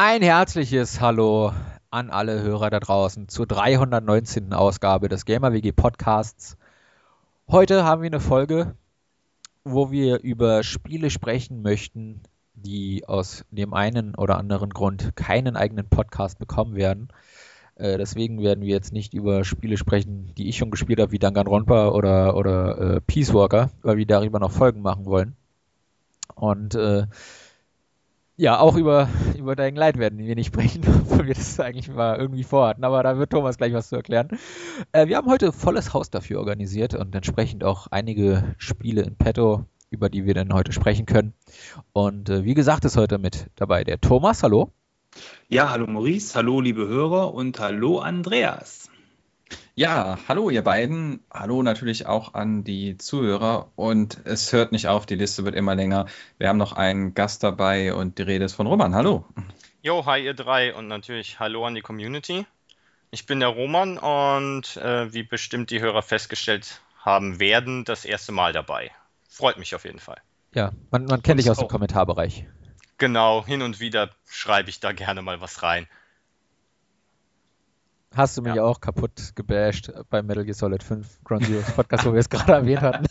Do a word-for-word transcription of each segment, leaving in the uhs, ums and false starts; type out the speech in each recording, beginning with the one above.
Ein herzliches Hallo an alle Hörer da draußen zur dreihundertneunzehnten Ausgabe des GamerWG Podcasts. Heute haben wir eine Folge, wo wir über Spiele sprechen möchten, die aus dem einen oder anderen Grund keinen eigenen Podcast bekommen werden. Äh, deswegen werden wir jetzt nicht über Spiele sprechen, die ich schon gespielt habe, wie Danganronpa oder, oder äh, Peace Walker, weil wir darüber noch Folgen machen wollen. Und äh, ja, auch über, über Dying Light werden wir nicht sprechen, obwohl wir das eigentlich mal irgendwie vorhatten, aber da wird Thomas gleich was zu erklären. Äh, wir haben heute volles Haus dafür organisiert und entsprechend auch einige Spiele in petto, über die wir dann heute sprechen können. Und äh, wie gesagt, ist heute mit dabei der Thomas, hallo. Ja, hallo Maurice, hallo liebe Hörer und hallo Andreas. Ja, hallo ihr beiden. Hallo natürlich auch an die Zuhörer. Und es hört nicht auf, die Liste wird immer länger. Wir haben noch einen Gast dabei und die Rede ist von Roman. Hallo. Jo, hi ihr drei und natürlich hallo an die Community. Ich bin der Roman und äh, wie bestimmt die Hörer festgestellt haben werden, das erste Mal dabei. Freut mich auf jeden Fall. Ja, man, man kennt dich aus dem Kommentarbereich. Genau, hin und wieder schreibe ich da gerne mal was rein. Hast du mich ja auch kaputt gebasht bei Metal Gear Solid fünf Ground Zeroes Podcast, wo wir es gerade erwähnt hatten?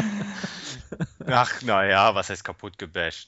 Ach, naja, was heißt kaputt gebasht?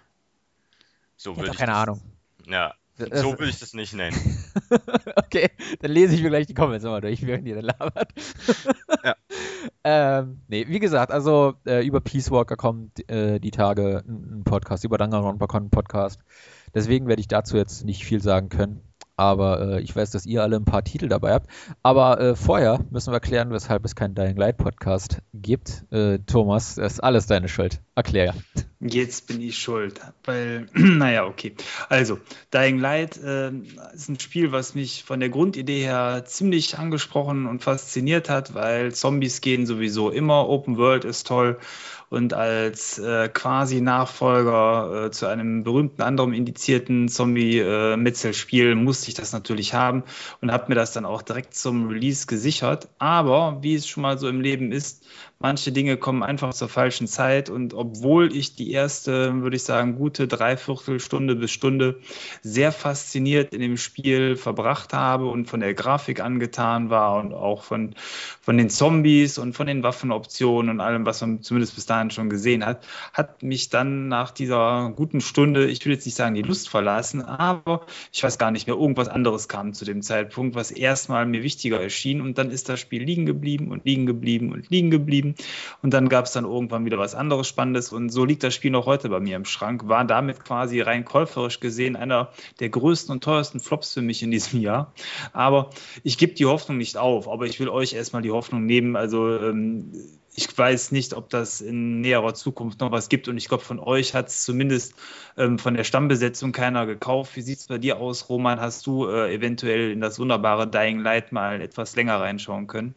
So würde ich ich keine das, Ahnung. Ja, Das- so würde ich das nicht nennen. Okay, dann lese ich mir gleich die Comments nochmal durch, während ihr dann labert. Ja. ähm, nee, wie gesagt, also äh, über Peace Walker kommt äh, die Tage ein, ein Podcast, über Danganronpa kommt ein Podcast. Deswegen werde ich dazu jetzt nicht viel sagen können. Aber äh, ich weiß, dass ihr alle ein paar Titel dabei habt. Aber äh, vorher müssen wir erklären, weshalb es keinen Dying Light Podcast gibt. Äh, Thomas, das ist alles deine Schuld. Erklär. Jetzt bin ich schuld, weil, naja, okay. Also, Dying Light äh, ist ein Spiel, was mich von der Grundidee her ziemlich angesprochen und fasziniert hat, weil Zombies gehen sowieso immer, Open World ist toll und als äh, quasi Nachfolger äh, zu einem berühmten anderen indizierten Zombie-Metzelspiel musste ich das natürlich haben und habe mir das dann auch direkt zum Release gesichert. Aber wie es schon mal so im Leben ist, manche Dinge kommen einfach zur falschen Zeit und obwohl ich die erste, würde ich sagen, gute Dreiviertelstunde bis Stunde sehr fasziniert in dem Spiel verbracht habe und von der Grafik angetan war und auch von, von den Zombies und von den Waffenoptionen und allem, was man zumindest bis dahin schon gesehen hat, hat mich dann nach dieser guten Stunde, ich will jetzt nicht sagen die Lust verlassen, aber ich weiß gar nicht mehr, irgendwas anderes kam zu dem Zeitpunkt, was erstmal mir wichtiger erschien und dann ist das Spiel liegen geblieben und liegen geblieben und liegen geblieben. Und dann gab es dann irgendwann wieder was anderes Spannendes und so liegt das Spiel noch heute bei mir im Schrank. War damit quasi rein käuferisch gesehen einer der größten und teuersten Flops für mich in diesem Jahr. Aber ich gebe die Hoffnung nicht auf, aber ich will euch erstmal die Hoffnung nehmen. Also ähm, ich weiß nicht, ob das in näherer Zukunft noch was gibt und ich glaube, von euch hat es zumindest ähm, von der Stammbesetzung keiner gekauft. Wie sieht es bei dir aus, Roman? Hast du äh, eventuell in das wunderbare Dying Light mal etwas länger reinschauen können?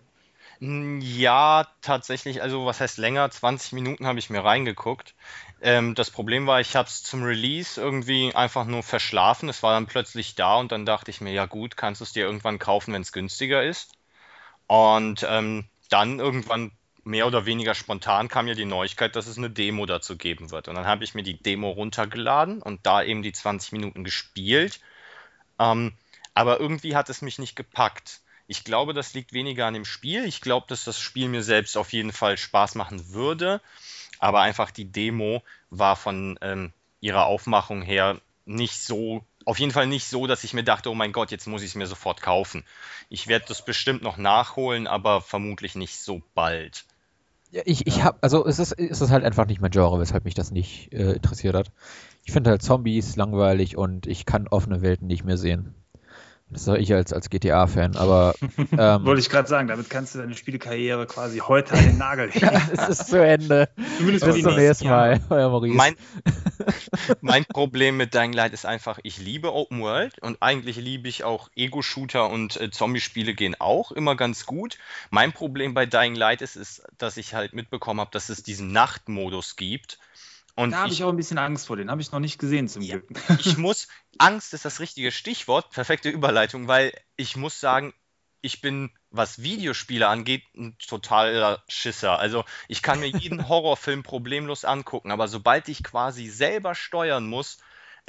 Ja, tatsächlich, also was heißt länger? zwanzig Minuten habe ich mir reingeguckt. Ähm, das Problem war, ich habe es zum Release irgendwie einfach nur verschlafen. Es war dann plötzlich da und dann dachte ich mir, ja gut, kannst du es dir irgendwann kaufen, wenn es günstiger ist. Und ähm, dann irgendwann mehr oder weniger spontan kam ja die Neuigkeit, dass es eine Demo dazu geben wird. Und dann habe ich mir die Demo runtergeladen und da eben die zwanzig Minuten gespielt. Ähm, aber irgendwie hat es mich nicht gepackt. Ich glaube, das liegt weniger an dem Spiel. Ich glaube, dass das Spiel mir selbst auf jeden Fall Spaß machen würde. Aber einfach die Demo war von ähm, ihrer Aufmachung her nicht so, auf jeden Fall nicht so, dass ich mir dachte, oh mein Gott, jetzt muss ich es mir sofort kaufen. Ich werde das bestimmt noch nachholen, aber vermutlich nicht so bald. Ja, ich, ich hab, also es ist, es ist halt einfach nicht mein Genre, weshalb mich das nicht äh, interessiert hat. Ich finde halt Zombies langweilig und ich kann offene Welten nicht mehr sage Das sage ich als, als G T A-Fan, aber ähm, Wollte ich gerade sagen, damit kannst du deine Spielkarriere quasi heute an den Nagel hängen. es ist zu Ende. Zumindest Bis für die zum nächsten nächsten Mal. Jahre. Euer Maurice. Mein, mein Problem mit Dying Light ist einfach, ich liebe Open World und eigentlich liebe ich auch Ego-Shooter und äh, Zombie-Spiele gehen auch immer ganz gut. Mein Problem bei Dying Light ist, ist, dass ich halt mitbekommen habe, dass es diesen Nachtmodus gibt. Und Da habe ich ich, auch ein bisschen Angst vor, den habe ich noch nicht gesehen zum ja, Glück. ich muss, Angst ist das richtige Stichwort, perfekte Überleitung, weil ich muss sagen, ich bin, was Videospiele angeht, ein totaler Schisser. Also ich kann mir jeden Horrorfilm problemlos angucken, aber sobald ich quasi selber steuern muss, äh,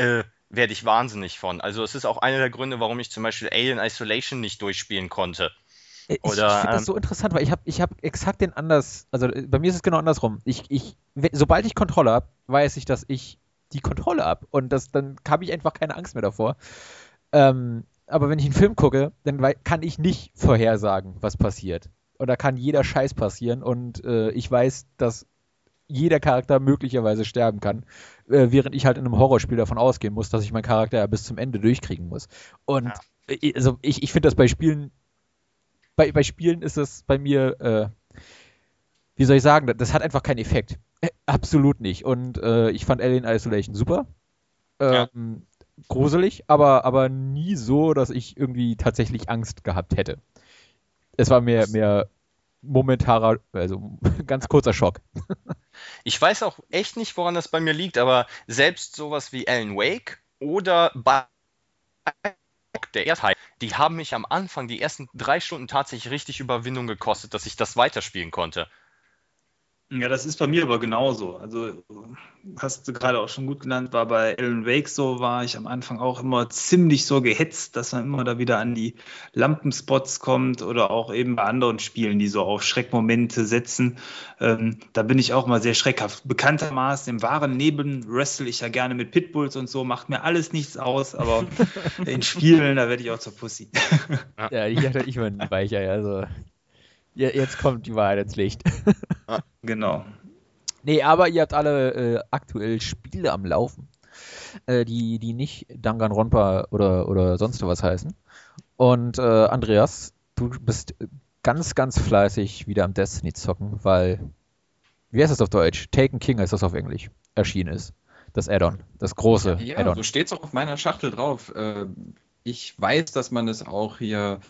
werde ich wahnsinnig von. Also es ist auch einer der Gründe, warum ich zum Beispiel Alien Isolation nicht durchspielen konnte. Ich, Oder, ich finde das ähm, so interessant, weil ich habe ich hab exakt den anders, also äh, bei mir ist es genau andersrum. Ich, ich, we- sobald ich Kontrolle habe, weiß ich, dass ich die Kontrolle habe und das, dann habe ich einfach keine Angst mehr davor. Ähm, aber wenn ich einen Film gucke, dann wei- kann ich nicht vorhersagen, was passiert. Und da kann jeder Scheiß passieren und äh, ich weiß, dass jeder Charakter möglicherweise sterben kann, äh, während ich halt in einem Horrorspiel davon ausgehen muss, dass ich meinen Charakter ja bis zum Ende durchkriegen muss. Und Ja. äh, also ich, ich finde das bei Spielen bei, bei Spielen ist es bei mir, äh, wie soll ich sagen, das, das hat einfach keinen Effekt. Äh, absolut nicht. Und äh, ich fand Alien Isolation super. Ja. Ähm, gruselig, aber, aber nie so, dass ich irgendwie tatsächlich Angst gehabt hätte. Es war mehr, mehr momentarer, also ganz kurzer Schock. Ich weiß auch echt nicht, woran das bei mir liegt, aber selbst sowas wie Alan Wake oder Bioshock, der erste Teil, die haben mich am Anfang, die ersten drei Stunden tatsächlich richtig Überwindung gekostet, dass ich das weiterspielen konnte. Ja, das ist bei mir aber genauso. Also, hast du gerade auch schon gut genannt, war bei Alan Wake so, war ich am Anfang auch immer ziemlich so gehetzt, dass man immer da wieder an die Lampenspots kommt oder auch eben bei anderen Spielen, die so auf Schreckmomente setzen. Ähm, da bin ich auch mal sehr schreckhaft. Bekanntermaßen im wahren Leben wrestle ich ja gerne mit Pitbulls und so, macht mir alles nichts aus, aber in Spielen, da werde ich auch zur Pussy. Ja, ich dachte, ich war ein Weicher, also ja, jetzt kommt die Wahrheit ins Licht. Genau. Nee, aber ihr habt alle äh, aktuell Spiele am Laufen, äh, die, die nicht Danganronpa oder, oder sonst was heißen. Und äh, Andreas, du bist ganz, ganz fleißig wieder am Destiny zocken, weil, wie heißt das auf Deutsch? Taken King heißt das auf Englisch, erschienen ist. Das Add-on, das große Ja, Add-on. so steht es auch auf meiner Schachtel drauf. Äh, Ich weiß, dass man es auch hier,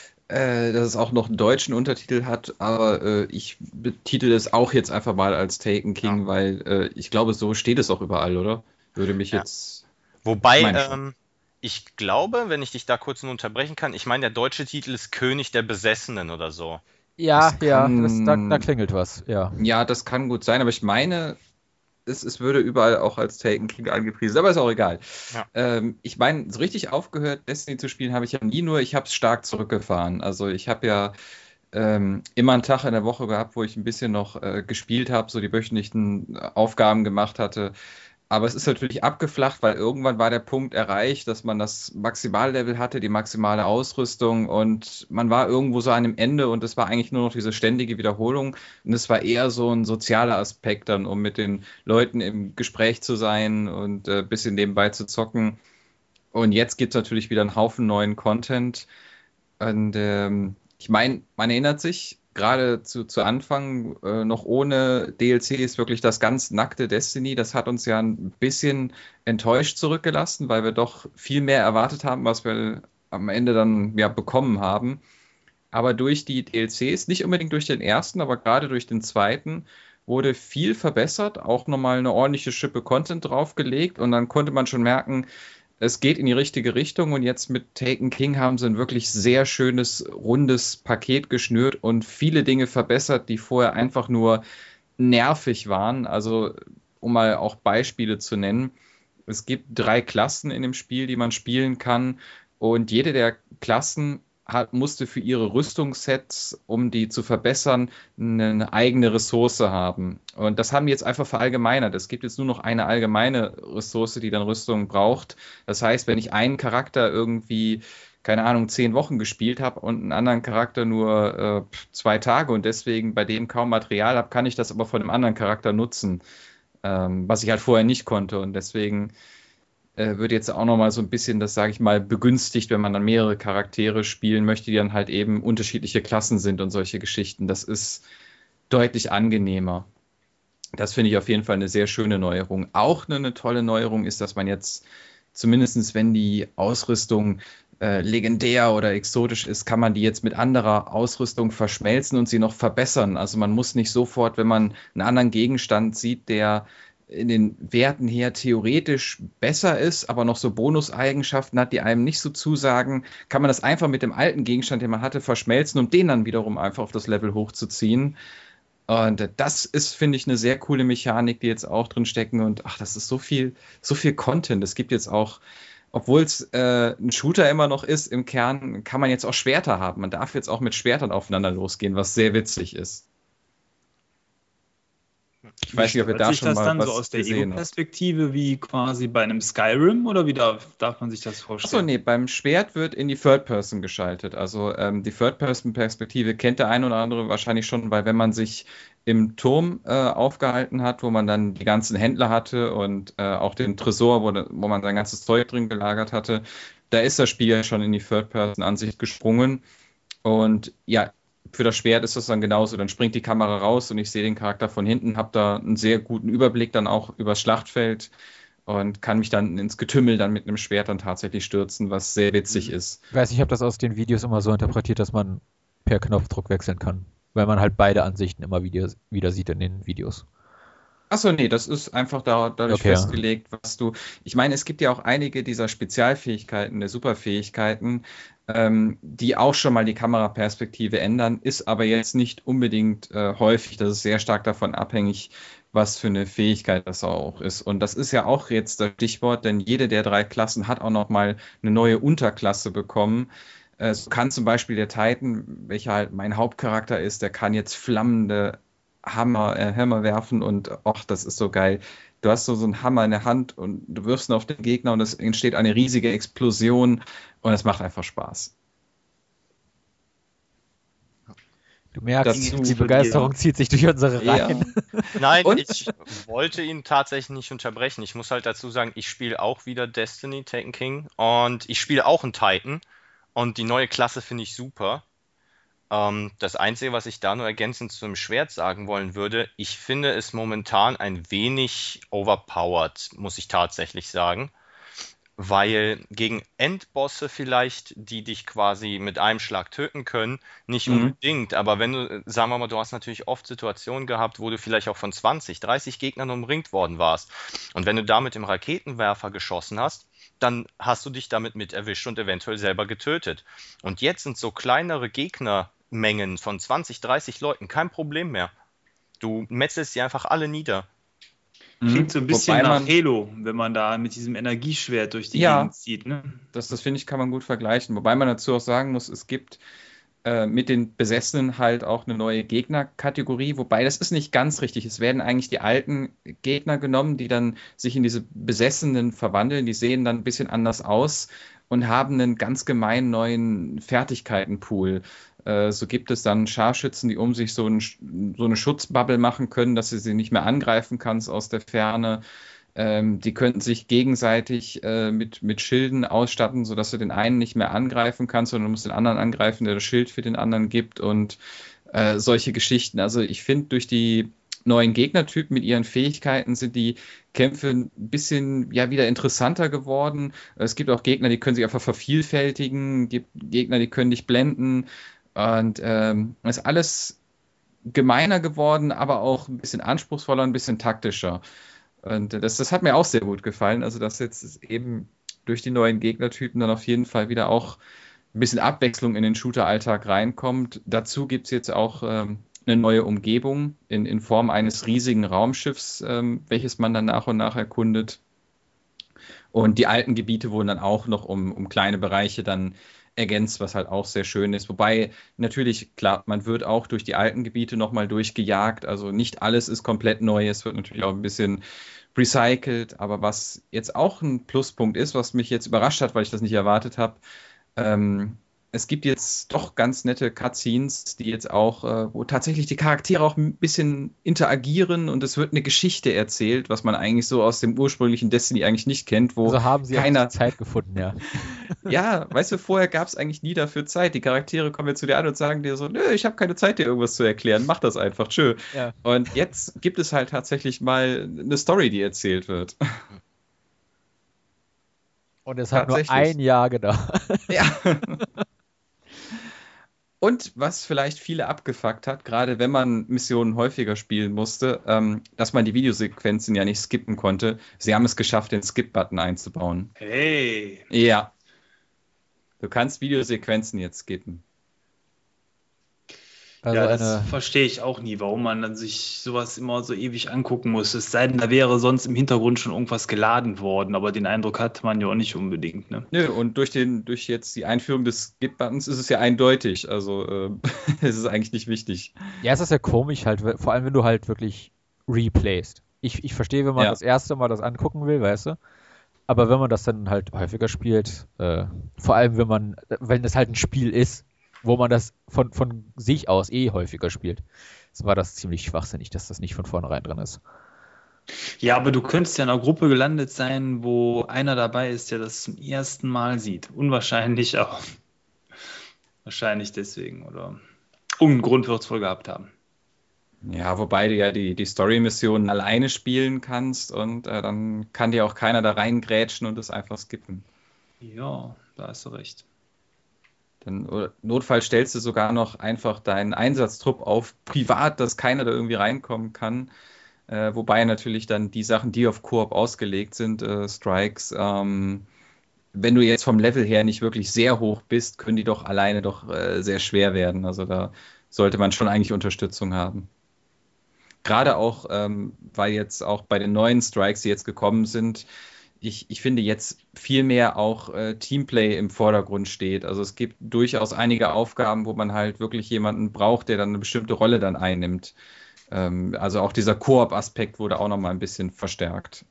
äh, dass es auch noch einen deutschen Untertitel hat, aber äh, ich betitel es auch jetzt einfach mal als Taken King, Ja. weil äh, ich glaube, so steht es auch überall, oder? Würde mich Ja. jetzt. Wobei, Ich meine schon. ähm, ich glaube, wenn ich dich da kurz nur unterbrechen kann, ich meine, der deutsche Titel ist König der Besessenen oder so. Ja, Das ja, das, da, da kann, klingelt was, ja. ja, das kann gut sein, aber ich meine, es, es würde überall auch als Taken King angepriesen, aber ist auch egal. Ja. Ähm, ich meine, so richtig aufgehört, Destiny zu spielen, habe ich ja nie, nur ich habe es stark zurückgefahren. Also ich habe ja ähm, immer einen Tag in der Woche gehabt, wo ich ein bisschen noch äh, gespielt habe, so die wöchentlichen Aufgaben gemacht hatte. Aber es ist natürlich abgeflacht, weil irgendwann war der Punkt erreicht, dass man das Maximallevel hatte, die maximale Ausrüstung und man war irgendwo so an dem Ende und es war eigentlich nur noch diese ständige Wiederholung und es war eher so ein sozialer Aspekt dann, um mit den Leuten im Gespräch zu sein und ein äh, bisschen nebenbei zu zocken. Und jetzt gibt es natürlich wieder einen Haufen neuen Content und ähm, ich meine, man erinnert sich, gerade zu, zu Anfang, äh, noch ohne D L C ist wirklich das ganz nackte Destiny. Das hat uns ja ein bisschen enttäuscht zurückgelassen, weil wir doch viel mehr erwartet haben, was wir am Ende dann ja bekommen haben. Aber durch die D L Cs, nicht unbedingt durch den ersten, aber gerade durch den zweiten, wurde viel verbessert, auch nochmal eine ordentliche Schippe Content draufgelegt und dann konnte man schon merken, es geht in die richtige Richtung und jetzt mit Taken King haben sie ein wirklich sehr schönes, rundes Paket geschnürt und viele Dinge verbessert, die vorher einfach nur nervig waren. Also, um mal auch Beispiele zu nennen. Es gibt drei Klassen in dem Spiel, die man spielen kann und jede der Klassen hat, musste für ihre Rüstungssets, um die zu verbessern, eine eigene Ressource haben. Und das haben die jetzt einfach verallgemeinert. Es gibt jetzt nur noch eine allgemeine Ressource, die dann Rüstung braucht. Das heißt, wenn ich einen Charakter irgendwie, keine Ahnung, zehn Wochen gespielt habe und einen anderen Charakter nur äh, zwei Tage und deswegen bei dem kaum Material habe, kann ich das aber von einem anderen Charakter nutzen, ähm, was ich halt vorher nicht konnte. Und deswegen äh, wird jetzt auch nochmal so ein bisschen, das sage ich mal, begünstigt, wenn man dann mehrere Charaktere spielen möchte, die dann halt eben unterschiedliche Klassen sind und solche Geschichten. Das ist deutlich angenehmer. Das finde ich auf jeden Fall eine sehr schöne Neuerung. Auch eine, eine tolle Neuerung ist, dass man jetzt, zumindest wenn die Ausrüstung äh, legendär oder exotisch ist, kann man die jetzt mit anderer Ausrüstung verschmelzen und sie noch verbessern. Also man muss nicht sofort, wenn man einen anderen Gegenstand sieht, der in den Werten her theoretisch besser ist, aber noch so Bonuseigenschaften hat, die einem nicht so zusagen, kann man das einfach mit dem alten Gegenstand, den man hatte, verschmelzen, um den dann wiederum einfach auf das Level hochzuziehen. Und äh, das ist, finde ich, eine sehr coole Mechanik, die jetzt auch drin stecken. Und ach, das ist so viel, so viel Content. Es gibt jetzt auch, obwohl es äh, ein Shooter immer noch ist, im Kern kann man jetzt auch Schwerter haben. Man darf jetzt auch mit Schwertern aufeinander losgehen, was sehr witzig ist. Ich weiß nicht, ob ihr da sich schon das mal dann was so aus der gesehen habt. Ego-Perspektive wie quasi bei einem Skyrim oder wie darf, darf man sich das Achso, vorstellen? nee, beim Schwert wird in die Third Person geschaltet. Also ähm, die Third Person Perspektive kennt der ein oder andere wahrscheinlich schon, weil wenn man sich im Turm äh, aufgehalten hat, wo man dann die ganzen Händler hatte und äh, auch den Tresor, wo, da- wo man sein ganzes Zeug drin gelagert hatte, da ist das Spiel ja schon in die Third Person Ansicht gesprungen. Und ja, für das Schwert ist das dann genauso. Dann springt die Kamera raus und ich sehe den Charakter von hinten, habe da einen sehr guten Überblick dann auch übers Schlachtfeld und kann mich dann ins Getümmel dann mit einem Schwert dann tatsächlich stürzen, was sehr witzig Mhm. ist. Ich weiß nicht, ich habe das aus den Videos immer so interpretiert, dass man per Knopfdruck wechseln kann, weil man halt beide Ansichten immer wieder, wieder sieht in den Videos. Achso, nee, das ist einfach da, dadurch Okay, ja. festgelegt, was du. Ich meine, es gibt ja auch einige dieser Spezialfähigkeiten, der Superfähigkeiten, ähm, die auch schon mal die Kameraperspektive ändern, ist aber jetzt nicht unbedingt äh, häufig. Das ist sehr stark davon abhängig, was für eine Fähigkeit das auch ist. Und das ist ja auch jetzt das Stichwort, denn jede der drei Klassen hat auch noch mal eine neue Unterklasse bekommen. Äh, so kann zum Beispiel der Titan, welcher halt mein Hauptcharakter ist, der kann jetzt flammende Hammer, äh, Hammer werfen und ach, das ist so geil. Du hast so, so einen Hammer in der Hand und du wirfst ihn auf den Gegner und es entsteht eine riesige Explosion und es macht einfach Spaß. Du merkst, Dazu- die Begeisterung zieht sich durch unsere Ja. Reihen. Nein, Und? ich wollte ihn tatsächlich nicht unterbrechen. Ich muss halt dazu sagen, ich spiele auch wieder Destiny, Taken King und ich spiele auch einen Titan und die neue Klasse finde ich super. Ähm, das Einzige, was ich da nur ergänzend zu dem Schwert sagen wollen würde, ich finde es momentan ein wenig overpowered, muss ich tatsächlich sagen. Weil gegen Endbosse vielleicht, die dich quasi mit einem Schlag töten können, nicht Mhm. unbedingt. Aber wenn du, äh, sagen wir mal, du hast natürlich oft Situationen gehabt, wo du vielleicht auch von zwanzig, dreißig Gegnern umringt worden warst. Und wenn du da mit dem Raketenwerfer geschossen hast, dann hast du dich damit mit erwischt und eventuell selber getötet. Und jetzt sind so kleinere Gegnermengen von zwanzig, dreißig Leuten kein Problem mehr. Du metzelst sie einfach alle nieder. Klingt so ein bisschen Wobei nach man- Halo, wenn man da mit diesem Energieschwert durch die Ja. Gegend zieht. Ne? Das, das finde ich, kann man gut vergleichen. Wobei man dazu auch sagen muss, es gibt äh, mit den Besessenen halt auch eine neue Gegnerkategorie. Wobei das ist nicht ganz richtig. Es werden eigentlich die alten Gegner genommen, die dann sich in diese Besessenen verwandeln. Die sehen dann ein bisschen anders aus und haben einen ganz gemeinen neuen Fertigkeitenpool. Äh, so gibt es dann Scharfschützen, die um sich so, ein, so eine Schutzbubble machen können, dass du sie nicht mehr angreifen kannst aus der Ferne. Ähm, die könnten sich gegenseitig äh, mit, mit Schilden ausstatten, sodass du den einen nicht mehr angreifen kannst, sondern du musst den anderen angreifen, der das Schild für den anderen gibt und äh, solche Geschichten. Also ich finde, durch die neuen Gegnertypen mit ihren Fähigkeiten sind die Kämpfe ein bisschen ja wieder interessanter geworden. Es gibt auch Gegner, die können sich einfach vervielfältigen, gibt Gegner, die können dich blenden und ähm, ist alles gemeiner geworden, aber auch ein bisschen anspruchsvoller, ein bisschen taktischer. Und das, das hat mir auch sehr gut gefallen. Also, dass jetzt eben durch die neuen Gegnertypen dann auf jeden Fall wieder auch ein bisschen Abwechslung in den Shooter-Alltag reinkommt. Dazu gibt es jetzt auch ähm, eine neue Umgebung in, in Form eines riesigen Raumschiffs, ähm, welches man dann nach und nach erkundet. Und die alten Gebiete wurden dann auch noch um, um kleine Bereiche dann ergänzt, was halt auch sehr schön ist. Wobei natürlich, klar, man wird auch durch die alten Gebiete nochmal durchgejagt. Also nicht alles ist komplett neu. Es wird natürlich auch ein bisschen recycelt. Aber was jetzt auch ein Pluspunkt ist, was mich jetzt überrascht hat, weil ich das nicht erwartet habe, ähm, es gibt jetzt doch ganz nette Cutscenes, die jetzt auch, äh, wo tatsächlich die Charaktere auch ein bisschen interagieren und es wird eine Geschichte erzählt, was man eigentlich so aus dem ursprünglichen Destiny eigentlich nicht kennt, wo Also haben sie keiner, eigentlich Zeit gefunden, ja. ja, weißt du, vorher gab es eigentlich nie dafür Zeit. Die Charaktere kommen jetzt zu dir an und sagen dir so, nö, ich habe keine Zeit, dir irgendwas zu erklären, mach das einfach, tschö. Ja. Und jetzt gibt es halt tatsächlich mal eine Story, die erzählt wird. Und es hat nur Tatsächlich. ein Jahr gedauert. Ja. Und was vielleicht viele abgefuckt hat, gerade wenn man Missionen häufiger spielen musste, ähm, dass man die Videosequenzen ja nicht skippen konnte. Sie haben es geschafft, den Skip-Button einzubauen. Hey, Ja. Du kannst Videosequenzen jetzt skippen. Also Ja, das eine, verstehe ich auch nie, warum man dann sich sowas immer so ewig angucken muss. Es sei denn, da wäre sonst im Hintergrund schon irgendwas geladen worden, aber den Eindruck hat man ja auch nicht unbedingt, ne? Nö, und durch den, durch jetzt die Einführung des Skip-Buttons ist es ja eindeutig. Also äh, es ist eigentlich nicht wichtig. ja, es ist ja komisch halt, we- vor allem wenn du halt wirklich replayst. Ich, ich verstehe, wenn man Ja. das erste Mal das angucken will, weißt du? Aber wenn man das dann halt häufiger spielt, äh, vor allem wenn man, wenn das halt ein Spiel ist, wo man das von, von sich aus eh häufiger spielt, so war das ziemlich schwachsinnig, dass das nicht von vornherein drin ist. Ja, aber du könntest ja in einer Gruppe gelandet sein, wo einer dabei ist, der das zum ersten Mal sieht. Unwahrscheinlich auch. Wahrscheinlich deswegen, oder irgendeinen Grund wird es wohl gehabt haben. Ja, wobei du ja die, die Story-Missionen alleine spielen kannst und äh, dann kann dir auch keiner da reingrätschen und es einfach skippen. Ja, da hast du recht. Dann oder notfalls stellst du sogar noch einfach deinen Einsatztrupp auf privat, dass keiner da irgendwie reinkommen kann. Äh, wobei natürlich dann die Sachen, die auf Koop ausgelegt sind, äh, Strikes, ähm, wenn du jetzt vom Level her nicht wirklich sehr hoch bist, können die doch alleine doch äh, sehr schwer werden. Also da sollte man schon eigentlich Unterstützung haben. Gerade auch, ähm, weil jetzt auch bei den neuen Strikes, die jetzt gekommen sind, ich, ich finde jetzt viel mehr auch äh, Teamplay im Vordergrund steht. Also es gibt durchaus einige Aufgaben, wo man halt wirklich jemanden braucht, der dann eine bestimmte Rolle dann einnimmt. Ähm, also auch dieser Koop-Aspekt wurde auch nochmal ein bisschen verstärkt.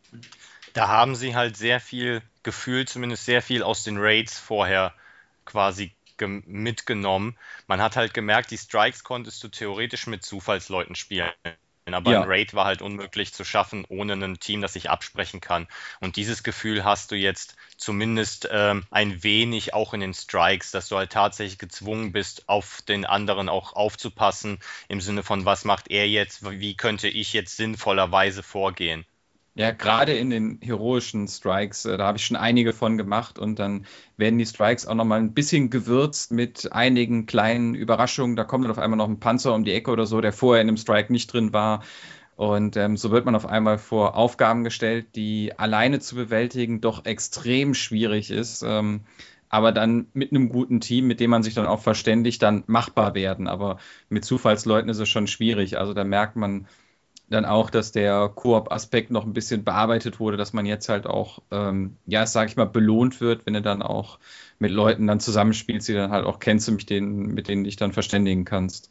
Da haben sie halt sehr viel Gefühl, zumindest sehr viel aus den Raids vorher quasi gem- mitgenommen. Man hat halt gemerkt, die Strikes konntest du theoretisch mit Zufallsleuten spielen. Aber Ja. ein Raid war halt unmöglich zu schaffen, ohne ein Team, das sich absprechen kann. Und dieses Gefühl hast du jetzt zumindest ähm, ein wenig auch in den Strikes, dass du halt tatsächlich gezwungen bist, auf den anderen auch aufzupassen, im Sinne von, was macht er jetzt, wie könnte ich jetzt sinnvollerweise vorgehen. Ja, gerade in den heroischen Strikes, äh, da habe ich schon einige von gemacht und dann werden die Strikes auch nochmal ein bisschen gewürzt mit einigen kleinen Überraschungen. Da kommt dann auf einmal noch ein Panzer um die Ecke oder so, der vorher in dem Strike nicht drin war. Und ähm, so wird man auf einmal vor Aufgaben gestellt, die alleine zu bewältigen doch extrem schwierig ist, ähm, aber dann mit einem guten Team, mit dem man sich dann auch verständigt, dann machbar werden. Aber mit Zufallsleuten ist es schon schwierig. Also da merkt man dann auch, dass der Koop-Aspekt noch ein bisschen bearbeitet wurde, dass man jetzt halt auch, ähm, ja, sag ich mal, belohnt wird, wenn du dann auch mit Leuten dann zusammenspielst, die dann halt auch kennst und mit denen, mit denen dich dann verständigen kannst.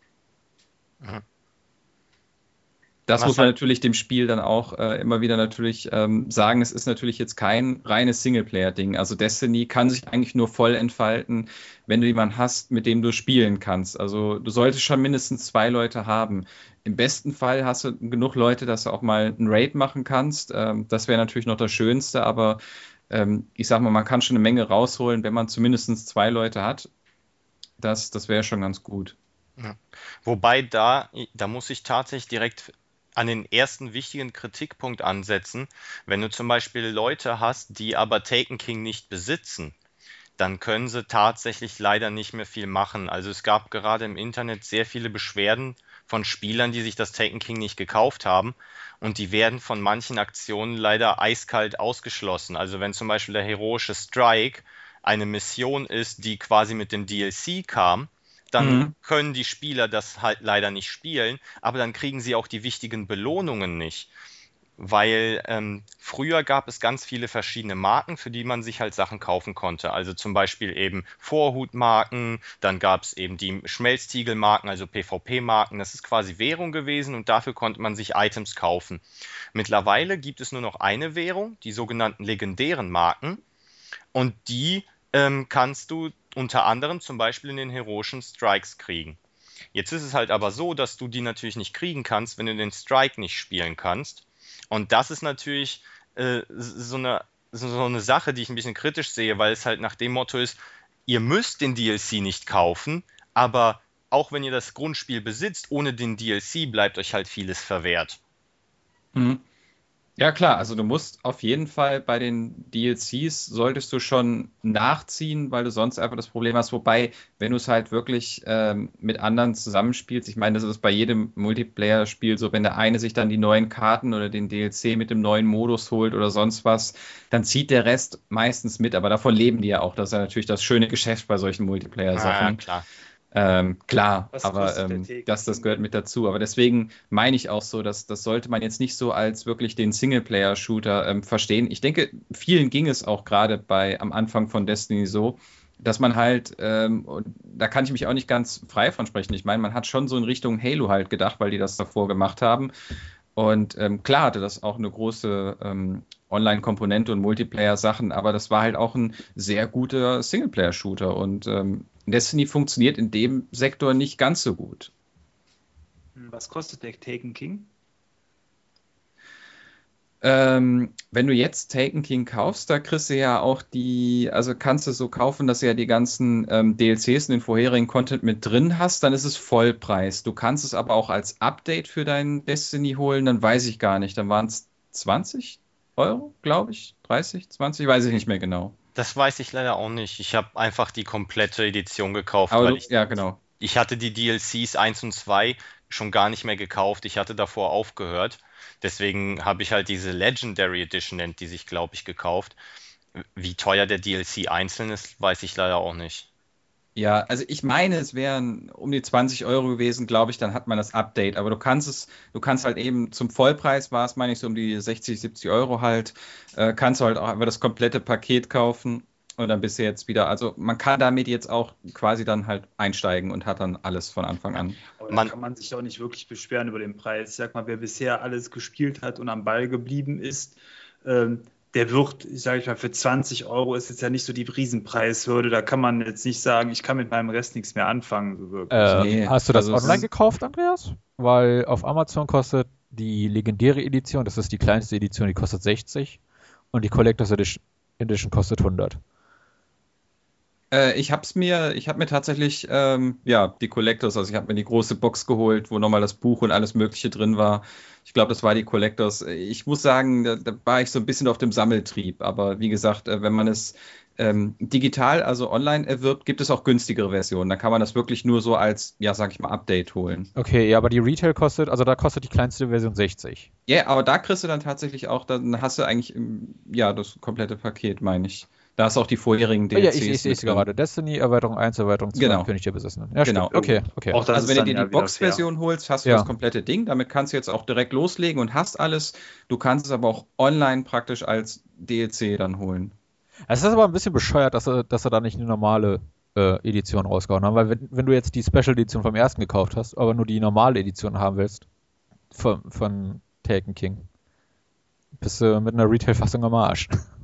Mhm. Das Was muss man halt- natürlich dem Spiel dann auch äh, immer wieder natürlich ähm, sagen, es ist natürlich jetzt kein reines Singleplayer-Ding. Also Destiny kann sich eigentlich nur voll entfalten, wenn du jemanden hast, mit dem du spielen kannst. Also du solltest schon mindestens zwei Leute haben. Im besten Fall hast du genug Leute, dass du auch mal einen Raid machen kannst. Ähm, das wäre natürlich noch das Schönste, aber ähm, ich sag mal, man kann schon eine Menge rausholen, wenn man zumindest zwei Leute hat. Das, das wäre schon ganz gut. Ja. Wobei da, da muss ich tatsächlich direkt an den ersten wichtigen Kritikpunkt ansetzen. Wenn du zum Beispiel Leute hast, die aber Taken King nicht besitzen, dann können sie tatsächlich leider nicht mehr viel machen. Also es gab gerade im Internet sehr viele Beschwerden von Spielern, die sich das Taken King nicht gekauft haben und die werden von manchen Aktionen leider eiskalt ausgeschlossen. Also wenn zum Beispiel der heroische Strike eine Mission ist, die quasi mit dem D L C kam, dann Mhm. können die Spieler das halt leider nicht spielen, aber dann kriegen sie auch die wichtigen Belohnungen nicht. Weil ähm, früher gab es ganz viele verschiedene Marken, für die man sich halt Sachen kaufen konnte. Also zum Beispiel eben Vorhutmarken, dann gab es eben die Schmelztiegelmarken, also PvP-Marken. Das ist quasi Währung gewesen und dafür konnte man sich Items kaufen. Mittlerweile gibt es nur noch eine Währung, die sogenannten legendären Marken. Und die ähm, kannst du unter anderem zum Beispiel in den heroischen Strikes kriegen. Jetzt ist es halt aber so, dass du die natürlich nicht kriegen kannst, wenn du den Strike nicht spielen kannst. Und das ist natürlich äh, so eine, so so eine Sache, die ich ein bisschen kritisch sehe, weil es halt nach dem Motto ist, ihr müsst den D L C nicht kaufen, aber auch wenn ihr das Grundspiel besitzt, ohne den D L C bleibt euch halt vieles verwehrt. Mhm. Ja, klar, also du musst auf jeden Fall bei den D L Cs solltest du schon nachziehen, weil du sonst einfach das Problem hast. Wobei, wenn du es halt wirklich ähm, mit anderen zusammenspielst, ich meine, das ist bei jedem Multiplayer-Spiel so, wenn der eine sich dann die neuen Karten oder den D L C mit dem neuen Modus holt oder sonst was, dann zieht der Rest meistens mit, aber davon leben die ja auch. Das ist ja natürlich das schöne Geschäft bei solchen Ah, ja, Multiplayer-Sachen. klar. Ähm, klar, Was aber kostet der ähm, Taken das, das King? gehört mit dazu. Aber deswegen meine ich auch so, dass das sollte man jetzt nicht so als wirklich den Singleplayer-Shooter ähm, verstehen. Ich denke, vielen ging es auch gerade bei am Anfang von Destiny so, dass man halt, ähm, und da kann ich mich auch nicht ganz frei von sprechen. Ich meine, man hat schon so in Richtung Halo halt gedacht, weil die das davor gemacht haben. Und ähm, klar hatte das auch eine große ähm, Online-Komponente und Multiplayer-Sachen, aber das war halt auch ein sehr guter Singleplayer-Shooter. Und ähm, Destiny funktioniert in dem Sektor nicht ganz so gut. Was kostet der Taken King? Ähm, wenn du jetzt Taken King kaufst, da kriegst du ja auch die, also kannst du so kaufen, dass du ja die ganzen ähm, D L Cs und den vorherigen Content mit drin hast, dann ist es Vollpreis. Du kannst es aber auch als Update für dein Destiny holen, dann weiß ich gar nicht. Dann waren es zwanzig Euro, glaube ich. dreißig, zwanzig, weiß ich nicht mehr genau. Das weiß ich leider auch nicht. Ich habe einfach die komplette Edition gekauft, Aber weil du, ich, ja, genau. ich hatte die D L Cs eins und zwei schon gar nicht mehr gekauft. Ich hatte davor aufgehört. Deswegen habe ich halt diese Legendary Edition, nennt die sich, glaube ich, gekauft. Wie teuer der D L C einzeln ist, weiß ich leider auch nicht. Ja, also ich meine, es wären um die zwanzig Euro gewesen, glaube ich, dann hat man das Update. Aber du kannst es, du kannst halt eben zum Vollpreis war es, meine ich, so um die sechzig, siebzig Euro halt, äh, kannst du halt auch einfach das komplette Paket kaufen und dann bist du jetzt wieder, also man kann damit jetzt auch quasi dann halt einsteigen und hat dann alles von Anfang an. Aber da Man, kann man sich auch nicht wirklich beschweren über den Preis. Ich sag mal, wer bisher alles gespielt hat und am Ball geblieben ist, ähm, der wird, ich sage ich mal, für zwanzig Euro ist jetzt ja nicht so die Riesenpreishürde. Da kann man jetzt nicht sagen, ich kann mit meinem Rest nichts mehr anfangen, so wirklich. Äh, Nee, hast du das also es online ist- gekauft, Andreas? Weil auf Amazon kostet die legendäre Edition, das ist die kleinste Edition, die kostet sechzig und die Collectors Edition, Edition kostet hundert. Äh, ich hab's mir, ich habe mir tatsächlich, ähm, ja, die Collectors, also ich habe mir die große Box geholt, wo nochmal das Buch und alles Mögliche drin war. Ich glaube, das war die Collectors. Ich muss sagen, da, da war ich so ein bisschen auf dem Sammeltrieb. Aber wie gesagt, äh, wenn man es ähm, digital, also online erwirbt, gibt es auch günstigere Versionen. Da kann man das wirklich nur so als, ja, sag ich mal, Update holen. Okay, ja, aber die Retail kostet, also da kostet die kleinste Version sechzig. Ja, aber da kriegst du dann tatsächlich auch, dann hast du eigentlich, ähm, ja, das komplette Paket, meine ich. Da hast du auch die vorherigen Oh, ja, D L Cs ich, ich sehe es mit drin. gerade. Destiny, Erweiterung eins, Erweiterung zwei, Genau. König der Besessenen. Ja, Genau. stimmt. Okay, okay. Auch das Also ist wenn du dann dir ja die wieder Box-Version holst, hast du Ja. das komplette Ding. Damit kannst du jetzt auch direkt loslegen und hast alles. Du kannst es aber auch online praktisch als D L C dann holen. Es ist aber ein bisschen bescheuert, dass sie, dass sie da nicht eine normale äh, Edition rausgehauen haben, weil wenn, wenn du jetzt die Special Edition vom ersten gekauft hast, aber nur die normale Edition haben willst, von, von Taken King, bist du mit einer Retail-Fassung am Arsch.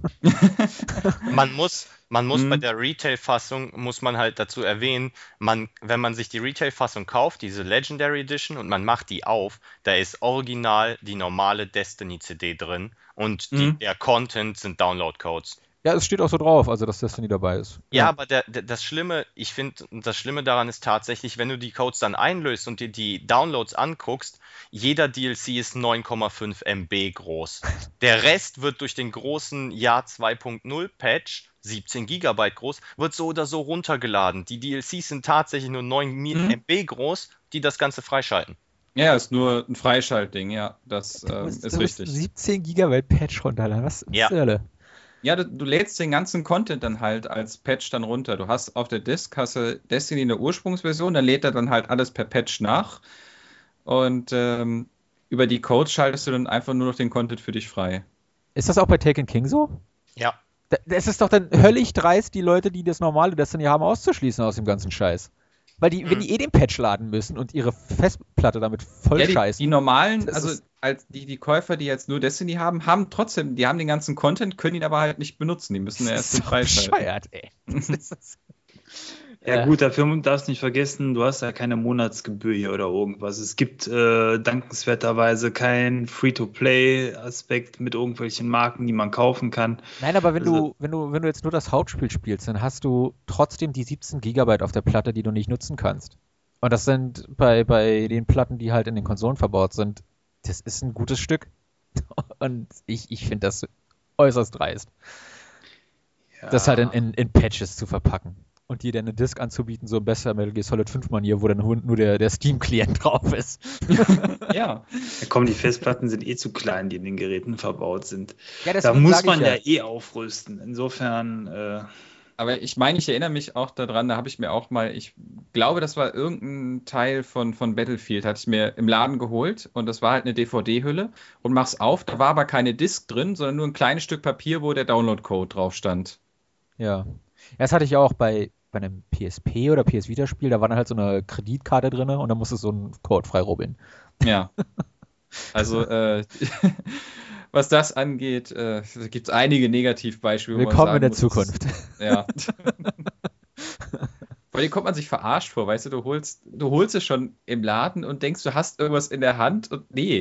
man muss, man muss Mhm. bei der Retail-Fassung, muss man halt dazu erwähnen, man, wenn man sich die Retail-Fassung kauft, diese Legendary Edition, und man macht die auf, da ist original die normale Destiny-C D drin und die, Mhm. der Content sind Download-Codes. Ja, es steht auch so drauf, also dass Destiny dabei ist. Ja, aber der, der, das Schlimme, ich finde, das Schlimme daran ist tatsächlich, wenn du die Codes dann einlöst und dir die Downloads anguckst, jeder D L C ist neun Komma fünf Megabyte groß. Der Rest wird durch den großen Jahr zwei Punkt null Patch, siebzehn Gigabyte groß, wird so oder so runtergeladen. Die D L Cs sind tatsächlich nur neun Mhm. Megabyte groß, die das Ganze freischalten. Ja, ist nur ein Freischaltding, ja, das ähm, ist Du musst richtig. siebzehn Gigabyte Patch runterladen. Was Ja. zur Hölle? Ja, du, du lädst den ganzen Content dann halt als Patch dann runter. Du hast auf der Disk hast du Destiny in der Ursprungsversion, dann lädt er dann halt alles per Patch nach und ähm, über die Codes schaltest du dann einfach nur noch den Content für dich frei. Ist das auch bei Taken King so? Ja. Da- Es ist doch dann höllisch dreist, die Leute, die das normale Destiny haben, auszuschließen aus dem ganzen Scheiß. Weil die, wenn Mhm. die eh den Patch laden müssen und ihre Festplatte damit voll Ja, die, scheißen. die normalen, Das also ist- als die, die Käufer, die jetzt nur Destiny haben, haben trotzdem, die haben den ganzen Content, können ihn aber halt nicht benutzen. Die müssen erst den doch freischalten. bescheuert, ey. Das ist- Ja, Äh. gut, dafür darfst du nicht vergessen, du hast ja keine Monatsgebühr hier oder irgendwas. Es gibt äh, dankenswerterweise keinen Free-to-Play-Aspekt mit irgendwelchen Marken, die man kaufen kann. Nein, aber wenn Also- du, wenn du, wenn du jetzt nur das Hauptspiel spielst, dann hast du trotzdem die siebzehn Gigabyte auf der Platte, die du nicht nutzen kannst. Und das sind bei, bei den Platten, die halt in den Konsolen verbaut sind, das ist ein gutes Stück. Und ich, ich finde das äußerst dreist, Ja. das halt in, in, in Patches zu verpacken. Und dir dann eine Disk anzubieten, so besser Metal Gear Solid fünf Manier, wo dann nur nur der, der Steam-Client drauf ist. Ja. Ja, komm, die Festplatten sind eh zu klein, die in den Geräten verbaut sind. Ja, Da deswegen muss sag ich man ja. ja eh aufrüsten. Insofern, äh, Aber ich meine, ich erinnere mich auch daran, da habe ich mir auch mal, ich glaube, das war irgendein Teil von, von Battlefield, hatte ich mir im Laden geholt und das war halt eine D V D-Hülle und mach's auf, da war aber keine Disc drin, sondern nur ein kleines Stück Papier, wo der Download-Code drauf stand. Ja. Ja, das hatte ich auch bei, bei einem P S P oder P S Vita-Spiel, da war dann halt so eine Kreditkarte drin und dann musstest du so einen Code freirubbeln. Ja, also äh, was das angeht, äh, gibt es einige Negativbeispiele, wo man Willkommen in sagen der muss, Zukunft. es- ja. Vor allem kommt man sich verarscht vor, weißt du, du holst, du holst es schon im Laden und denkst, du hast irgendwas in der Hand und nee.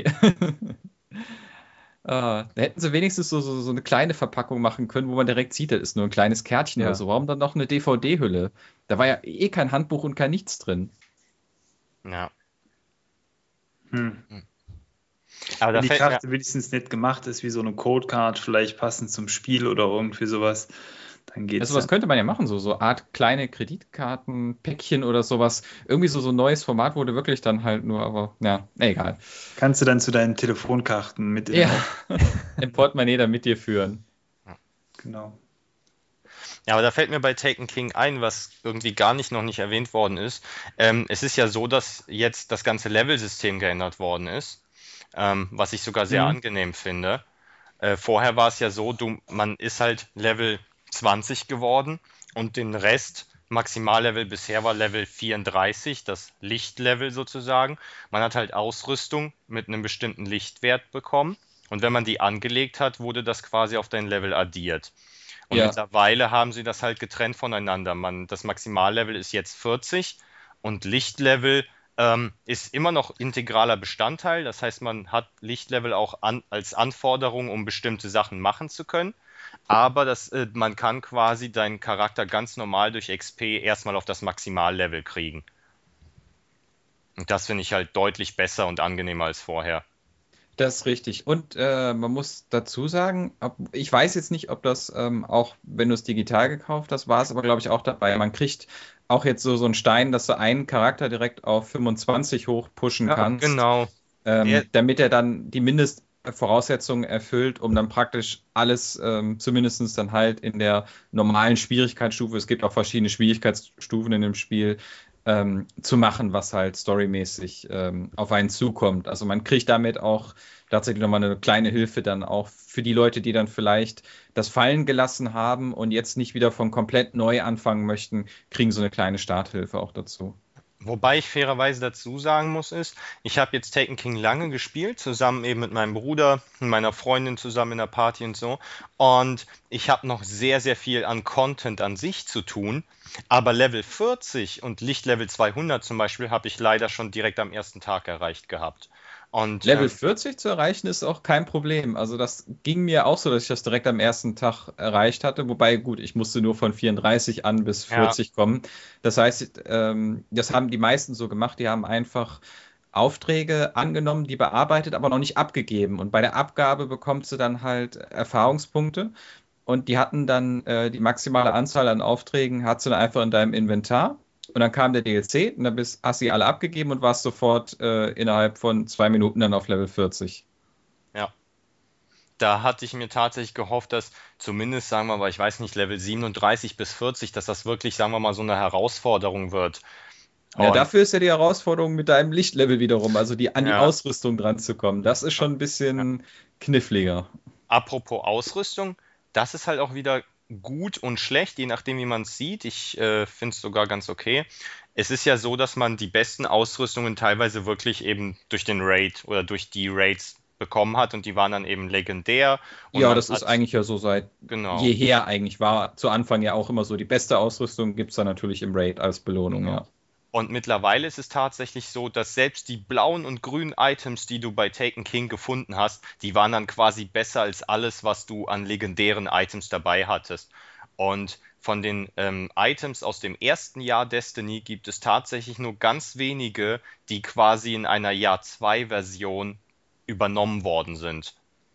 Ah, da hätten sie wenigstens so, so, so eine kleine Verpackung machen können, wo man direkt sieht, das ist nur ein kleines Kärtchen Ja. oder so. Warum dann noch eine D V D-Hülle? Da war ja eh kein Handbuch und kein nichts drin. Ja. Hm. Aber da Wenn die fällt mir, Karte wenigstens nett gemacht ist, wie so eine Codecard, vielleicht passend zum Spiel oder irgendwie sowas, dann geht's Also was ja. könnte man ja machen, so, so Art kleine Kreditkarten, Päckchen oder sowas. Irgendwie so so ein neues Format wurde wirklich dann halt nur, aber ja, egal. Kannst du dann zu deinen Telefonkarten mit in Ja, den im Portemonnaie da mit dir führen. Genau. ja, aber da fällt mir bei Taken King ein, was irgendwie gar nicht noch nicht erwähnt worden ist. Ähm, es ist ja so, dass jetzt das ganze Level-System geändert worden ist, ähm, was ich sogar sehr Mhm. angenehm finde. Äh, vorher war es ja so, du, man ist halt Level zwanzig geworden und den Rest, Maximallevel bisher war Level vierunddreißig, das Lichtlevel sozusagen. Man hat halt Ausrüstung mit einem bestimmten Lichtwert bekommen und wenn man die angelegt hat, wurde das quasi auf dein Level addiert. Und Ja. mittlerweile haben sie das halt getrennt voneinander. Man, das Maximallevel ist jetzt vierzig und Lichtlevel ähm, ist immer noch integraler Bestandteil. Das heißt, man hat Lichtlevel auch an, als Anforderung, um bestimmte Sachen machen zu können. Aber das, äh, man kann quasi deinen Charakter ganz normal durch X P erstmal auf das Maximallevel kriegen. Und das finde ich halt deutlich besser und angenehmer als vorher. Das ist richtig. Und äh, man muss dazu sagen, ob, ich weiß jetzt nicht, ob das ähm, auch, wenn du es digital gekauft hast, war es aber, glaube ich, auch dabei. Man kriegt auch jetzt so, so einen Stein, dass du einen Charakter direkt auf fünfundzwanzig hoch pushen Ja, kannst, genau. ähm, Der- damit er dann die Mindestvoraussetzungen erfüllt, um dann praktisch alles ähm, zumindest dann halt in der normalen Schwierigkeitsstufe, es gibt auch verschiedene Schwierigkeitsstufen in dem Spiel, ähm, zu machen, was halt storymäßig ähm, auf einen zukommt. Also man kriegt damit auch tatsächlich nochmal eine kleine Hilfe dann auch für die Leute, die dann vielleicht das fallen gelassen haben und jetzt nicht wieder von komplett neu anfangen möchten, kriegen so eine kleine Starthilfe auch dazu. Wobei ich fairerweise dazu sagen muss, ist, ich habe jetzt Taken King lange gespielt, zusammen eben mit meinem Bruder und meiner Freundin zusammen in der Party und so. Und ich habe noch sehr, sehr viel an Content an sich zu tun. Aber Level vierzig und Lichtlevel zweihundert zum Beispiel habe ich leider schon direkt am ersten Tag erreicht gehabt. Und Level ähm, vierzig zu erreichen ist auch kein Problem. Also das ging mir auch so, dass ich das direkt am ersten Tag erreicht hatte. Wobei, gut, ich musste nur von vierunddreißig an bis ja, vierzig kommen. Das heißt, ähm, das haben die meisten so gemacht. Die haben einfach Aufträge angenommen, die bearbeitet, aber noch nicht abgegeben. Und bei der Abgabe bekommst du dann halt Erfahrungspunkte. Und die hatten dann äh, die maximale Anzahl an Aufträgen, hast du dann einfach in deinem Inventar. Und dann kam der D L C und dann bist, hast du die alle abgegeben und warst sofort äh, innerhalb von zwei Minuten dann auf Level vierzig. ja. Da hatte ich mir tatsächlich gehofft, dass zumindest, sagen wir mal, ich weiß nicht, Level siebenunddreißig bis vierzig, dass das wirklich, sagen wir mal, so eine Herausforderung wird. Ja, Und dafür ist ja die Herausforderung mit deinem Lichtlevel wiederum, also die, an die ja, Ausrüstung dran zu kommen. Das ist schon ein bisschen kniffliger. apropos Ausrüstung, das ist halt auch wieder gut und schlecht, je nachdem, wie man es sieht. Ich äh, finde es sogar ganz okay. Es ist ja so, dass man die besten Ausrüstungen teilweise wirklich eben durch den Raid oder durch die Raids bekommen hat und die waren dann eben legendär und Ja, man das ist hat, eigentlich ja so seit genau, jeher eigentlich war. Zu Anfang ja auch immer so. Die beste Ausrüstung gibt es dann natürlich im Raid als Belohnung, genau. ja. Und mittlerweile ist es tatsächlich so, dass selbst die blauen und grünen Items, die du bei Taken King gefunden hast, die waren dann quasi besser als alles, was du an legendären Items dabei hattest. Und von den ähm, Items aus dem ersten Jahr Destiny gibt es tatsächlich nur ganz wenige, die quasi in einer Jahr zwei Version übernommen worden sind.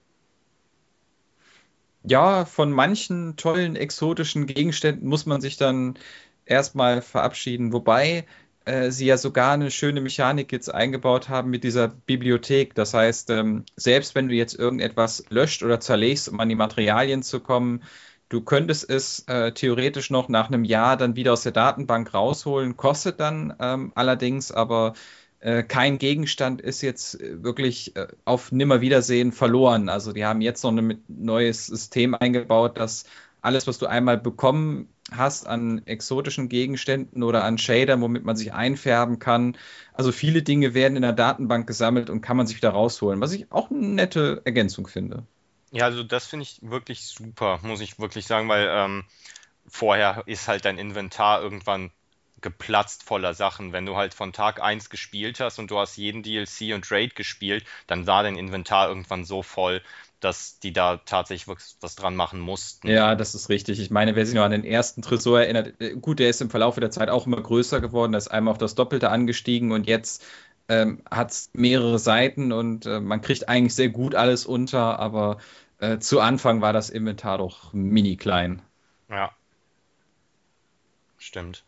Ja, von manchen tollen exotischen Gegenständen muss man sich dann erstmal verabschieden, wobei äh, sie ja sogar eine schöne Mechanik jetzt eingebaut haben mit dieser Bibliothek. Das heißt, ähm, selbst wenn du jetzt irgendetwas löscht oder zerlegst, um an die Materialien zu kommen, Du könntest es äh, theoretisch noch nach einem Jahr dann wieder aus der Datenbank rausholen, kostet dann ähm, allerdings, aber äh, kein Gegenstand ist jetzt äh, wirklich äh, auf Nimmerwiedersehen verloren. Also die haben jetzt noch ein mit- neues System eingebaut, dass alles, was du einmal bekommen hast an exotischen Gegenständen oder an Shadern, womit man sich einfärben kann, also viele Dinge werden in der Datenbank gesammelt und kann man sich wieder rausholen, was ich auch eine nette Ergänzung finde. Ja, also das finde ich wirklich super, muss ich wirklich sagen, weil ähm, vorher ist halt dein Inventar irgendwann geplatzt voller Sachen. Wenn du halt von Tag eins gespielt hast und du hast jeden D L C und Raid gespielt, dann war dein Inventar irgendwann so voll, dass die da tatsächlich was, was dran machen mussten. Ja, das ist richtig. Ich meine, wer sich noch an den ersten Tresor erinnert, äh, gut, der ist im Verlauf der Zeit auch immer größer geworden, da ist einmal auf das Doppelte angestiegen und jetzt ähm, hat es mehrere Seiten und äh, man kriegt eigentlich sehr gut alles unter, aber äh, zu Anfang war das Inventar doch mini klein. Ja, stimmt.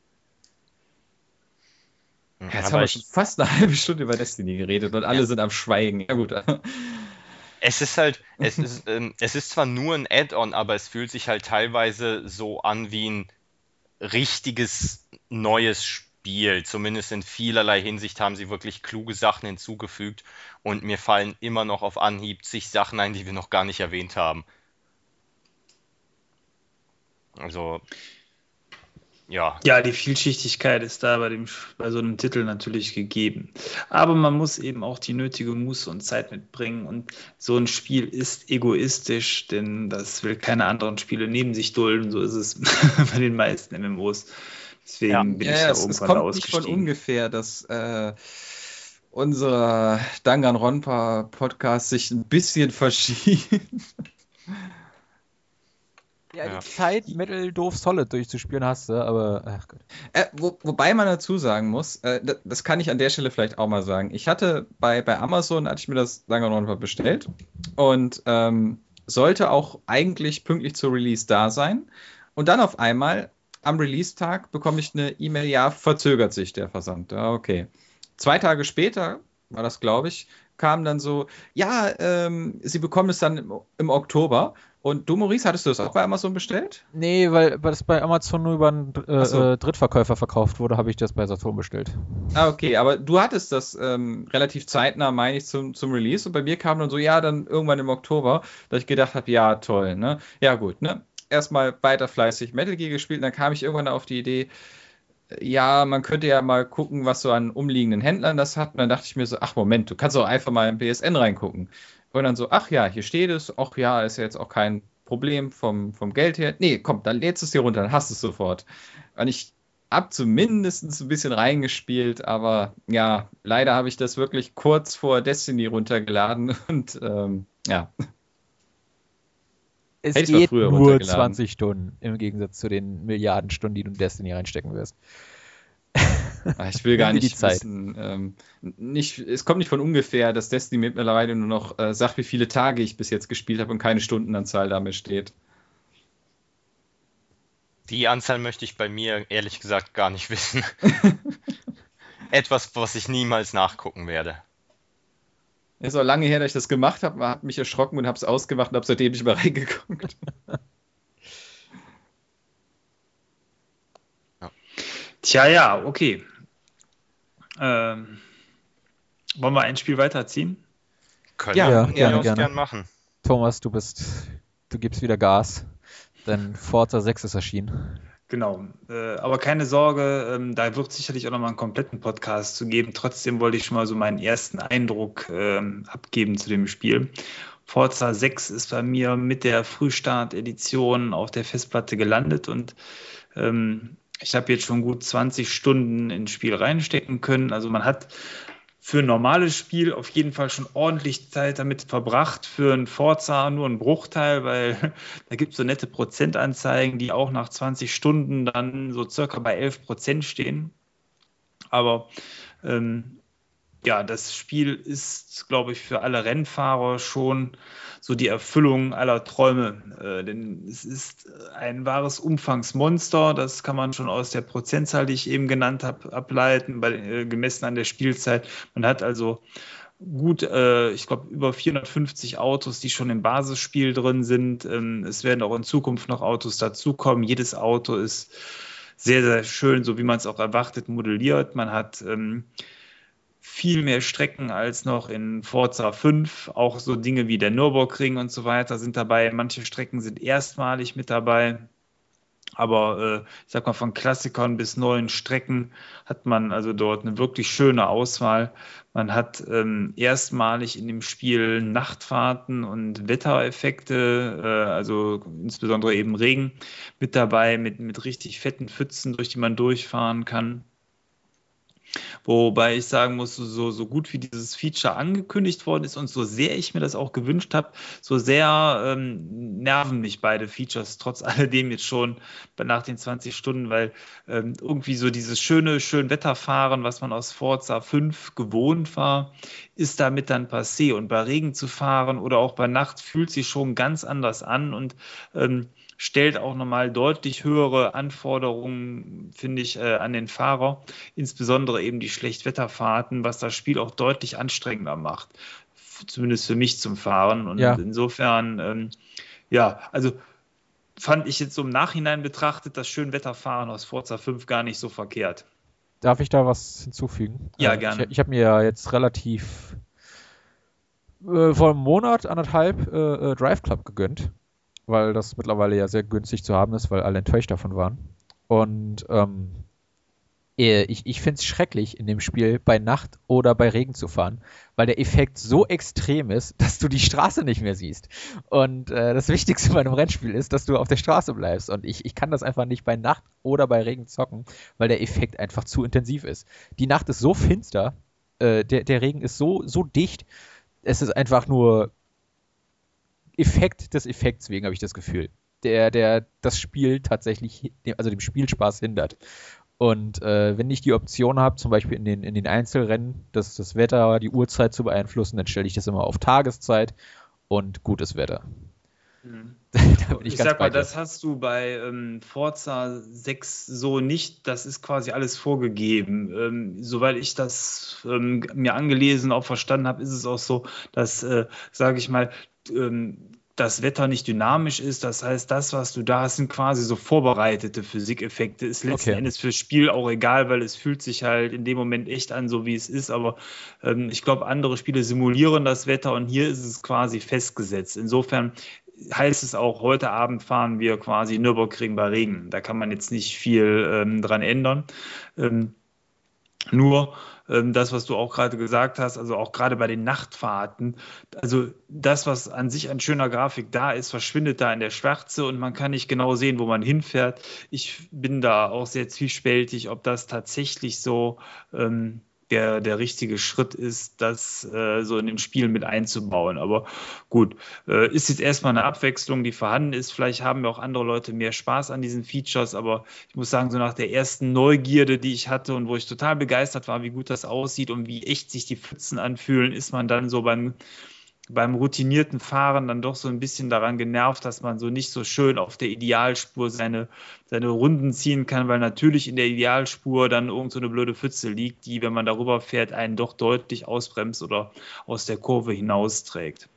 Hm, Ja, jetzt haben Aber wir schon ich, fast eine halbe Stunde über Destiny geredet und alle ja, sind am Schweigen. Ja gut. es ist halt, es ist, ähm, es ist zwar nur ein Add-on, aber es fühlt sich halt teilweise so an wie ein richtiges neues Spiel. Zumindest in vielerlei Hinsicht haben sie wirklich kluge Sachen hinzugefügt und mir fallen immer noch auf Anhieb zig Sachen ein, die wir noch gar nicht erwähnt haben. Also, ja, Ja, die Vielschichtigkeit ist da bei dem, bei so einem Titel natürlich gegeben. Aber man muss eben auch die nötige Muße und Zeit mitbringen. Und so ein Spiel ist egoistisch, denn das will keine anderen Spiele neben sich dulden. So ist es bei den meisten M M Os. ja, Deswegen bin Ja, ich ja, da es, es irgendwann da kommt nicht von ausgestiegen. ungefähr, dass äh, unser Danganronpa-Podcast sich ein bisschen verschiebt. Ja, die ja. Zeit, Metal doof Solid durchzuspielen hast du, aber ach Gott. Äh, wo, wobei man dazu sagen muss, äh, das, das kann ich an der Stelle vielleicht auch mal sagen. Ich hatte bei, bei Amazon, hatte ich mir das Danganronpa bestellt und ähm, sollte auch eigentlich pünktlich zur Release da sein. Und dann auf einmal am Release-Tag bekomme ich eine E-Mail, ja, verzögert sich der Versand. Ja, okay. Zwei Tage später, war das, glaube ich, kam dann so, ja, ähm, Sie bekommen es dann im, im Oktober. Und du, Maurice, hattest du das auch bei Amazon bestellt? Nee, weil, weil das bei Amazon nur über einen Ach so. äh, äh, Drittverkäufer verkauft wurde, habe ich das bei Saturn bestellt. Ah, okay, aber du hattest das ähm, relativ zeitnah, meine ich, zum, zum Release und bei mir kam dann so, ja, dann irgendwann im Oktober, da ich gedacht habe, ja, toll, ne? Ja, gut, ne? Erstmal weiter fleißig Metal Gear gespielt und dann kam ich irgendwann auf die Idee, äh, ja, man könnte ja mal gucken, was so an umliegenden Händlern das hat. Und dann dachte ich mir so, ach Moment, du kannst auch einfach mal im P S N reingucken. Und dann so, ach ja, hier steht es, ach ja, ist ja jetzt auch kein Problem vom, vom Geld her. Nee, komm, dann lädst du es dir runter, dann hast du es sofort. Und ich hab zumindest ein bisschen reingespielt, aber ja, leider habe ich das wirklich kurz vor Destiny runtergeladen und ähm, ja, Es hätte ich es mal geht früher nur runtergeladen. zwanzig Stunden im Gegensatz zu den Milliarden Stunden, die du in Destiny reinstecken wirst. Ah, Ich will gar Nimm dir die nicht Zeit. wissen, ähm, nicht, es kommt nicht von ungefähr, dass Destiny mittlerweile nur noch äh, sagt, wie viele Tage ich bis jetzt gespielt habe und keine Stundenanzahl damit steht. Die Anzahl möchte ich bei mir ehrlich gesagt gar nicht wissen. Etwas, was ich niemals nachgucken werde. Ist auch lange her, dass ich das gemacht habe, habe mich erschrocken und habe es ausgemacht und habe seitdem nicht mehr reingeguckt. Ja. Tja, ja, okay. Ähm, wollen wir ein Spiel weiterziehen? Können Ja, wir Ja, von mir gerne, aus gerne. gern machen. Thomas, du bist, du gibst wieder Gas, denn Forza sechs ist erschienen. Genau, äh, aber keine Sorge, ähm, da wird sicherlich auch nochmal einen kompletten Podcast zu geben. Trotzdem wollte ich schon mal so meinen ersten Eindruck ähm, abgeben zu dem Spiel. Forza sechs ist bei mir mit der Frühstart-Edition auf der Festplatte gelandet und ähm, ich habe jetzt schon gut zwanzig Stunden ins Spiel reinstecken können. Also man hat für ein normales Spiel auf jeden Fall schon ordentlich Zeit damit verbracht. Für ein Forza nur ein Bruchteil, weil da gibt es so nette Prozentanzeigen, die auch nach zwanzig Stunden dann so circa bei elf Prozent stehen. Aber ähm, ja, das Spiel ist, glaube ich, für alle Rennfahrer schon so die Erfüllung aller Träume. Äh, denn es ist ein wahres Umfangsmonster. Das kann man schon aus der Prozentzahl, die ich eben genannt habe, ableiten, bei, äh, gemessen an der Spielzeit. Man hat also gut, äh, ich glaube, über vierhundertfünfzig Autos, die schon im Basisspiel drin sind. Ähm, es werden auch in Zukunft noch Autos dazukommen. Jedes Auto ist sehr, sehr schön, so wie man es auch erwartet, modelliert. Man hat ähm, viel mehr Strecken als noch in Forza fünf. Auch so Dinge wie der Nürburgring und so weiter sind dabei. Manche Strecken sind erstmalig mit dabei. Aber äh, ich sag mal, von Klassikern bis neuen Strecken hat man also dort eine wirklich schöne Auswahl. Man hat ähm, erstmalig in dem Spiel Nachtfahrten und Wettereffekte, äh, also insbesondere eben Regen mit dabei, mit, mit richtig fetten Pfützen, durch die man durchfahren kann. Wobei ich sagen muss, so, so gut wie dieses Feature angekündigt worden ist und so sehr ich mir das auch gewünscht habe, so sehr ähm, nerven mich beide Features trotz alledem jetzt schon nach den zwanzig Stunden, weil ähm, irgendwie so dieses schöne, schön Wetterfahren, was man aus Forza fünf gewohnt war, ist damit dann passé. Und bei Regen zu fahren oder auch bei Nacht fühlt sich schon ganz anders an und ähm, stellt auch nochmal deutlich höhere Anforderungen, finde ich, äh, an den Fahrer, insbesondere eben die Schlechtwetterfahrten, was das Spiel auch deutlich anstrengender macht, F- zumindest für mich zum Fahren. Und Ja, insofern, ähm, ja, also fand ich jetzt so im Nachhinein betrachtet das Schönwetterfahren aus Forza fünf gar nicht so verkehrt. darf ich da was hinzufügen? Ja, Ähm, ich gerne. ich habe mir ja jetzt relativ äh, vor einem Monat, anderthalb, äh, äh, Drive Club gegönnt, weil das mittlerweile ja sehr günstig zu haben ist, weil alle enttäuscht davon waren. Und ähm, äh, ich, ich finde es schrecklich, in dem Spiel bei Nacht oder bei Regen zu fahren, weil der Effekt so extrem ist, dass du die Straße nicht mehr siehst. Und äh, das Wichtigste bei einem Rennspiel ist, dass du auf der Straße bleibst. Und ich, ich kann das einfach nicht bei Nacht oder bei Regen zocken, weil der Effekt einfach zu intensiv ist. Die Nacht ist so finster, äh, der, der Regen ist so, so dicht, es ist einfach nur Effekt des Effekts wegen, habe ich das Gefühl. Der, der das Spiel tatsächlich, also dem Spielspaß hindert. Und äh, wenn ich die Option habe, zum Beispiel in den, in den Einzelrennen, das, das Wetter, die Uhrzeit zu beeinflussen, dann stelle ich das immer auf Tageszeit und gutes Wetter. Mhm. Da bin ich Ich ganz sag bei mal, dir. das hast du bei ähm, Forza sechs so nicht. Das ist quasi alles vorgegeben. Ähm, soweit ich das ähm, mir angelesen, auch verstanden habe, ist es auch so, dass, äh, sage ich mal, ähm, das Wetter nicht dynamisch ist. Das heißt, das, was du da hast, sind quasi so vorbereitete Physikeffekte. Ist letzten Okay. Endes fürs Spiel auch egal, weil es fühlt sich halt in dem Moment echt an, so wie es ist. Aber ähm, ich glaube, andere Spiele simulieren das Wetter und hier ist es quasi festgesetzt. Insofern heißt es auch, heute Abend fahren wir quasi Nürburgring bei Regen. Da kann man jetzt nicht viel ähm, dran ändern. Ähm, nur ähm, das, was du auch gerade gesagt hast, also auch gerade bei den Nachtfahrten, also das, was an sich an schöner Grafik da ist, verschwindet da in der Schwärze und man kann nicht genau sehen, wo man hinfährt. Ich bin da auch sehr zwiespältig, ob das tatsächlich so ähm, der, der richtige Schritt ist, das äh, so in dem Spiel mit einzubauen. Aber gut, äh, ist jetzt erstmal eine Abwechslung, die vorhanden ist. Vielleicht haben ja auch andere Leute mehr Spaß an diesen Features, aber ich muss sagen, so nach der ersten Neugierde, die ich hatte und wo ich total begeistert war, wie gut das aussieht und wie echt sich die Pfützen anfühlen, ist man dann so beim, beim routinierten Fahren dann doch so ein bisschen daran genervt, dass man so nicht so schön auf der Idealspur seine, seine Runden ziehen kann, weil natürlich in der Idealspur dann irgend so eine blöde Pfütze liegt, die, wenn man darüber fährt, einen doch deutlich ausbremst oder aus der Kurve hinausträgt.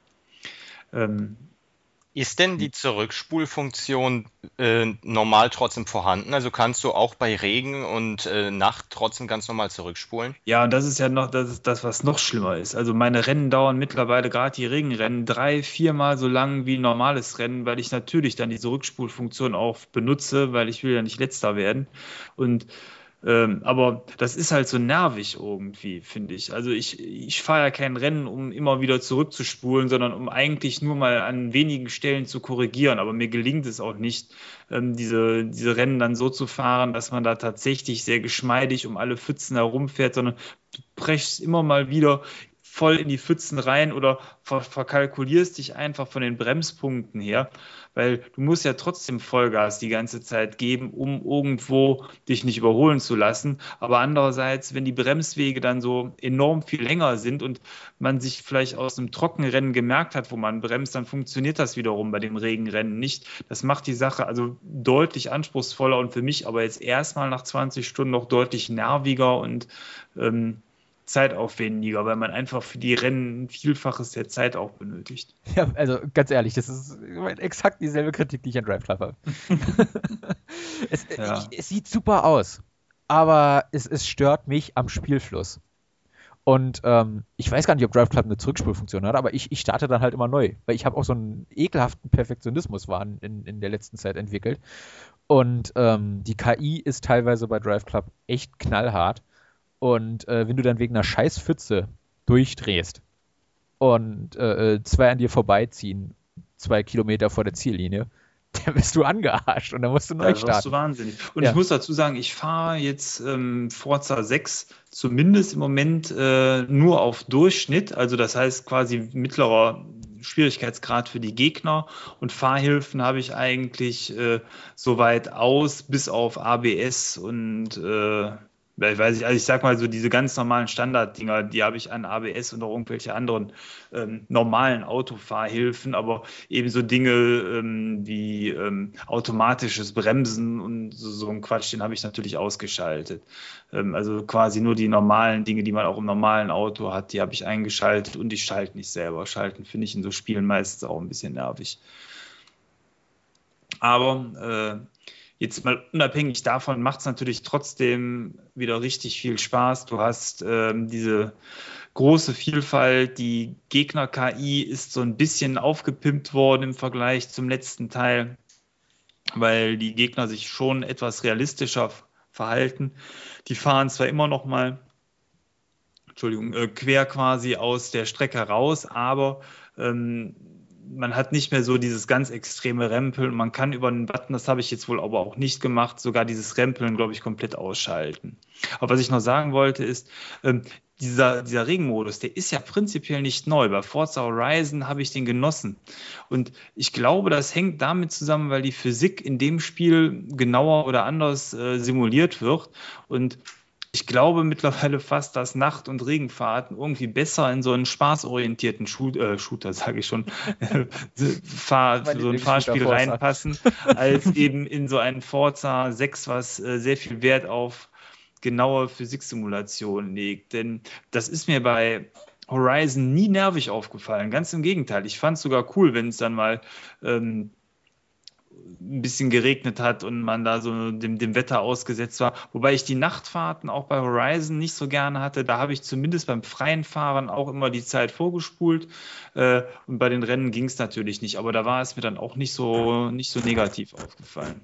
Ähm, Ist denn die Zurückspulfunktion äh, normal trotzdem vorhanden? Also kannst du auch bei Regen und äh, Nacht trotzdem ganz normal zurückspulen? Ja, und das ist ja noch das, ist das, was noch schlimmer ist. Also meine Rennen dauern mittlerweile, gerade die Regenrennen, drei, viermal so lang wie ein normales Rennen, weil ich natürlich dann diese Rückspulfunktion auch benutze, weil ich will ja nicht letzter werden. Und ähm, aber das ist halt so nervig irgendwie, finde ich. Also ich, ich fahre ja kein Rennen, um immer wieder zurückzuspulen, sondern um eigentlich nur mal an wenigen Stellen zu korrigieren. Aber mir gelingt es auch nicht, ähm, diese, diese Rennen dann so zu fahren, dass man da tatsächlich sehr geschmeidig um alle Pfützen herumfährt, sondern du brechst immer mal wieder voll in die Pfützen rein oder ver verkalkulierst dich einfach von den Bremspunkten her, weil du musst ja trotzdem Vollgas die ganze Zeit geben, um irgendwo dich nicht überholen zu lassen. Aber andererseits, wenn die Bremswege dann so enorm viel länger sind und man sich vielleicht aus einem Trockenrennen gemerkt hat, wo man bremst, dann funktioniert das wiederum bei dem Regenrennen nicht. Das macht die Sache also deutlich anspruchsvoller und für mich aber jetzt erstmal nach zwanzig Stunden noch deutlich nerviger und ähm, zeitaufwendiger, weil man einfach für die Rennen ein Vielfaches der Zeit auch benötigt. Ja, also ganz ehrlich, das ist exakt dieselbe Kritik, die ich an Drive Club habe. es, Ja. es sieht super aus, aber es, es stört mich am Spielfluss. Und ähm, ich weiß gar nicht, ob Drive Club eine Zurückspulfunktion hat, aber ich, ich starte dann halt immer neu, weil ich habe auch so einen ekelhaften Perfektionismus-Wahn in, in der letzten Zeit entwickelt. Und ähm, die K I ist teilweise bei Drive Club echt knallhart. Und äh, wenn du dann wegen einer Scheißpfütze durchdrehst und äh, zwei an dir vorbeiziehen, zwei Kilometer vor der Ziellinie, dann bist du angearscht und dann musst du neu Da wirst starten. du wahnsinnig. Und Ja. ich muss dazu sagen, ich fahre jetzt ähm, Forza sechs zumindest im Moment äh, nur auf Durchschnitt, also das heißt quasi mittlerer Schwierigkeitsgrad für die Gegner, und Fahrhilfen habe ich eigentlich äh, soweit aus, bis auf A B S und äh, ich weiß nicht, also ich sag mal so diese ganz normalen Standarddinger, die habe ich an A B S und auch irgendwelche anderen ähm, normalen Autofahrhilfen, aber eben so Dinge ähm, wie ähm, automatisches Bremsen und so, so ein Quatsch, den habe ich natürlich ausgeschaltet. Ähm, also quasi nur die normalen Dinge, die man auch im normalen Auto hat, die habe ich eingeschaltet, und ich schalte nicht selber. Schalten finde ich in so Spielen meistens auch ein bisschen nervig. Aber äh, jetzt mal unabhängig davon macht es natürlich trotzdem wieder richtig viel Spaß. Du hast ähm, diese große Vielfalt, die Gegner-K I ist so ein bisschen aufgepimpt worden im Vergleich zum letzten Teil, weil die Gegner sich schon etwas realistischer verhalten. Die fahren zwar immer noch mal, Entschuldigung, äh, quer quasi aus der Strecke raus, aber ähm, man hat nicht mehr so dieses ganz extreme Rempeln. Man kann über einen Button, das habe ich jetzt wohl aber auch nicht gemacht, sogar dieses Rempeln, glaube ich, komplett ausschalten. Aber was ich noch sagen wollte ist, ähm, dieser, dieser Regenmodus, der ist ja prinzipiell nicht neu. Bei Forza Horizon habe ich den genossen. Und ich glaube, das hängt damit zusammen, weil die Physik in dem Spiel genauer oder anders äh, simuliert wird. Und ich glaube mittlerweile fast, dass Nacht- und Regenfahrten irgendwie besser in so einen spaßorientierten Shoot, äh, Shooter, sage ich schon, Fahr, so ein Fahrspiel reinpassen, als eben in so einen Forza sechs, was äh, sehr viel Wert auf genaue Physiksimulation legt. Denn das ist mir bei Horizon nie nervig aufgefallen. Ganz im Gegenteil. Ich fand es sogar cool, wenn es dann mal ähm, ein bisschen geregnet hat und man da so dem, dem Wetter ausgesetzt war. Wobei ich die Nachtfahrten auch bei Horizon nicht so gerne hatte. Da habe ich zumindest beim freien Fahren auch immer die Zeit vorgespult. Äh, und bei den Rennen ging es natürlich nicht. Aber da war es mir dann auch nicht so, nicht so negativ aufgefallen.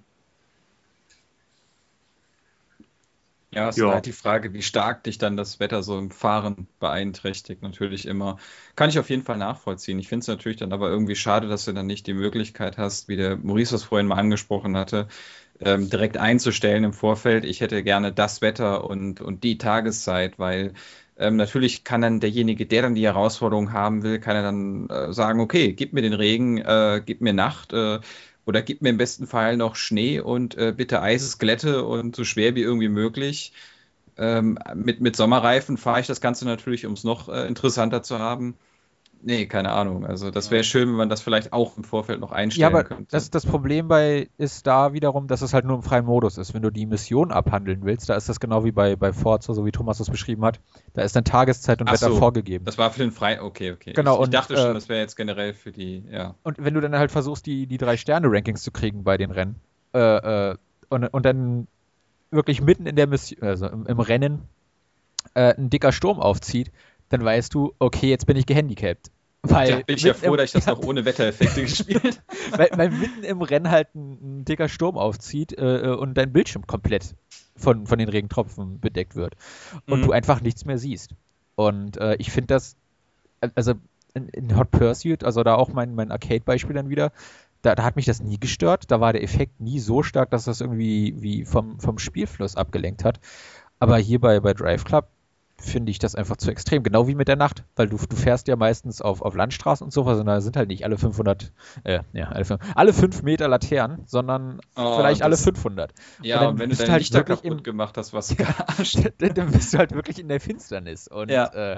Ja, es Ja. ist halt die Frage, wie stark dich dann das Wetter so im Fahren beeinträchtigt, natürlich immer. Kann ich auf jeden Fall nachvollziehen. Ich finde es natürlich dann aber irgendwie schade, dass du dann nicht die Möglichkeit hast, wie der Maurice das vorhin mal angesprochen hatte, ähm, direkt einzustellen im Vorfeld. Ich hätte gerne das Wetter und, und die Tageszeit, weil ähm, natürlich kann dann derjenige, der dann die Herausforderung haben will, kann er dann äh, sagen, okay, gib mir den Regen, äh, gib mir Nacht, äh, oder gib mir im besten Fall noch Schnee und äh, bitte Eis, Glätte und so schwer wie irgendwie möglich. Ähm, mit, mit Sommerreifen fahre ich das Ganze natürlich, um es noch äh, interessanter zu haben. Nee, keine Ahnung. Also das wäre schön, wenn man das vielleicht auch im Vorfeld noch einstellen Ja, aber könnte. das, das Problem bei ist da wiederum, dass es halt nur im freien Modus ist. Wenn du die Mission abhandeln willst, da ist das genau wie bei, bei Forza, so wie Thomas das beschrieben hat. Da ist dann Tageszeit und Ach Wetter so, vorgegeben. Das war für den Frei... Okay, okay. Genau, ich, ich und, dachte schon, äh, das wäre jetzt generell für die... Ja. Und wenn du dann halt versuchst, die, die drei Sterne-Rankings zu kriegen bei den Rennen, äh, äh, und, und dann wirklich mitten in der Mission, also im, im Rennen, äh, ein dicker Sturm aufzieht, dann weißt du, okay, jetzt bin ich gehandicapt. Weil Da bin ich ja mitten froh, im- dass ich das noch ohne Wettereffekte gespielt habe. weil, weil mitten im Rennen halt ein, ein dicker Sturm aufzieht äh, und dein Bildschirm komplett von, von den Regentropfen bedeckt wird und Mhm. du einfach nichts mehr siehst. Und äh, ich finde das, also in, in Hot Pursuit, also da auch mein, mein Arcade-Beispiel dann wieder, da, da hat mich das nie gestört, da war der Effekt nie so stark, dass das irgendwie wie vom, vom Spielfluss abgelenkt hat. Aber hier bei, bei Drive Club finde ich das einfach zu extrem, genau wie mit der Nacht, weil du, du fährst ja meistens auf, auf Landstraßen und sowas und da sind halt nicht alle fünfhundert, äh, ja, alle, fünf- alle fünf Meter Laternen, sondern Oh, vielleicht alle das- fünfhundert. Ja, dann und wenn du bist du dein halt Lichter wirklich kaputt im- gemacht hast, was gearscht. dann dann bist du halt wirklich in der Finsternis und Ja. äh,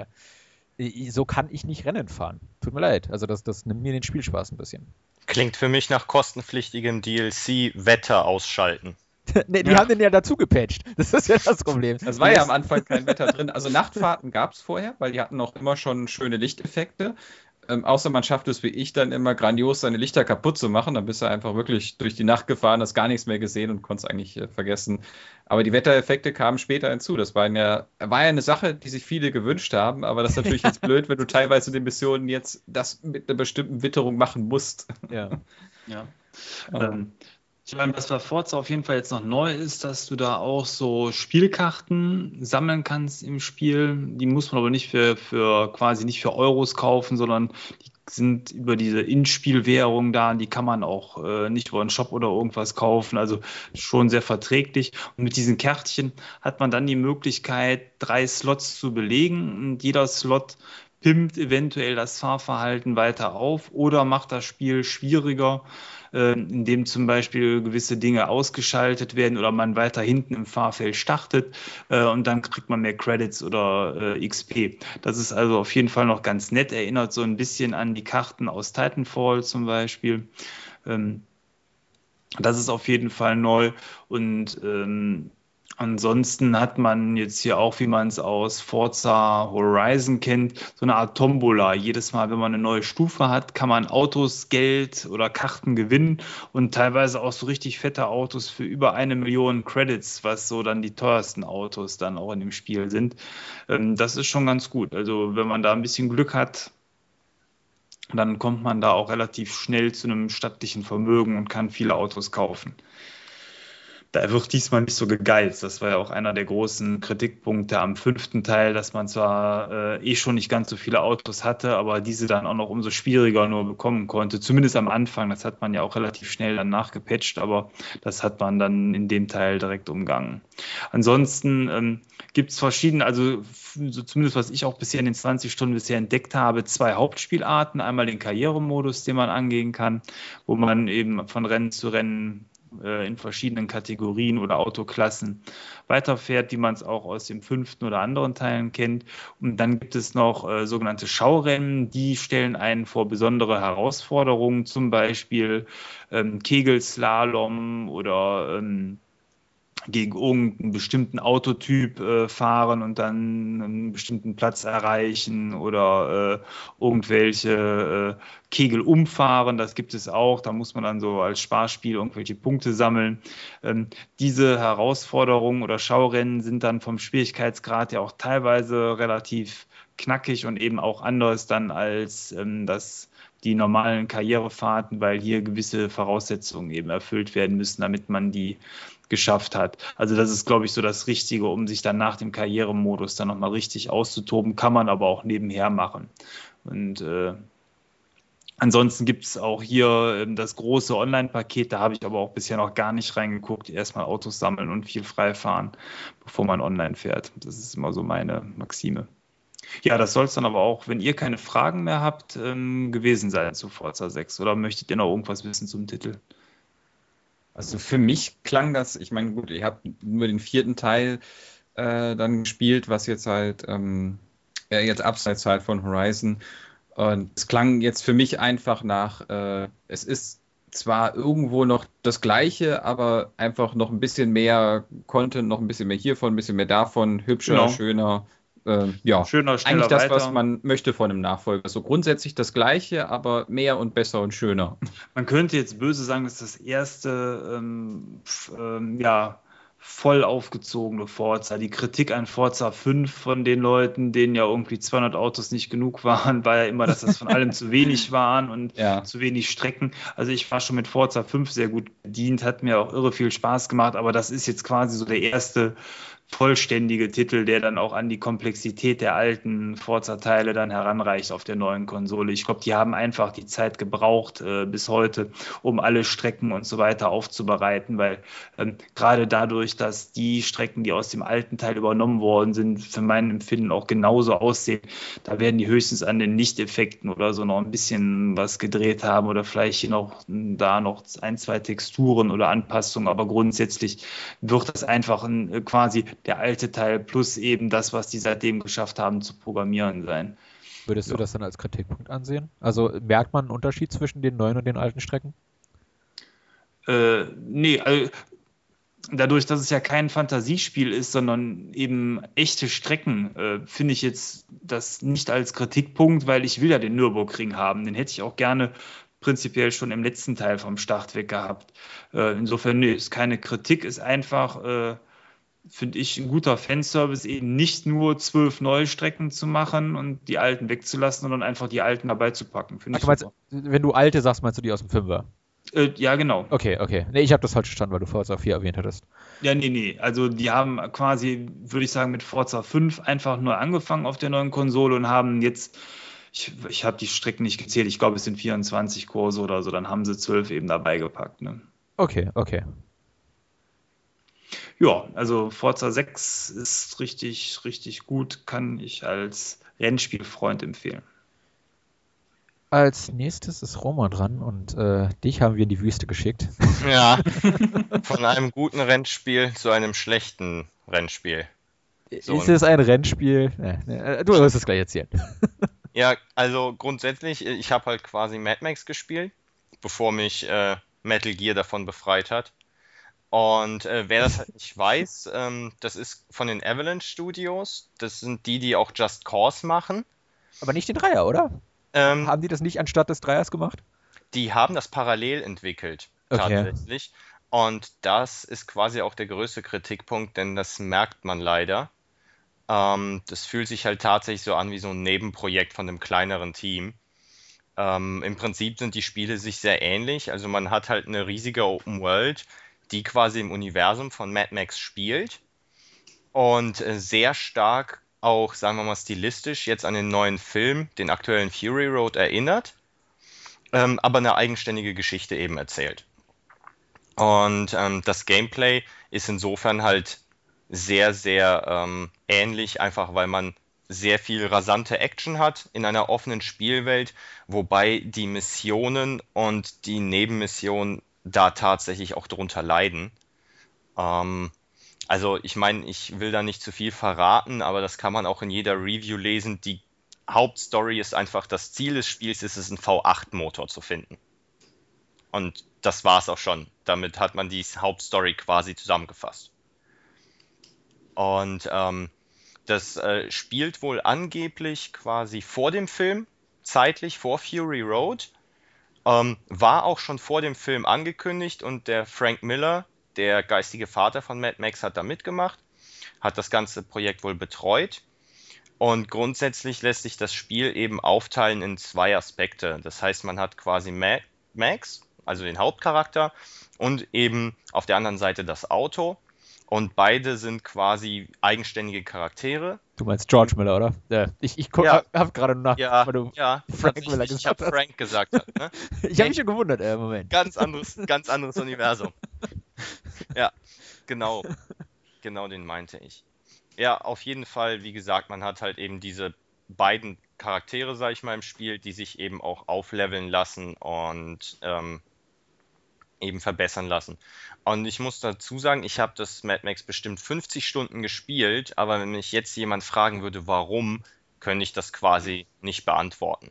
so kann ich nicht Rennen fahren. Tut mir leid, also das, das nimmt mir den Spielspaß ein bisschen. Klingt für mich nach kostenpflichtigem D L C Wetter ausschalten. Nee, die Ja. haben den ja dazu gepatcht. Das ist ja das Problem. Das war ja am Anfang kein Wetter drin. Also Nachtfahrten gab es vorher, weil die hatten auch immer schon schöne Lichteffekte. Ähm, außer man schafft es wie ich dann immer grandios seine Lichter kaputt zu machen. Dann bist du einfach wirklich durch die Nacht gefahren, hast gar nichts mehr gesehen und konntest eigentlich äh, vergessen. Aber die Wettereffekte kamen später hinzu. Das war ja, war ja eine Sache, die sich viele gewünscht haben. Aber das ist natürlich jetzt blöd, wenn du teilweise in den Missionen jetzt das mit einer bestimmten Witterung machen musst. Ja. Ja. Oh. Ähm, ich meine, was bei Forza auf jeden Fall jetzt noch neu ist, dass du da auch so Spielkarten sammeln kannst im Spiel. Die muss man aber nicht für, für quasi nicht für Euros kaufen, sondern die sind über diese In-Spiel-Währung da. Die kann man auch äh, nicht über einen Shop oder irgendwas kaufen. Also schon sehr verträglich. Und mit diesen Kärtchen hat man dann die Möglichkeit, drei Slots zu belegen. Und jeder Slot pimmt eventuell das Fahrverhalten weiter auf oder macht das Spiel schwieriger, äh, indem zum Beispiel gewisse Dinge ausgeschaltet werden oder man weiter hinten im Fahrfeld startet äh, und dann kriegt man mehr Credits oder äh, X P. Das ist also auf jeden Fall noch ganz nett, erinnert so ein bisschen an die Karten aus Titanfall zum Beispiel. Ähm, das ist auf jeden Fall neu und ähm, ansonsten hat man jetzt hier auch, wie man es aus Forza Horizon kennt, so eine Art Tombola. Jedes Mal, wenn man eine neue Stufe hat, kann man Autos, Geld oder Karten gewinnen und teilweise auch so richtig fette Autos für über eine Million Credits, was so dann die teuersten Autos dann auch in dem Spiel sind. Ähm, das ist schon ganz gut. Also wenn man da ein bisschen Glück hat, dann kommt man da auch relativ schnell zu einem stattlichen Vermögen und kann viele Autos kaufen. Da wird diesmal nicht so gegeizt. Das war ja auch einer der großen Kritikpunkte am fünften Teil, dass man zwar äh, eh schon nicht ganz so viele Autos hatte, aber diese dann auch noch umso schwieriger nur bekommen konnte. Zumindest am Anfang. Das hat man ja auch relativ schnell dann nachgepatcht, aber das hat man dann in dem Teil direkt umgangen. Ansonsten ähm, gibt es verschiedene, also so zumindest was ich auch bisher in den zwanzig Stunden bisher entdeckt habe, zwei Hauptspielarten. Einmal den Karrieremodus, den man angehen kann, wo man eben von Rennen zu Rennen in verschiedenen Kategorien oder Autoklassen weiterfährt, wie man es auch aus dem fünften oder anderen Teilen kennt. Und dann gibt es noch äh, sogenannte Schaurennen, die stellen einen vor besondere Herausforderungen, zum Beispiel ähm, Kegelslalom oder ähm, gegen irgendeinen bestimmten Autotyp äh, fahren und dann einen bestimmten Platz erreichen oder äh, irgendwelche äh, Kegel umfahren, das gibt es auch, da muss man dann so als Sparspiel irgendwelche Punkte sammeln. Ähm, diese Herausforderungen oder Schaurennen sind dann vom Schwierigkeitsgrad ja auch teilweise relativ knackig und eben auch anders dann als ähm, das die normalen Karrierefahrten, weil hier gewisse Voraussetzungen eben erfüllt werden müssen, damit man die geschafft hat. Also das ist, glaube ich, so das Richtige, um sich dann nach dem Karrieremodus dann nochmal richtig auszutoben, kann man aber auch nebenher machen. Und äh, ansonsten gibt es auch hier äh, das große Online-Paket, da habe ich aber auch bisher noch gar nicht reingeguckt. Erstmal Autos sammeln und viel frei fahren, bevor man online fährt. Das ist immer so meine Maxime. Ja, das soll es dann aber auch, wenn ihr keine Fragen mehr habt, ähm, gewesen sein zu Forza sechs. Oder möchtet ihr noch irgendwas wissen zum Titel? Also für mich klang das, ich meine, gut, ich habe nur den vierten Teil äh, dann gespielt, was jetzt halt ähm, ja, jetzt abseits halt von Horizon. Und es klang jetzt für mich einfach nach, äh, es ist zwar irgendwo noch das Gleiche, aber einfach noch ein bisschen mehr Content, noch ein bisschen mehr hiervon, ein bisschen mehr davon, hübscher, Genau. schöner. Äh, ja, Schöner, schneller, eigentlich das, weiter. was man möchte von einem Nachfolger. So grundsätzlich das Gleiche, aber mehr und besser und schöner. Man könnte jetzt böse sagen, das ist das erste ähm, f- ähm, ja, voll aufgezogene Forza. Die Kritik an Forza fünf von den Leuten, denen ja irgendwie zweihundert Autos nicht genug waren, war ja immer, dass das von allem zu wenig waren und Ja. zu wenig Strecken. Also ich war schon mit Forza fünf sehr gut bedient, hat mir auch irre viel Spaß gemacht, aber das ist jetzt quasi so der erste vollständige Titel, der dann auch an die Komplexität der alten Forza-Teile dann heranreicht auf der neuen Konsole. Ich glaube, die haben einfach die Zeit gebraucht äh, bis heute, um alle Strecken und so weiter aufzubereiten, weil ähm, gerade dadurch, dass die Strecken, die aus dem alten Teil übernommen worden sind, für mein Empfinden auch genauso aussehen, da werden die höchstens an den Lichteffekten oder so noch ein bisschen was gedreht haben oder vielleicht hier noch da noch ein, zwei Texturen oder Anpassungen, aber grundsätzlich wird das einfach ein, quasi der alte Teil plus eben das, was die seitdem geschafft haben zu programmieren sein. Würdest Ja. du das dann als Kritikpunkt ansehen? Also merkt man einen Unterschied zwischen den neuen und den alten Strecken? Äh, nee, also dadurch, dass es ja kein Fantasiespiel ist, sondern eben echte Strecken, äh, finde ich jetzt das nicht als Kritikpunkt, weil ich will ja den Nürburgring haben. Den hätte ich auch gerne prinzipiell schon im letzten Teil vom Start weg gehabt. Äh, insofern, nee, ist keine Kritik, ist einfach, äh, finde ich, ein guter Fanservice, eben nicht nur zwölf neue Strecken zu machen und die alten wegzulassen, sondern einfach die alten dabei zu packen. Finde Ach, ich du meinst, super. wenn du alte sagst, meinst du die aus dem Fünfer? Äh, ja, genau. Okay, okay. Nee, ich habe das falsch verstanden, weil du Forza vier erwähnt hattest. Ja, nee, nee. Also die haben quasi, würde ich sagen, mit Forza fünf einfach neu angefangen auf der neuen Konsole und haben jetzt, ich, ich habe die Strecken nicht gezählt, ich glaube, es sind vierundzwanzig Kurse oder so, dann haben sie zwölf eben dabei gepackt. Ne? Okay, okay. Ja, also Forza sechs ist richtig, richtig gut, kann ich als Rennspielfreund empfehlen. Als nächstes ist Roman dran und äh, dich haben wir in die Wüste geschickt. Ja, von einem guten Rennspiel zu einem schlechten Rennspiel. So, Ist es ein Rennspiel? Nee, nee, du wirst es gleich erzählen. Ja, also grundsätzlich, ich habe halt quasi Mad Max gespielt, bevor mich äh, Metal Gear davon befreit hat. Und äh, wer das halt nicht weiß, ähm, das ist von den Avalanche Studios. Das sind die, die auch Just Cause machen. Aber nicht den Dreier, oder? Ähm, Haben die das nicht anstatt des Dreiers gemacht? Die haben das parallel entwickelt, Okay. tatsächlich. Und das ist quasi auch der größte Kritikpunkt, denn das merkt man leider. Ähm, das fühlt sich halt tatsächlich so an wie so ein Nebenprojekt von einem kleineren Team. Ähm, im Prinzip sind die Spiele sich sehr ähnlich. Also man hat halt eine riesige Open World, die quasi im Universum von Mad Max spielt und äh, sehr stark auch, sagen wir mal, stilistisch jetzt an den neuen Film, den aktuellen Fury Road, erinnert, ähm, aber eine eigenständige Geschichte eben erzählt. Und ähm, das Gameplay ist insofern halt sehr, sehr ähm, ähnlich, einfach weil man sehr viel rasante Action hat in einer offenen Spielwelt, wobei die Missionen und die Nebenmissionen da tatsächlich auch drunter leiden. Ähm, also ich meine, ich will da nicht zu viel verraten, aber das kann man auch in jeder Review lesen. Die Hauptstory ist einfach, das Ziel des Spiels ist es, einen V acht Motor zu finden. Und das war es auch schon. Damit hat man die Hauptstory quasi zusammengefasst. Und ähm, das äh, spielt wohl angeblich quasi vor dem Film, zeitlich vor Fury Road. Ähm, war auch schon vor dem Film angekündigt und der Frank Miller, der geistige Vater von Mad Max, hat da mitgemacht, hat das ganze Projekt wohl betreut. Und grundsätzlich lässt sich das Spiel eben aufteilen in zwei Aspekte. Das heißt, man hat quasi Mad Max, also den Hauptcharakter, und eben auf der anderen Seite das Auto. Und beide sind quasi eigenständige Charaktere. Du meinst George Miller, oder? Ja, ich ich guck, Ja. hab gerade nach, Ja, weil du ja, Frank tatsächlich, Miller ich gesagt habe hast. Frank gesagt. Hat, ne? Ich habe mich schon gewundert, äh, Moment. Ganz anderes, ganz anderes Universum. Ja, genau. Genau den meinte ich. Ja, auf jeden Fall, wie gesagt, man hat halt eben diese beiden Charaktere, sag ich mal, im Spiel, die sich eben auch aufleveln lassen und ähm, eben verbessern lassen. Und ich muss dazu sagen, ich habe das Mad Max bestimmt fünfzig Stunden gespielt, aber wenn mich jetzt jemand fragen würde, warum, könnte ich das quasi nicht beantworten.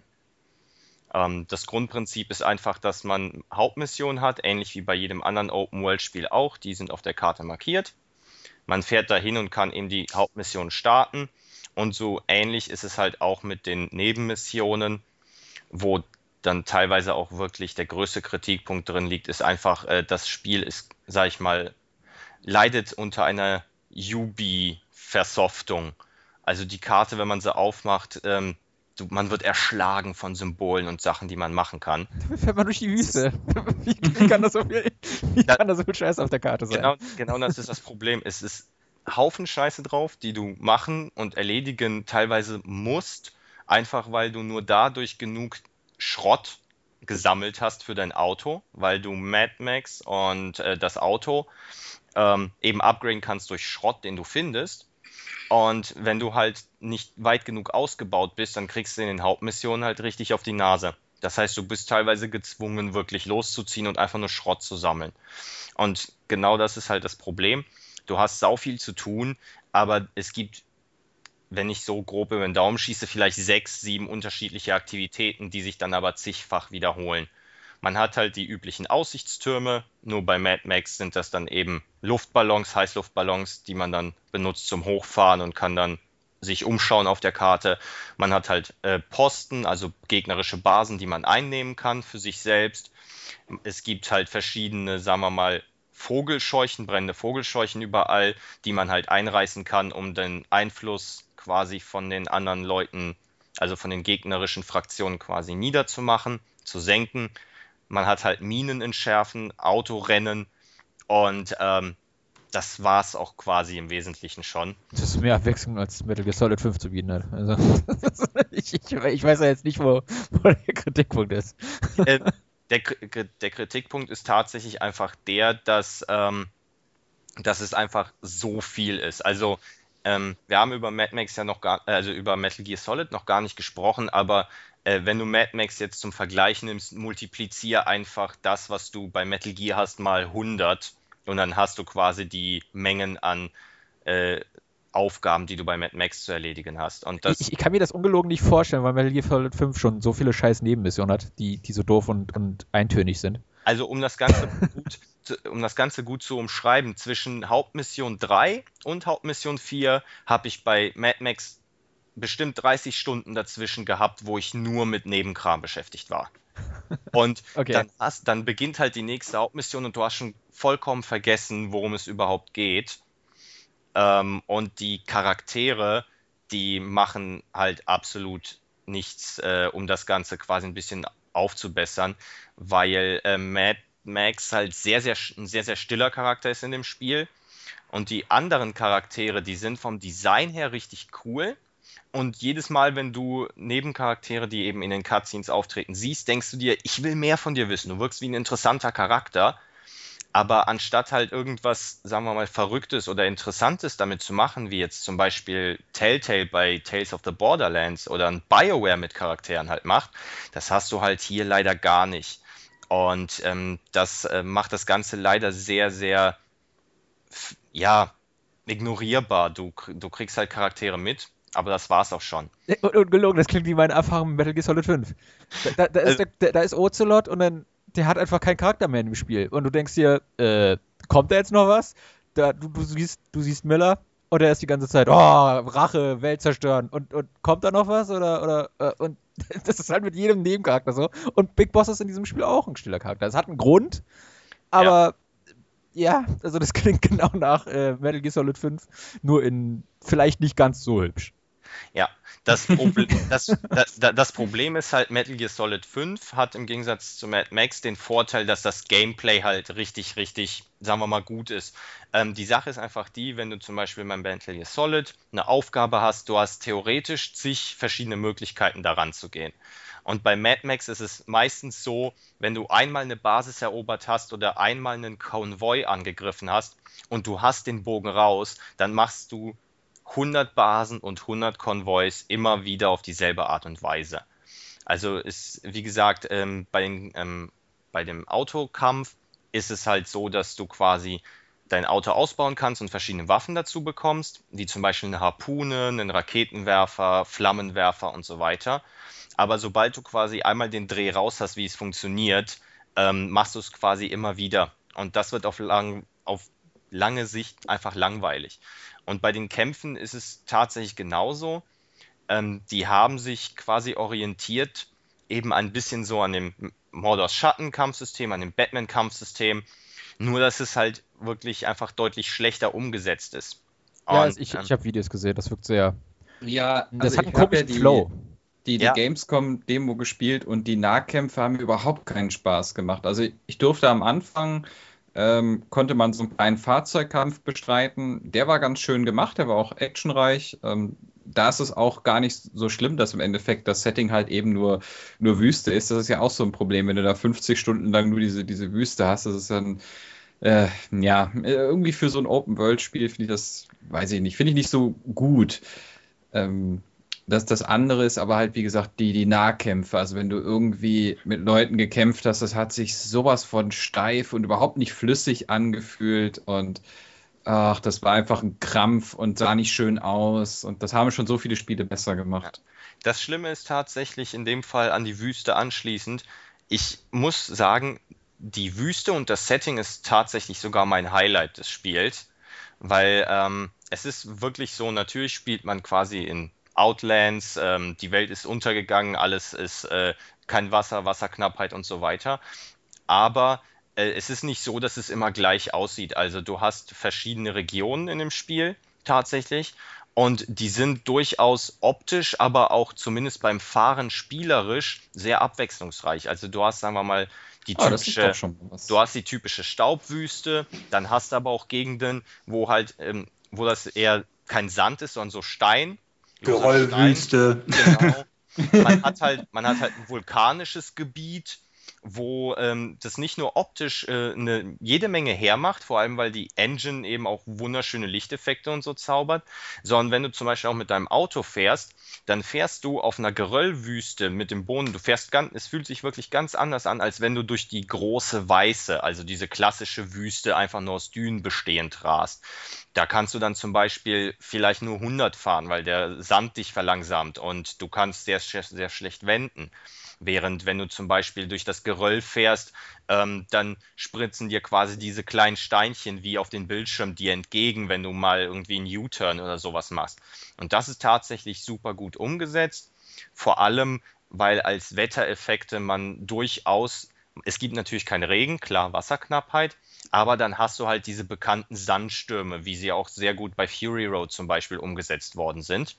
Ähm, das Grundprinzip ist einfach, dass man Hauptmissionen hat, ähnlich wie bei jedem anderen Open-World-Spiel auch. Die sind auf der Karte markiert. Man fährt dahin und kann eben die Hauptmission starten. Und so ähnlich ist es halt auch mit den Nebenmissionen, wo dann teilweise auch wirklich der größte Kritikpunkt drin liegt, ist einfach, äh, das Spiel ist, sag ich mal, leidet unter einer Ubi-Versoftung. Also die Karte, wenn man sie aufmacht, ähm, du, man wird erschlagen von Symbolen und Sachen, die man machen kann. Dafür fährt man durch die Wüste. Wie, wie kann das so viel, wie Ja. kann da so viel Scheiß auf der Karte sein? Genau, genau das ist das Problem. Es ist Haufen Scheiße drauf, die du machen und erledigen teilweise musst, einfach weil du nur dadurch genug Schrott gesammelt hast für dein Auto, weil du Mad Max und äh, das Auto ähm, eben upgraden kannst durch Schrott, den du findest. Und wenn du halt nicht weit genug ausgebaut bist, dann kriegst du in den Hauptmissionen halt richtig auf die Nase. Das heißt, du bist teilweise gezwungen, wirklich loszuziehen und einfach nur Schrott zu sammeln. Und genau das ist halt das Problem. Du hast sau viel zu tun, aber es gibt, wenn ich so grob über den Daumen schieße, vielleicht sechs, sieben unterschiedliche Aktivitäten, die sich dann aber zigfach wiederholen. Man hat halt die üblichen Aussichtstürme, nur bei Mad Max sind das dann eben Luftballons, Heißluftballons, die man dann benutzt zum Hochfahren und kann dann sich umschauen auf der Karte. Man hat halt äh, Posten, also gegnerische Basen, die man einnehmen kann für sich selbst. Es gibt halt verschiedene, sagen wir mal, Vogelscheuchen, brennende Vogelscheuchen überall, die man halt einreißen kann, um den Einfluss quasi von den anderen Leuten, also von den gegnerischen Fraktionen quasi niederzumachen, zu senken. Man hat halt Minen entschärfen, Autorennen und ähm, das war es auch quasi im Wesentlichen schon. Das ist mehr Abwechslung als Metal Gear Solid fünf zu bieten hat. Also, ich, ich, ich weiß ja jetzt nicht, wo, wo der Kritikpunkt ist. Äh, der, der Kritikpunkt ist tatsächlich einfach der, dass, ähm, dass es einfach so viel ist. Also ähm, wir haben über Mad Max ja noch gar, also über Metal Gear Solid noch gar nicht gesprochen, aber äh, wenn du Mad Max jetzt zum Vergleich nimmst, multiplizier einfach das, was du bei Metal Gear hast, mal hundert. Und dann hast du quasi die Mengen an äh, Aufgaben, die du bei Mad Max zu erledigen hast. Und das, ich, ich kann mir das ungelogen nicht vorstellen, weil Metal Gear Solid fünf schon so viele scheiß Nebenmissionen hat, die, die so doof und, und eintönig sind. Also um das Ganze gut, um das Ganze gut zu umschreiben, zwischen Hauptmission drei und Hauptmission vier habe ich bei Mad Max bestimmt dreißig Stunden dazwischen gehabt, wo ich nur mit Nebenkram beschäftigt war. Und okay. dann, hast, dann beginnt halt die nächste Hauptmission und du hast schon vollkommen vergessen, worum es überhaupt geht. Ähm, und die Charaktere, die machen halt absolut nichts, äh, um das Ganze quasi ein bisschen aufzubessern, weil äh, Mad Max halt sehr, sehr, ein sehr, sehr stiller Charakter ist in dem Spiel. Und die anderen Charaktere, die sind vom Design her richtig cool. Und jedes Mal, wenn du Nebencharaktere, die eben in den Cutscenes auftreten, siehst, denkst du dir, ich will mehr von dir wissen. Du wirkst wie ein interessanter Charakter. Aber anstatt halt irgendwas, sagen wir mal, Verrücktes oder Interessantes damit zu machen, wie jetzt zum Beispiel Telltale bei Tales of the Borderlands oder ein BioWare mit Charakteren halt macht, das hast du halt hier leider gar nicht. Und ähm, das äh, macht das Ganze leider sehr, sehr, f- ja, ignorierbar. Du, kr- du kriegst halt Charaktere mit, aber das war's auch schon. Und, und gelogen, das klingt wie meine Erfahrung mit Metal Gear Solid fünf. Da, da, da, ist, Also- der, der, da ist Ocelot und dann, der hat einfach keinen Charakter mehr in dem Spiel. Und du denkst dir, äh, kommt da jetzt noch was? Da, du, du, siehst, du siehst Miller und er ist die ganze Zeit, oh, Rache, Welt zerstören. Und, und kommt da noch was? Oder, oder, äh, und das ist halt mit jedem Nebencharakter so. Und Big Boss ist in diesem Spiel auch ein stiller Charakter. Es hat einen Grund, aber ja, ja also das klingt genau nach äh, Metal Gear Solid fünf, nur in vielleicht nicht ganz so hübsch. Ja, das, Proble das, das, das Problem ist halt, Metal Gear Solid fünf hat im Gegensatz zu Mad Max den Vorteil, dass das Gameplay halt richtig, richtig, sagen wir mal, gut ist. Ähm, die Sache ist einfach die, wenn du zum Beispiel beim Metal Gear Solid eine Aufgabe hast, du hast theoretisch zig verschiedene Möglichkeiten daran zu gehen. Und bei Mad Max ist es meistens so, wenn du einmal eine Basis erobert hast oder einmal einen Konvoi angegriffen hast und du hast den Bogen raus, dann machst du hundert Basen und hundert Konvois immer wieder auf dieselbe Art und Weise. Also ist, wie gesagt, ähm, bei, den, ähm, bei dem Autokampf ist es halt so, dass du quasi dein Auto ausbauen kannst und verschiedene Waffen dazu bekommst, wie zum Beispiel eine Harpune, einen Raketenwerfer, Flammenwerfer und so weiter. Aber sobald du quasi einmal den Dreh raus hast, wie es funktioniert, ähm, machst du es quasi immer wieder. Und das wird auf, lang, auf lange Sicht einfach langweilig. Und bei den Kämpfen ist es tatsächlich genauso. Ähm, die haben sich quasi orientiert, eben ein bisschen so an dem Mordors Schatten-Kampfsystem, an dem Batman-Kampfsystem. Nur, dass es halt wirklich einfach deutlich schlechter umgesetzt ist. Ja, Und, ich, ähm, ich habe Videos gesehen, das wirkt sehr. Ja, Das also hat einen ich hab ja komischen die, Flow. die, die Ja. Gamescom-Demo gespielt und die Nahkämpfe haben mir überhaupt keinen Spaß gemacht. Also ich durfte am Anfang, ähm, konnte man so einen kleinen Fahrzeugkampf bestreiten. Der war ganz schön gemacht, der war auch actionreich. Ähm, da ist es auch gar nicht so schlimm, dass im Endeffekt das Setting halt eben nur, nur Wüste ist. Das ist ja auch so ein Problem, wenn du da fünfzig Stunden lang nur diese, diese Wüste hast. Das ist dann, äh, ja, irgendwie für so ein Open-World-Spiel finde ich das, weiß ich nicht, finde ich nicht so gut. Ähm, das, das andere ist aber halt, wie gesagt, die, die Nahkämpfe. Also wenn du irgendwie mit Leuten gekämpft hast, das hat sich sowas von steif und überhaupt nicht flüssig angefühlt und ach, das war einfach ein Krampf und sah nicht schön aus und das haben schon so viele Spiele besser gemacht. Das Schlimme ist tatsächlich in dem Fall an die Wüste anschließend, ich muss sagen, die Wüste und das Setting ist tatsächlich sogar mein Highlight des Spiels, weil ähm, es ist wirklich so, natürlich spielt man quasi in Outlands, ähm, die Welt ist untergegangen, alles ist äh, kein Wasser, Wasserknappheit und so weiter. Aber äh, es ist nicht so, dass es immer gleich aussieht. Also du hast verschiedene Regionen in dem Spiel tatsächlich und die sind durchaus optisch, aber auch zumindest beim Fahren spielerisch sehr abwechslungsreich. Also du hast, sagen wir mal, die Ah, das ist typische, doch schon was. du hast die typische Staubwüste, dann hast du aber auch Gegenden, wo halt, ähm, wo das eher kein Sand ist, sondern so Stein. loser Stein. Geröllwüste. Genau. Man hat halt, man hat halt ein vulkanisches Gebiet, wo ähm, das nicht nur optisch äh, eine, jede Menge hermacht, vor allem weil die Engine eben auch wunderschöne Lichteffekte und so zaubert, sondern wenn du zum Beispiel auch mit deinem Auto fährst, dann fährst du auf einer Geröllwüste mit dem Boden, du fährst ganz, es fühlt sich wirklich ganz anders an, als wenn du durch die große Weiße, also diese klassische Wüste, einfach nur aus Dünen bestehend rast. Da kannst du dann zum Beispiel vielleicht nur hundert fahren, weil der Sand dich verlangsamt und du kannst sehr, sehr schlecht wenden. Während wenn du zum Beispiel durch das Geröll fährst, ähm, dann spritzen dir quasi diese kleinen Steinchen wie auf den Bildschirm dir entgegen, wenn du mal irgendwie einen U-Turn oder sowas machst. Und das ist tatsächlich super gut umgesetzt. Vor allem, weil als Wettereffekte man durchaus, es gibt natürlich keinen Regen, klar Wasserknappheit, aber dann hast du halt diese bekannten Sandstürme, wie sie auch sehr gut bei Fury Road zum Beispiel umgesetzt worden sind.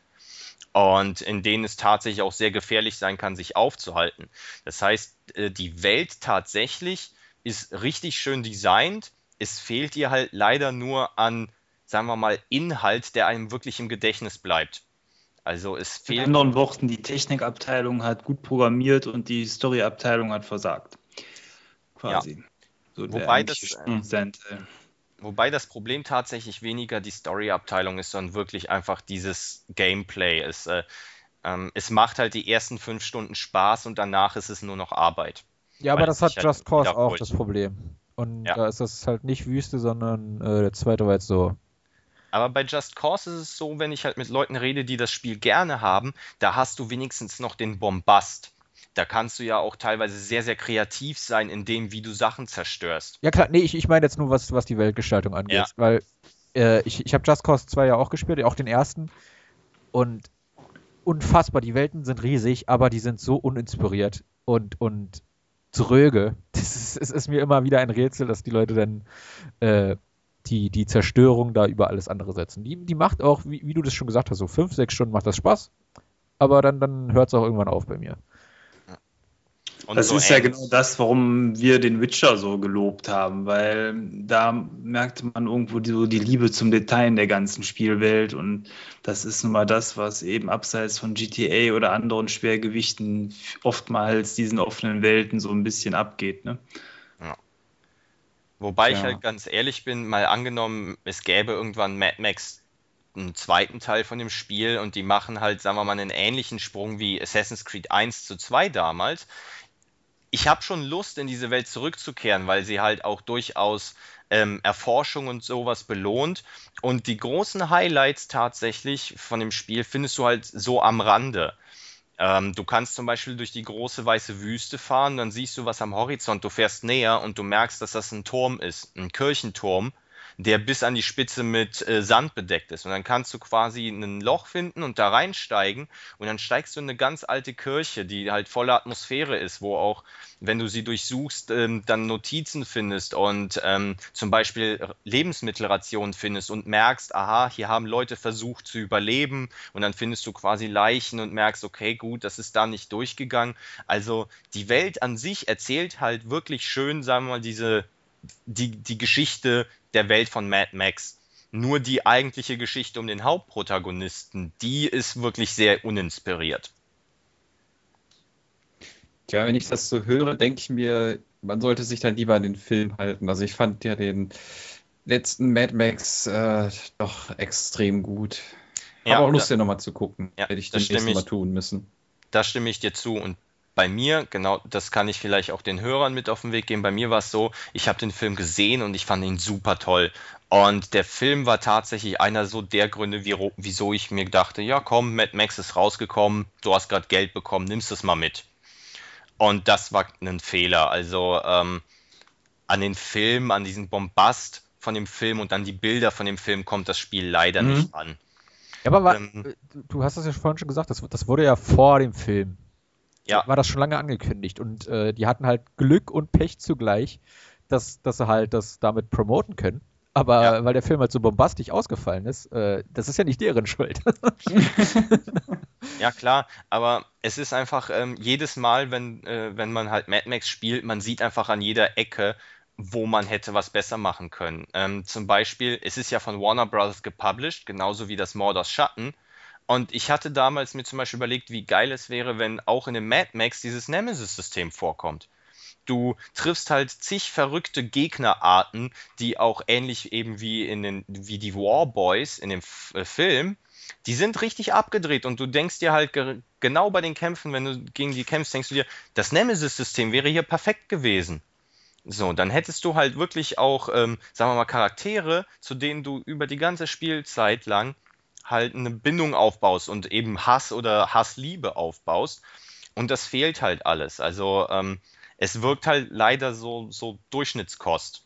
Und in denen es tatsächlich auch sehr gefährlich sein kann, sich aufzuhalten. Das heißt, äh, die Welt tatsächlich ist richtig schön designt. Es fehlt ihr halt leider nur an, sagen wir mal, Inhalt, der einem wirklich im Gedächtnis bleibt. Also es In fehlt. anderen Worten, die Technikabteilung hat gut programmiert und die Storyabteilung hat versagt. Quasi. So der Wobei das, eigentliche äh, Spielteil. Wobei das Problem tatsächlich weniger die Story-Abteilung ist, sondern wirklich einfach dieses Gameplay. Es, äh, ähm, es macht halt die ersten fünf Stunden Spaß und danach ist es nur noch Arbeit. Ja, aber Weil das es hat sich halt Just Cause auch wiederholt. das Problem. Und Ja. da ist das halt nicht Wüste, sondern äh, der zweite war jetzt so. Aber bei Just Cause ist es so, wenn ich halt mit Leuten rede, die das Spiel gerne haben, da hast du wenigstens noch den Bombast. Da kannst du ja auch teilweise sehr, sehr kreativ sein in dem, wie du Sachen zerstörst. Ja klar, nee, ich, ich meine jetzt nur, was, was die Weltgestaltung angeht. Ja. Weil äh, ich, ich habe Just Cause zwei ja auch gespielt, auch den ersten. Und unfassbar, die Welten sind riesig, aber die sind so uninspiriert und, und dröge. Das ist, es ist mir immer wieder ein Rätsel, dass die Leute dann äh, die, die Zerstörung da über alles andere setzen. Die, die macht auch, wie, wie du das schon gesagt hast, so fünf, sechs Stunden macht das Spaß. Aber dann, dann hört es auch irgendwann auf bei mir. Und Das so ist ja ähnlich- genau das, warum wir den Witcher so gelobt haben, weil da merkte man irgendwo die, so die Liebe zum Detail in der ganzen Spielwelt und das ist nun mal das, was eben abseits von G T A oder anderen Schwergewichten oftmals diesen offenen Welten so ein bisschen abgeht, ne? Wobei ich Ja. halt ganz ehrlich bin, mal angenommen, es gäbe irgendwann Mad Max einen zweiten Teil von dem Spiel und die machen halt, sagen wir mal, einen ähnlichen Sprung wie Assassin's Creed eins zu zwei damals. Ich habe schon Lust, in diese Welt zurückzukehren, weil sie halt auch durchaus ähm, Erforschung und sowas belohnt. Und die großen Highlights tatsächlich von dem Spiel findest du halt so am Rande. Ähm, du kannst zum Beispiel durch die große weiße Wüste fahren, dann siehst du was am Horizont, du fährst näher und du merkst, dass das ein Turm ist, ein Kirchenturm, der bis an die Spitze mit äh, Sand bedeckt ist. Und dann kannst du quasi ein Loch finden und da reinsteigen und dann steigst du in eine ganz alte Kirche, die halt voller Atmosphäre ist, wo auch, wenn du sie durchsuchst, ähm, dann Notizen findest und ähm, zum Beispiel Lebensmittelrationen findest und merkst, aha, hier haben Leute versucht zu überleben und dann findest du quasi Leichen und merkst, okay, gut, das ist da nicht durchgegangen. Also die Welt an sich erzählt halt wirklich schön, sagen wir mal, diese die, die Geschichte der Welt von Mad Max. Nur die eigentliche Geschichte um den Hauptprotagonisten, die ist wirklich sehr uninspiriert. Tja, wenn ich das so höre, denke ich mir, man sollte sich dann lieber an den Film halten. Also ich fand ja den letzten Mad Max äh, doch extrem gut. Ja, Habe auch Lust, da- den nochmal zu gucken. Ja, Hätte ich das demnächst stimme ich- mal tun müssen. Da stimme ich dir zu. Und bei mir, genau, das kann ich vielleicht auch den Hörern mit auf den Weg geben. Bei mir war es so, ich habe den Film gesehen und ich fand ihn super toll. Und der Film war tatsächlich einer so der Gründe, wie- wieso ich mir dachte, ja komm, Mad Max ist rausgekommen, du hast gerade Geld bekommen, nimmst es mal mit. Und das war ein Fehler. Also ähm, an den Film, an diesen Bombast von dem Film und an die Bilder von dem Film kommt das Spiel leider Mhm. nicht ran. Ja, aber war, Ähm, du du hast das ja vorhin schon gesagt, das, das wurde ja vor dem Film. ja, War das schon lange angekündigt und äh, die hatten halt Glück und Pech zugleich, dass, dass sie halt das damit promoten können. Aber Ja. weil der Film halt so bombastisch ausgefallen ist, äh, das ist ja nicht deren Schuld. ja klar, aber es ist einfach ähm, jedes Mal, wenn, äh, wenn man halt Mad Max spielt, man sieht einfach an jeder Ecke, wo man hätte was besser machen können. Ähm, zum Beispiel, es ist ja von Warner Bros. Gepublished, genauso wie das Mordors Schatten. Und ich hatte damals mir zum Beispiel überlegt, wie geil es wäre, wenn auch in dem Mad Max dieses Nemesis-System vorkommt. Du triffst halt zig verrückte Gegnerarten, die auch ähnlich eben wie in den, wie die Warboys in dem F äh, Film, die sind richtig abgedreht und du denkst dir halt ge genau bei den Kämpfen, wenn du gegen die kämpfst, denkst du dir, das Nemesis-System wäre hier perfekt gewesen. So, dann hättest du halt wirklich auch, ähm, sagen wir mal, Charaktere, zu denen du über die ganze Spielzeit lang halt eine Bindung aufbaust und eben Hass oder Hassliebe aufbaust. Und das fehlt halt alles. Also ähm, es wirkt halt leider so, so Durchschnittskost.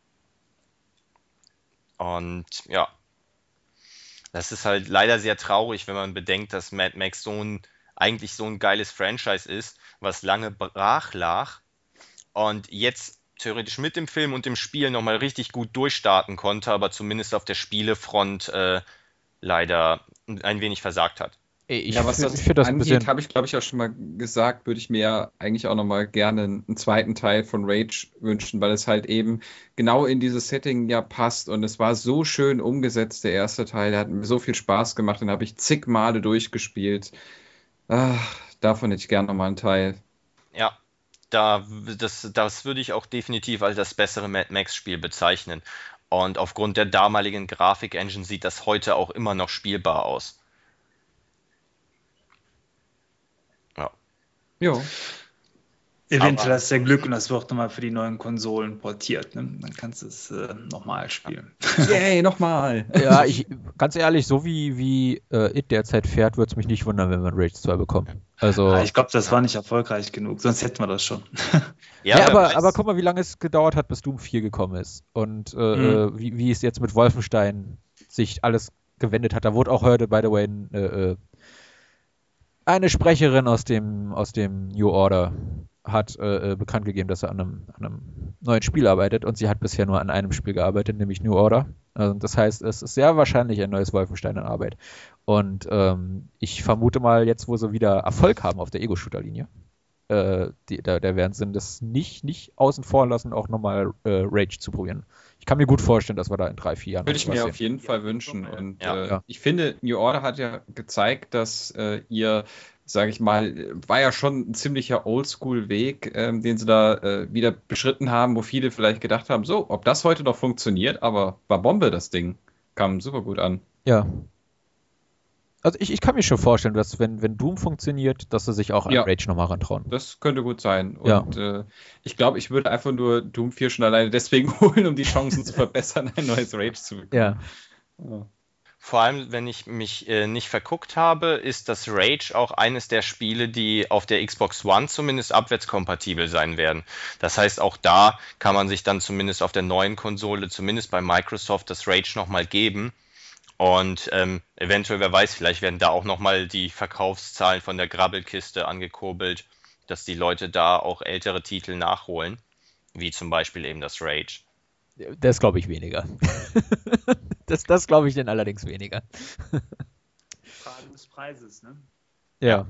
Und ja, das ist halt leider sehr traurig, wenn man bedenkt, dass Mad Max so ein, eigentlich so ein geiles Franchise ist, was lange brach lag und jetzt theoretisch mit dem Film und dem Spiel nochmal richtig gut durchstarten konnte, aber zumindest auf der Spielefront äh, leider ein wenig versagt hat. Ey, Ich Ja, was finde das find das ein angeht, bisschen. habe ich, glaube ich, auch schon mal gesagt, würde ich mir ja eigentlich auch nochmal gerne einen zweiten Teil von Rage wünschen, weil es halt eben genau in dieses Setting ja passt und es war so schön umgesetzt, der erste Teil, der hat mir so viel Spaß gemacht, den habe ich zig Male durchgespielt. Ach, davon hätte ich gerne nochmal einen Teil. Ja, da, das, das würde ich auch definitiv als das bessere Mad Max-Spiel bezeichnen. Und aufgrund der damaligen Grafik-Engine sieht das heute auch immer noch spielbar aus. Ja. Jo. Eventuell Aber hast du ja Glück und das wird nochmal für die neuen Konsolen portiert. Ne? Dann kannst du es äh, nochmal spielen. Yay, nochmal. Ja, ich, ganz ehrlich, so wie, wie äh, It derzeit fährt, würde es mich nicht wundern, wenn wir ein Rage zwei bekommen. Also, Ah, ich glaube, das war nicht erfolgreich genug, sonst hätten wir das schon. ja, ja, wer aber, weiß. aber guck mal, wie lange es gedauert hat, bis Doom vier gekommen ist. Und äh, Mhm. äh, wie, wie es jetzt mit Wolfenstein sich alles gewendet hat. Da wurde auch heute, by the way, ein, äh, äh, eine Sprecherin aus dem, aus dem New Order hat äh, äh, bekannt gegeben, dass er an einem, an einem neuen Spiel arbeitet und sie hat bisher nur an einem Spiel gearbeitet, nämlich New Order. Also das heißt, es ist sehr wahrscheinlich ein neues Wolfenstein in Arbeit. Und ähm, ich vermute mal, jetzt wo sie wieder Erfolg haben auf der Ego-Shooter-Linie, äh, die, da, da werden sie das nicht, nicht außen vor lassen, auch nochmal äh, Rage zu probieren. Ich kann mir gut vorstellen, dass wir da in drei, vier Jahren Würde ich noch was mir sehen. auf jeden Fall wünschen. Und Ja. äh, Ja. ich finde, New Order hat ja gezeigt, dass äh, ihr, sage ich mal, war ja schon ein ziemlicher Oldschool-Weg, ähm, den sie da äh, wieder beschritten haben, wo viele vielleicht gedacht haben, so, ob das heute noch funktioniert, aber war Bombe das Ding. Kam super gut an. Ja. Also ich, ich kann mir schon vorstellen, dass wenn, wenn Doom funktioniert, dass sie sich auch an Ja. Rage nochmal rantrauen. Das könnte gut sein. Ja. Und äh, ich glaube, ich würde einfach nur Doom vier schon alleine deswegen holen, um die Chancen zu verbessern, ein neues Rage zu bekommen. Ja. Ja. Vor allem, wenn ich mich äh, nicht verguckt habe, ist das Rage auch eines der Spiele, die auf der Xbox One zumindest abwärtskompatibel sein werden. Das heißt, auch da kann man sich dann zumindest auf der neuen Konsole, zumindest bei Microsoft, das Rage nochmal geben. Und ähm, eventuell, wer weiß, vielleicht werden da auch nochmal die Verkaufszahlen von der Grabbelkiste angekurbelt, dass die Leute da auch ältere Titel nachholen, wie zum Beispiel eben das Rage. Das glaube ich weniger. das das glaube ich denn allerdings weniger. Frage des Preises, ne? Ja.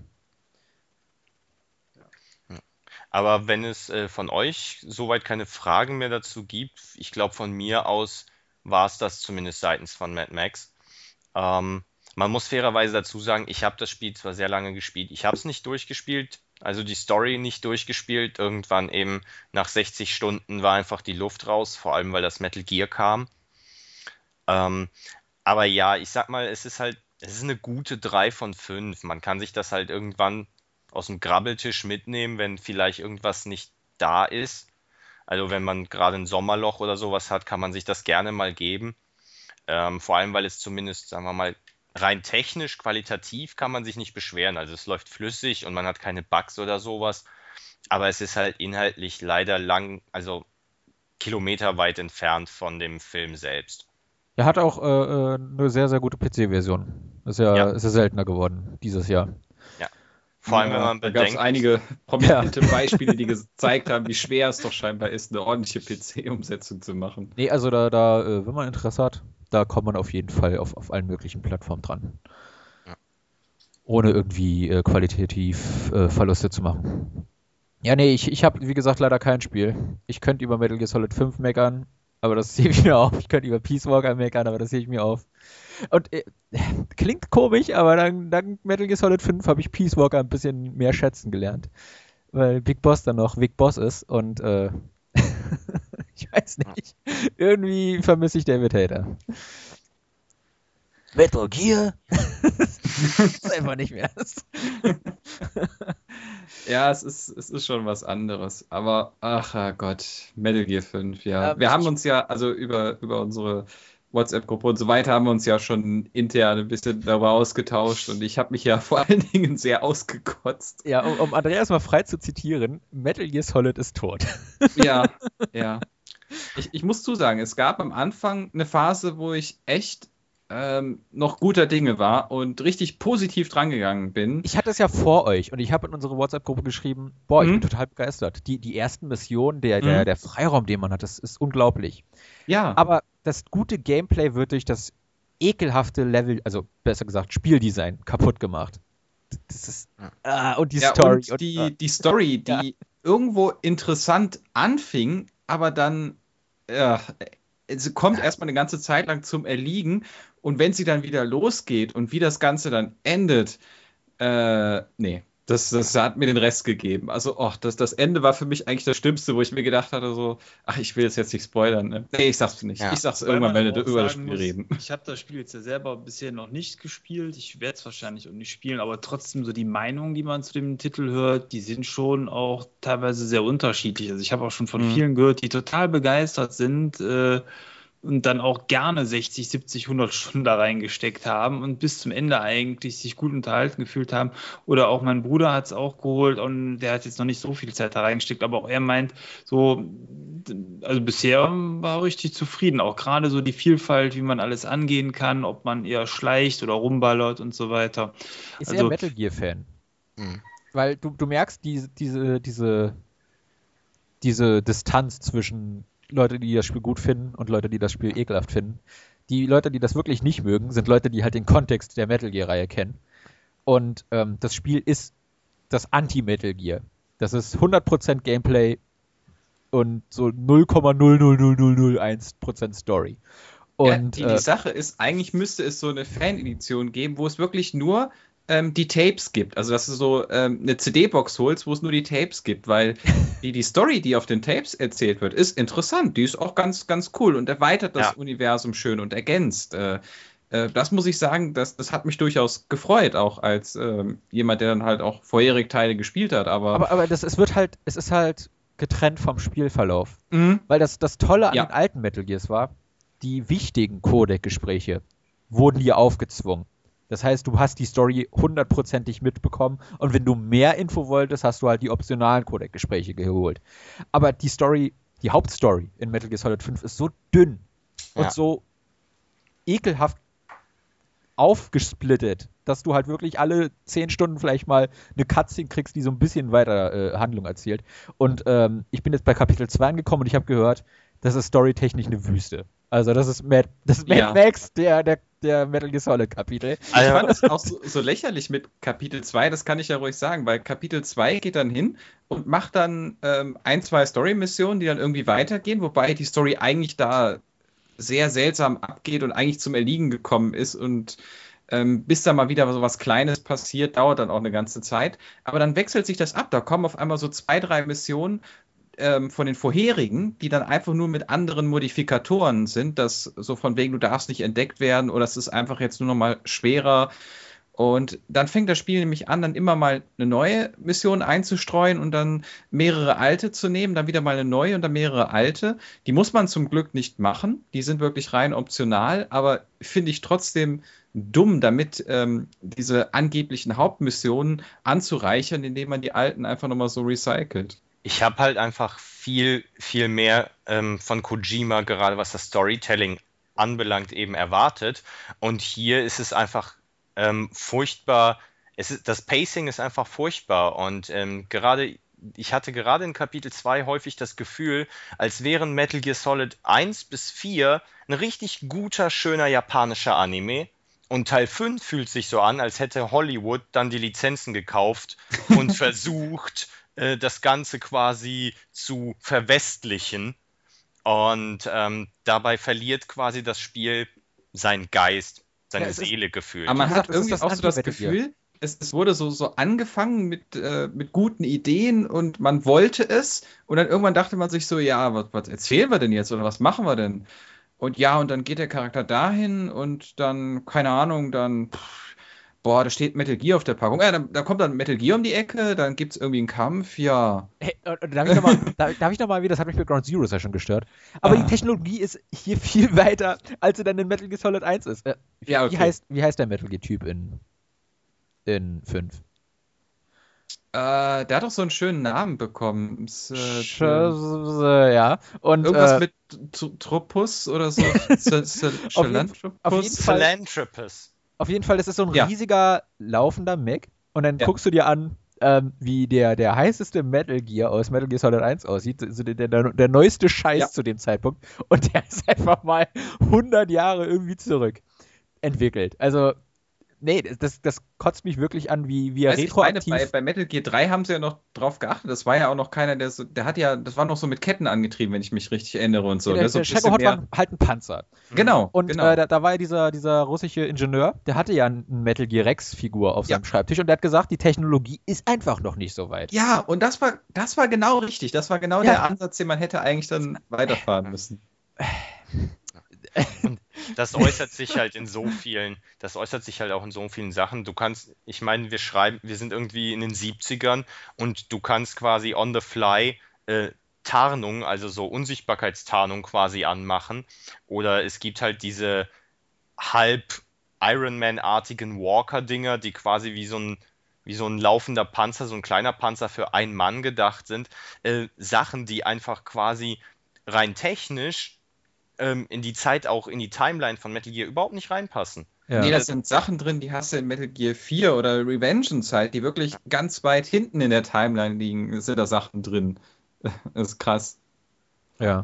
Aber wenn es äh, von euch soweit keine Fragen mehr dazu gibt, ich glaube von mir aus war es das zumindest seitens von Mad Max. Ähm, man muss fairerweise dazu sagen, ich habe das Spiel zwar sehr lange gespielt, ich habe es nicht durchgespielt, also die Story nicht durchgespielt. Irgendwann eben nach sechzig Stunden war einfach die Luft raus, vor allem weil das Metal Gear kam. Ähm, aber ja, ich sag mal, es ist halt, es ist eine gute drei von fünf. Man kann sich das halt irgendwann aus dem Grabbeltisch mitnehmen, wenn vielleicht irgendwas nicht da ist. Also wenn man gerade ein Sommerloch oder sowas hat, kann man sich das gerne mal geben. Ähm, vor allem, weil es zumindest, sagen wir mal, rein technisch, qualitativ kann man sich nicht beschweren. Also es läuft flüssig und man hat keine Bugs oder sowas. aber es ist halt inhaltlich leider lang, also kilometerweit entfernt von dem Film selbst. Er hat auch äh, äh, eine sehr, sehr gute P C-Version. Ist ja, Ja. ist ja seltener geworden dieses Jahr. Ja. Vor allem, wenn man Da gab es bedenkt, einige prominente Beispiele, die gezeigt haben, wie schwer es doch scheinbar ist, eine ordentliche P C-Umsetzung zu machen. Nee, also da, da äh, wenn man Interesse hat, da kommt man auf jeden Fall auf, auf allen möglichen Plattformen dran. Ja. Ohne irgendwie äh, qualitativ äh, Verluste zu machen. Ja, nee, ich, ich habe, wie gesagt, leider kein Spiel. Ich könnte über Metal Gear Solid fünf meckern, aber das sehe ich mir auf. Ich könnte über Peace Walker meckern, aber das sehe ich mir auf. Und äh, klingt komisch, aber dank, dank Metal Gear Solid fünf habe ich Peace Walker ein bisschen mehr schätzen gelernt. Weil Big Boss dann noch Big Boss ist und äh, ich weiß nicht. Irgendwie vermisse ich David Hayter. Metal Gear? Das ist einfach nicht mehr. Ja, es ist, es ist schon was anderes. Aber, ach ja Gott, Metal Gear fünf, ja. Ähm, Wir haben ich- uns ja, also über, über unsere WhatsApp-Gruppe und so weiter, haben wir uns ja schon intern ein bisschen darüber ausgetauscht. Und ich habe mich ja vor allen Dingen sehr ausgekotzt. Ja, um, um Andreas mal frei zu zitieren, Metal Gear Solid ist tot. Ja, ja. Ich, ich muss zusagen, es gab am Anfang eine Phase, wo ich echt ähm, noch guter Dinge war und richtig positiv drangegangen bin. Ich hatte es ja vor euch und ich habe in unsere WhatsApp-Gruppe geschrieben, boah, ich Mhm. bin total begeistert. Die, die ersten Missionen, der, der, Mhm. der Freiraum, den man hat, das ist unglaublich. Ja, Aber das gute Gameplay wird durch das ekelhafte Level, also besser gesagt Spieldesign, kaputt gemacht. Das ist, ah, und die ja, Story. und die, die Story, die Ja. irgendwo interessant anfing, aber dann ja, sie kommt erstmal eine ganze Zeit lang zum Erliegen und wenn sie dann wieder losgeht und wie das Ganze dann endet, äh, nee, das, das hat mir den Rest gegeben. Also, och, das, das Ende war für mich eigentlich das Schlimmste, wo ich mir gedacht hatte, so, ach, ich will das jetzt nicht spoilern. Ne? Nee, ich sag's nicht. Ja. Ich sag's Weil irgendwann, man wenn wir aber auch über das sagen Spiel muss, reden. Ich habe das Spiel jetzt ja selber bisher noch nicht gespielt. Ich werde es wahrscheinlich auch nicht spielen, aber trotzdem so die Meinungen, die man zu dem Titel hört, die sind schon auch teilweise sehr unterschiedlich. Also ich habe auch schon von Mhm. vielen gehört, die total begeistert sind äh, und dann auch gerne sechzig, siebzig, hundert Stunden da reingesteckt haben und bis zum Ende eigentlich sich gut unterhalten gefühlt haben. Oder auch mein Bruder hat es auch geholt und der hat jetzt noch nicht so viel Zeit da reingesteckt, aber auch er meint, so, also bisher war er richtig zufrieden. Auch gerade so die Vielfalt, wie man alles angehen kann, ob man eher schleicht oder rumballert und so weiter. Ist Also- er Metal Gear-Fan? Mhm. Weil du, du merkst diese, diese, diese, diese Distanz zwischen Leute, die das Spiel gut finden und Leute, die das Spiel ekelhaft finden. Die Leute, die das wirklich nicht mögen, sind Leute, die halt den Kontext der Metal Gear-Reihe kennen. Und ähm, das Spiel ist das Anti-Metal Gear. Das ist hundert Prozent Gameplay und so null Komma null null null null null eins Prozent Story. Und ja, die, die äh, Sache ist, eigentlich müsste es so eine Fan-Edition geben, wo es wirklich nur ähm, die Tapes gibt. Also, dass du so ähm, eine C D-Box holst, wo es nur die Tapes gibt, weil die, die Story, die auf den Tapes erzählt wird, ist interessant. Die ist auch ganz, ganz cool und erweitert das Ja. Universum schön und ergänzt. Äh, äh, das muss ich sagen, das, das hat mich durchaus gefreut, auch als ähm, jemand, der dann halt auch vorherige Teile gespielt hat. Aber, aber, aber das, es wird halt, es ist halt getrennt vom Spielverlauf. Mhm. Weil das, das Tolle an Ja. den alten Metal Gears war, die wichtigen Codec-Gespräche wurden dir aufgezwungen. Das heißt, du hast die Story hundertprozentig mitbekommen und wenn du mehr Info wolltest, hast du halt die optionalen Codec-Gespräche geholt. Aber die Story, die Hauptstory in Metal Gear Solid fünf ist so dünn und Ja. so ekelhaft aufgesplittet, dass du halt wirklich alle zehn Stunden vielleicht mal eine Cutscene kriegst, die so ein bisschen weiter äh, Handlung erzählt. Und ähm, ich bin jetzt bei Kapitel zwei angekommen und ich habe gehört, das ist storytechnisch eine Wüste. Also das ist Mad, das ist Mad Ja. Max, der, der, der Metal Gear Solid Kapitel. Ich Also- fand es auch so, so lächerlich mit Kapitel zwei, das kann ich ja ruhig sagen, weil Kapitel zwei geht dann hin und macht dann ähm, ein, zwei Story-Missionen, die dann irgendwie weitergehen, wobei die Story eigentlich da sehr seltsam abgeht und eigentlich zum Erliegen gekommen ist und ähm, bis da mal wieder so was Kleines passiert, dauert dann auch eine ganze Zeit. Aber dann wechselt sich das ab, da kommen auf einmal so zwei, drei Missionen ähm, von den vorherigen, die dann einfach nur mit anderen Modifikatoren sind, dass so von wegen, du darfst nicht entdeckt werden oder es ist einfach jetzt nur noch mal schwerer. Und dann fängt das Spiel nämlich an, dann immer mal eine neue Mission einzustreuen und dann mehrere alte zu nehmen, dann wieder mal eine neue und dann mehrere alte. Die muss man zum Glück nicht machen. Die sind wirklich rein optional, aber finde ich trotzdem dumm, damit ähm, diese angeblichen Hauptmissionen anzureichern, indem man die alten einfach nochmal so recycelt. Ich habe halt einfach viel, viel mehr ähm, von Kojima, gerade was das Storytelling anbelangt, eben erwartet. Und hier ist es einfach ähm, furchtbar. Es ist, das Pacing ist einfach furchtbar. Und ähm, gerade, ich hatte gerade in Kapitel zwei häufig das Gefühl, als wären Metal Gear Solid eins bis vier ein richtig guter, schöner japanischer Anime. Und Teil fünf fühlt sich so an, als hätte Hollywood dann die Lizenzen gekauft und versucht, äh, das Ganze quasi zu verwestlichen. Und ähm, dabei verliert quasi das Spiel seinen Geist, seine Ja, es ist- Seele gefühlt. Aber man Wie hat gesagt, es ist irgendwie das auch so das Anti-Metal Gear. Gefühl, es, es wurde so, so angefangen mit, äh, mit guten Ideen und man wollte es. Und dann irgendwann dachte man sich so, ja, was, was erzählen wir denn jetzt oder was machen wir denn? Und ja, und dann geht der Charakter dahin und dann, keine Ahnung, dann, pff, boah, da steht Metal Gear auf der Packung. Ja, dann, dann kommt dann Metal Gear um die Ecke, dann gibt es irgendwie einen Kampf, ja. Hey, äh, darf ich nochmal, darf, darf ich noch mal wieder, das hat mich bei Ground Zero ja schon gestört. Aber Ah. die Technologie ist hier viel weiter, als sie dann in Metal Gear Solid eins ist. Äh, wie, Ja, okay. wie, heißt, wie heißt der Metal Gear-Typ in, in fünf? Äh, der hat doch so einen schönen Namen bekommen. S- äh, Sch- äh, ja. Und, Irgendwas äh, mit T- Tropus oder so. S- S- Auf jeden- auf jeden Schelantropus? Fall- Philanthropist. Auf jeden Fall, das ist so ein Ja. riesiger, laufender Mech. Und dann Ja. guckst du dir an, ähm, wie der, der heißeste Metal Gear aus Metal Gear Solid eins aussieht. Also der, der, der neueste Scheiß Ja. zu dem Zeitpunkt. Und der ist einfach mal hundert Jahre irgendwie zurück entwickelt. Also, nee, das, das kotzt mich wirklich an, wie, wie er Weiß ich meine, retroaktiv... bei, bei Metal Gear drei haben sie ja noch drauf geachtet. Das war ja auch noch keiner, der so, der hat ja, das war noch so mit Ketten angetrieben, wenn ich mich richtig erinnere und so. der ne? So der ein bisschen Shagohod mehr- war halt ein Panzer. Genau, Und genau. äh, da, da war ja dieser, dieser russische Ingenieur, der hatte ja eine Metal Gear Rex-Figur auf Ja. seinem Schreibtisch und der hat gesagt, die Technologie ist einfach noch nicht so weit. Ja, und das war, das war genau richtig. Das war genau Ja. der Ansatz, den man hätte eigentlich dann weiterfahren müssen. Das äußert sich halt in so vielen, das äußert sich halt auch in so vielen Sachen. Du kannst, ich meine, wir schreiben, wir sind irgendwie in den siebzigern und du kannst quasi on the fly äh, Tarnung, also so Unsichtbarkeitstarnung quasi anmachen. Oder es gibt halt diese halb Iron Man-artigen Walker-Dinger, die quasi wie so ein, wie so ein laufender Panzer, so ein kleiner Panzer für einen Mann gedacht sind. Äh, Sachen, die einfach quasi rein technisch ähm, in die Zeit, auch in die Timeline von Metal Gear überhaupt nicht reinpassen. Ja. Nee, das sind Sachen drin, die hast du in Metal Gear vier oder Revengeance halt, die wirklich ganz weit hinten in der Timeline liegen. Es sind da Sachen drin. Das ist krass. Ja.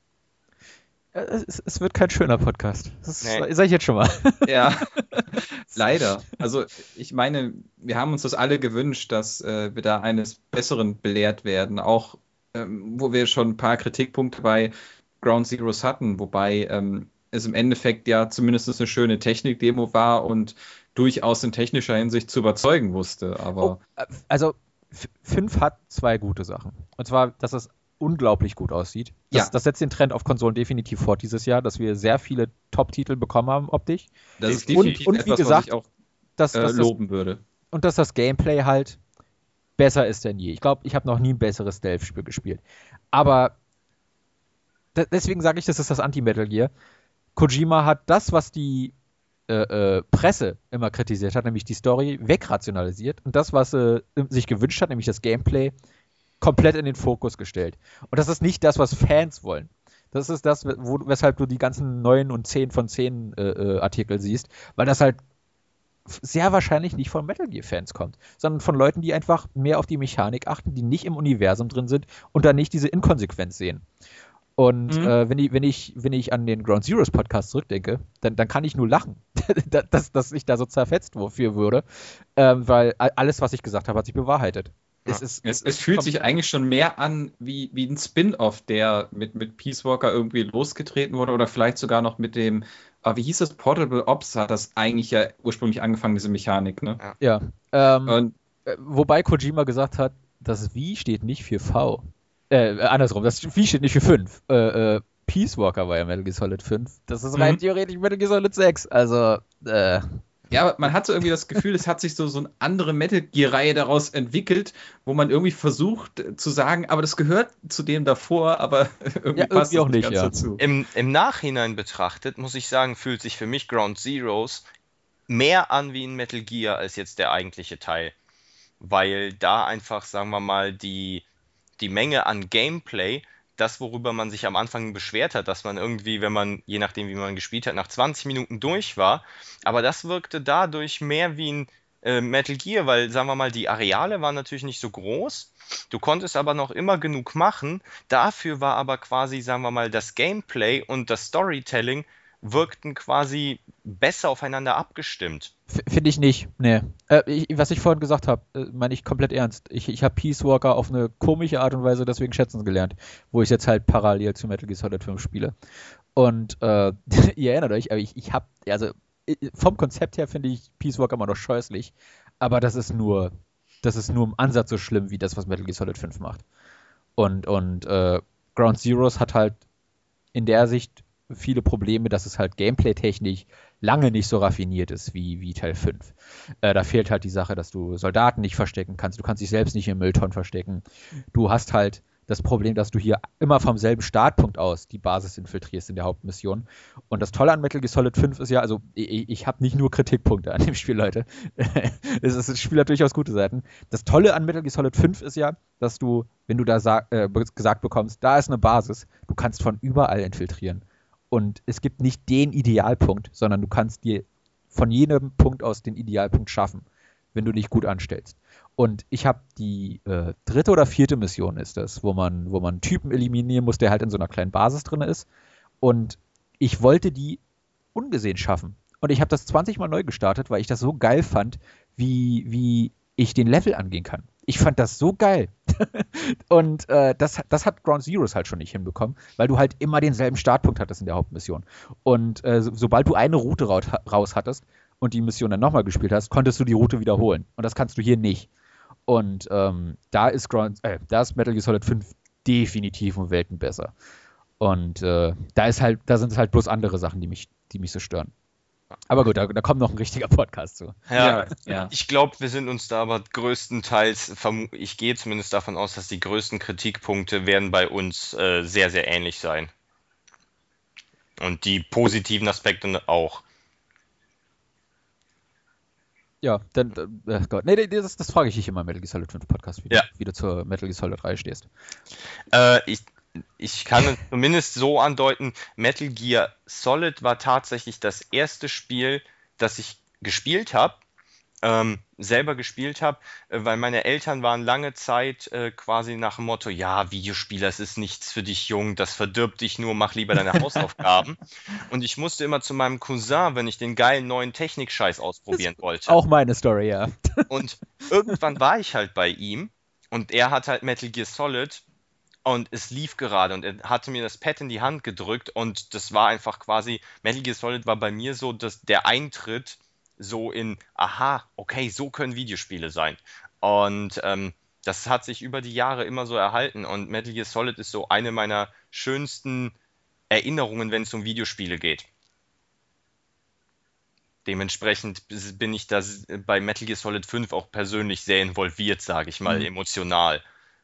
Äh, Es, es wird kein schöner Podcast. Das Nee. sag ich jetzt schon mal. Ja, leider. Also ich meine, wir haben uns das alle gewünscht, dass äh, wir da eines Besseren belehrt werden. Auch ähm, wo wir schon ein paar Kritikpunkte bei Ground Zeroes hatten, wobei ähm, es im Endeffekt ja zumindest eine schöne Technik-Demo war und durchaus in technischer Hinsicht zu überzeugen wusste. Aber Oh, äh, also, fünf hat zwei gute Sachen. Und zwar, dass es unglaublich gut aussieht. Das, Ja. das setzt den Trend auf Konsolen definitiv fort dieses Jahr, dass wir sehr viele Top-Titel bekommen haben optisch. das ist und- definitiv und wie etwas, gesagt, was ich auch Dass, äh, dass das, loben würde. und dass das Gameplay halt besser ist denn je. Ich glaube, ich habe noch nie ein besseres Stealth-Spiel gespielt. Aber de- deswegen sage ich, das ist das Anti-Metal Gear. Kojima hat das, was die äh, äh, Presse immer kritisiert hat, nämlich die Story, wegrationalisiert und das, was sie äh, sich gewünscht hat, nämlich das Gameplay, komplett in den Fokus gestellt. Und das ist nicht das, was Fans wollen. Das ist das, wo, weshalb du die ganzen neun und zehn von zehn äh, äh, Artikel siehst, weil das halt f- sehr wahrscheinlich nicht von Metal Gear Fans kommt, sondern von Leuten, die einfach mehr auf die Mechanik achten, die nicht im Universum drin sind und da nicht diese Inkonsequenz sehen. Und Mhm. äh, wenn, ich, wenn, ich, wenn ich an den Ground Zeroes Podcast zurückdenke, dann, dann kann ich nur lachen, dass, dass ich da so zerfetzt wofür würde, ähm, weil a- alles, was ich gesagt habe, hat sich bewahrheitet. Es, ist, Es, es fühlt sich eigentlich schon mehr an wie, wie ein Spin-off, der mit, mit Peace Walker irgendwie losgetreten wurde oder vielleicht sogar noch mit dem, ah, wie hieß das, Portable Ops hat das eigentlich ja ursprünglich angefangen, diese Mechanik, ne? Ja. Ähm, Und äh, wobei Kojima gesagt hat, das V steht nicht für V. Äh, andersrum, das V steht nicht für fünf. Äh, äh, Peace Walker war ja Metal Gear Solid fünf. Das ist rein Mhm. theoretisch Metal Gear Solid sechs. Also, äh, Ja, aber man hat so irgendwie das Gefühl, es hat sich so, so eine andere Metal Gear-Reihe daraus entwickelt, wo man irgendwie versucht äh, zu sagen, aber das gehört zu dem davor, aber irgendwie Ja, passt irgendwie das auch nicht, ganz ja. dazu. Im, Im Nachhinein betrachtet, muss ich sagen, fühlt sich für mich Ground Zeroes mehr an wie ein Metal Gear als jetzt der eigentliche Teil. Weil da einfach, sagen wir mal, die, die Menge an Gameplay, das, worüber man sich am Anfang beschwert hat, dass man irgendwie, wenn man, je nachdem wie man gespielt hat, nach zwanzig Minuten durch war, aber das wirkte dadurch mehr wie ein äh, Metal Gear, weil, sagen wir mal, die Areale waren natürlich nicht so groß, du konntest aber noch immer genug machen, dafür war aber quasi, sagen wir mal, das Gameplay und das Storytelling wirkten quasi besser aufeinander abgestimmt. F- Finde ich nicht, nee. Äh, ich, was ich vorhin gesagt habe, äh, meine ich komplett ernst. Ich, ich habe Peace Walker auf eine komische Art und Weise deswegen schätzen gelernt, wo ich jetzt halt parallel zu Metal Gear Solid fünf spiele. Und äh, ihr erinnert euch, aber ich, ich habe, also äh, vom Konzept her finde ich Peace Walker immer noch scheußlich, aber das ist nur, das ist nur im Ansatz so schlimm wie das, was Metal Gear Solid fünf macht. Und, und äh, Ground Zeroes hat halt in der Sicht viele Probleme, dass es halt gameplay-technisch lange nicht so raffiniert ist wie, wie Teil fünf. Äh, da fehlt halt die Sache, dass du Soldaten nicht verstecken kannst. Du kannst dich selbst nicht im Müllton verstecken. Du hast halt das Problem, dass du hier immer vom selben Startpunkt aus die Basis infiltrierst in der Hauptmission. Und das Tolle an Metal Gear Solid fünf ist ja, also ich, ich habe nicht nur Kritikpunkte an dem Spiel, Leute. es ist, das Spiel hat durchaus gute Seiten. Das Tolle an Metal Gear Solid fünf ist ja, dass du, wenn du da sag, äh, gesagt bekommst, da ist eine Basis, du kannst von überall infiltrieren. Und es gibt nicht den Idealpunkt, sondern du kannst dir von jedem Punkt aus den Idealpunkt schaffen, wenn du dich gut anstellst. Und ich habe die äh, dritte oder vierte Mission ist das, wo man, wo man einen Typen eliminieren muss, der halt in so einer kleinen Basis drin ist. Und ich wollte die ungesehen schaffen. Und ich habe das zwanzig Mal neu gestartet, weil ich das so geil fand, wie, wie ich den Level angehen kann. Ich fand das so geil. Und äh, das, das hat Ground Zeroes halt schon nicht hinbekommen, weil du halt immer denselben Startpunkt hattest in der Hauptmission. Und äh, so, sobald du eine Route raus, raus hattest und die Mission dann nochmal gespielt hast, konntest du die Route wiederholen. Und das kannst du hier nicht. Und ähm, da ist Ground, äh, da ist Metal Gear Solid fünf definitiv um Welten besser. Und äh, da ist halt, da sind es halt bloß andere Sachen, die mich, die mich so stören. Aber gut, da, da kommt noch ein richtiger Podcast zu. Ja, Ja, ja. ich glaube, wir sind uns da aber größtenteils, vermu- ich gehe zumindest davon aus, dass die größten Kritikpunkte werden bei uns äh, sehr, sehr ähnlich sein. Und die positiven Aspekte auch. Ja, dann, äh, Gott, nee, nee, das, das frage ich dich immer im Metal Gear Solid fünf Podcast, wie, Ja. du, wie du zur Metal Gear Solid drei stehst. Äh, ich, ich kann es zumindest so andeuten, Metal Gear Solid war tatsächlich das erste Spiel, das ich gespielt habe, ähm, selber gespielt habe, äh, weil meine Eltern waren lange Zeit äh, quasi nach dem Motto, ja, Videospiel, das ist nichts für dich, Jung, das verdirbt dich nur, mach lieber deine Hausaufgaben. Und ich musste immer zu meinem Cousin, wenn ich den geilen neuen Technikscheiß ausprobieren wollte. Auch meine Story, ja. Und irgendwann war ich halt bei ihm und er hat halt Metal Gear Solid und es lief gerade und er hatte mir das Pad in die Hand gedrückt und das war einfach quasi, Metal Gear Solid war bei mir so dass der Eintritt so in, aha, okay, so können Videospiele sein. Und ähm, das hat sich über die Jahre immer so erhalten und Metal Gear Solid ist so eine meiner schönsten Erinnerungen, wenn es um Videospiele geht. Dementsprechend bin ich da bei Metal Gear Solid fünf auch persönlich sehr involviert, sage ich mal, Mhm. emotional.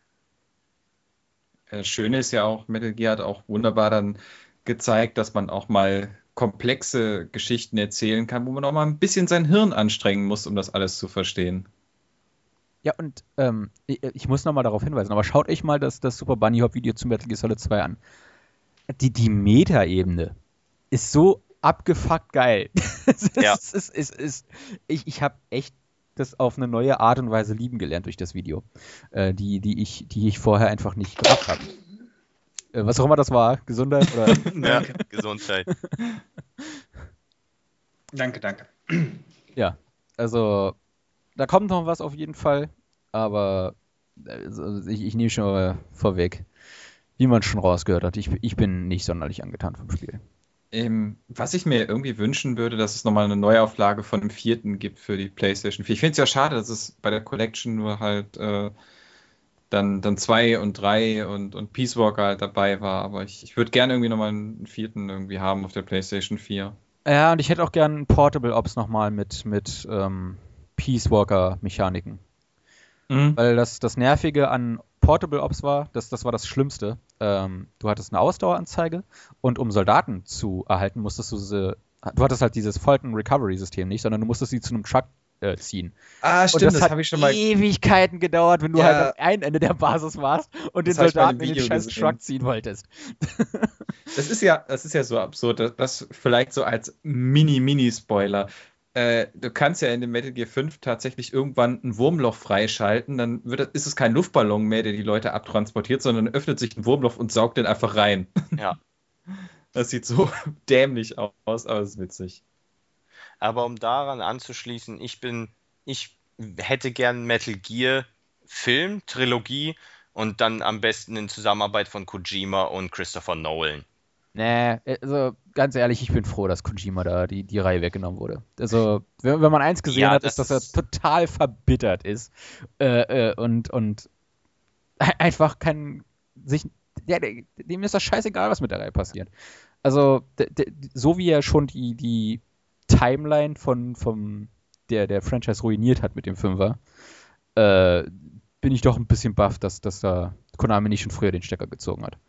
Das Schöne ist ja auch, Metal Gear hat auch wunderbar dann gezeigt, dass man auch mal komplexe Geschichten erzählen kann, wo man auch mal ein bisschen sein Hirn anstrengen muss, um das alles zu verstehen. Ja, und ähm, ich, ich muss nochmal darauf hinweisen, aber schaut euch mal das, das Super Bunny Hop Video zu Metal Gear Solid zwei an. Die, die Meta-Ebene ist so abgefuckt geil. es ist, Ja. es ist, es ist, ich ich habe echt das auf eine neue Art und Weise lieben gelernt durch das Video, äh, die, die, ich, die ich vorher einfach nicht gehabt habe. Äh, was auch immer das war, Gesundheit oder... Ja, Danke, Gesundheit. danke, danke. Ja, also da kommt noch was auf jeden Fall, aber also, ich, ich nehme schon mal vorweg, wie man schon rausgehört hat, ich, ich bin nicht sonderlich angetan vom Spiel. Ähm, was ich mir irgendwie wünschen würde, dass es nochmal eine Neuauflage von dem vierten gibt für die PlayStation vier. Ich finde es ja schade, dass es bei der Collection nur halt äh, dann, dann zwei und drei und, und Peace Walker halt dabei war, aber ich, ich würde gerne irgendwie nochmal einen vierten irgendwie haben auf der PlayStation vier. Ja, und ich hätte auch gern Portable Ops nochmal mit, mit ähm, Peace Walker-Mechaniken. Mhm. Weil das, das Nervige an Portable Ops war, das, das war das Schlimmste. Ähm, du hattest eine Ausdaueranzeige und um Soldaten zu erhalten, musstest du sie. Du hattest halt dieses Fulton Recovery System nicht, sondern du musstest sie zu einem Truck äh, ziehen. Ah, Und stimmt, das, das hat habe ich schon mal. Ewigkeiten gedauert, wenn du Ja. halt am einen Ende der Basis warst und den Das hab ich mal in Soldaten dem in den Video scheiß gesehen. Truck ziehen wolltest. Das ist ja, das ist ja so absurd, dass, das vielleicht so als Mini-Mini-Spoiler. Äh, du kannst ja in dem Metal Gear fünf tatsächlich irgendwann ein Wurmloch freischalten, dann wird, das- ist es kein Luftballon mehr, der die Leute abtransportiert, sondern öffnet sich ein Wurmloch und saugt den einfach rein. Ja. Das sieht so dämlich aus, aber es ist witzig. Aber um daran anzuschließen, ich bin, ich hätte gern Metal Gear Film, Trilogie und dann am besten in Zusammenarbeit von Kojima und Christopher Nolan. Nee, also ganz ehrlich, ich bin froh, dass Kojima da die, die Reihe weggenommen wurde. Also, wenn, wenn man eins gesehen Ja, hat, das ist, dass er ist- total verbittert ist äh, äh, und, und einfach kein sich. Ja, der- dem ist das scheißegal, was mit der Reihe passiert. Also, d- d- so wie er schon die, die Timeline von, vom, der, der Franchise ruiniert hat mit dem Fünfer, äh, bin ich doch ein bisschen baff, dass, dass da Konami nicht schon früher den Stecker gezogen hat.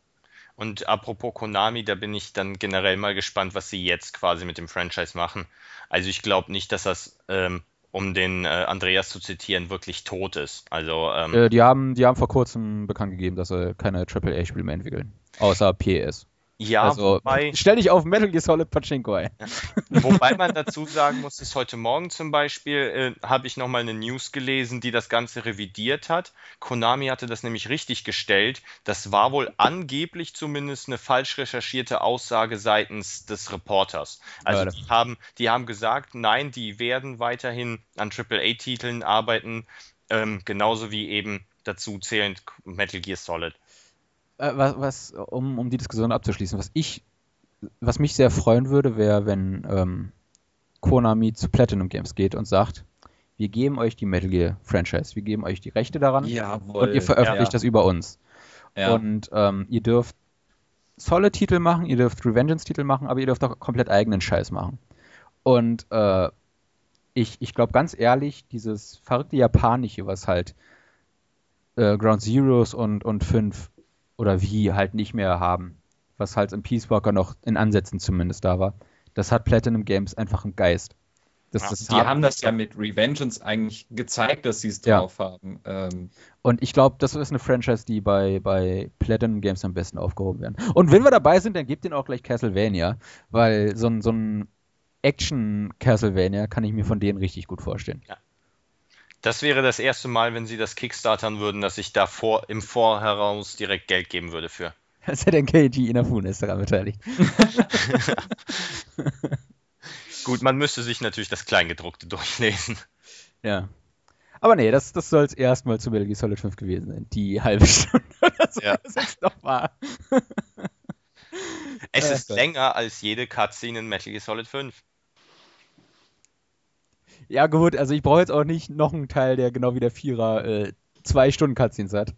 Und apropos Konami, da bin ich dann generell mal gespannt, was sie jetzt quasi mit dem Franchise machen. Also ich glaube nicht, dass das, ähm, um den äh, Andreas zu zitieren, wirklich tot ist. Also ähm, Äh, die, haben, die haben vor kurzem bekannt gegeben, dass sie keine Triple A-Spiele mehr entwickeln. Außer P S. ja, also, wobei, stell dich auf Metal Gear Solid Pachinko ein. wobei man dazu sagen muss, dass heute Morgen zum Beispiel äh, habe ich nochmal eine News gelesen, die das Ganze revidiert hat. Konami hatte das nämlich richtig gestellt. Das war wohl angeblich zumindest eine falsch recherchierte Aussage seitens des Reporters. Also Ja, die haben, die haben gesagt, nein, die werden weiterhin an Triple A-Titeln arbeiten, ähm, genauso wie eben dazu zählend Metal Gear Solid. Äh, was, was, um, um die Diskussion abzuschließen, was ich, was mich sehr freuen würde, wäre, wenn ähm, Konami zu Platinum Games geht und sagt, wir geben euch die Metal Gear Franchise, wir geben euch die Rechte daran Jawohl. und ihr veröffentlicht ja. das über uns. Ja. Und ähm, ihr dürft Solid-Titel machen, ihr dürft Revengeance-Titel machen, aber ihr dürft auch komplett eigenen Scheiß machen. Und äh, ich, ich glaube ganz ehrlich, dieses verrückte Japanische, was halt äh, Ground Zeroes und, und fünf oder wie halt nicht mehr haben, was halt im Peace Walker noch in Ansätzen zumindest da war, das hat Platinum Games einfach im Geist. Das, Ja, das Die haben das ja mit Revengeance eigentlich gezeigt, dass sie es Ja. drauf haben. Ähm, Und ich glaube, das ist eine Franchise, die bei, bei Platinum Games am besten aufgehoben werden. Und wenn wir dabei sind, dann gebt ihnen auch gleich Castlevania, weil so ein, so ein Action-Castlevania kann ich mir von denen richtig gut vorstellen. Das wäre das erste Mal, wenn sie das Kickstartern würden, dass ich da vor, im Vorheraus direkt Geld geben würde für. Das hätte ein Keiji Inafune ist daran beteiligt. Gut, man müsste sich natürlich das Kleingedruckte durchlesen. Ja. Aber nee, das, das soll es erstmal zu Metal Gear Solid fünf gewesen sein. Die halbe Stunde oder so, Ja. das jetzt noch war. Es Äh, ist Gott. länger als jede Cutscene in Metal Gear Solid fünf. Ja gut, also ich brauche jetzt auch nicht noch einen Teil, der genau wie der Vierer äh, zwei Stunden Cutscenes hat.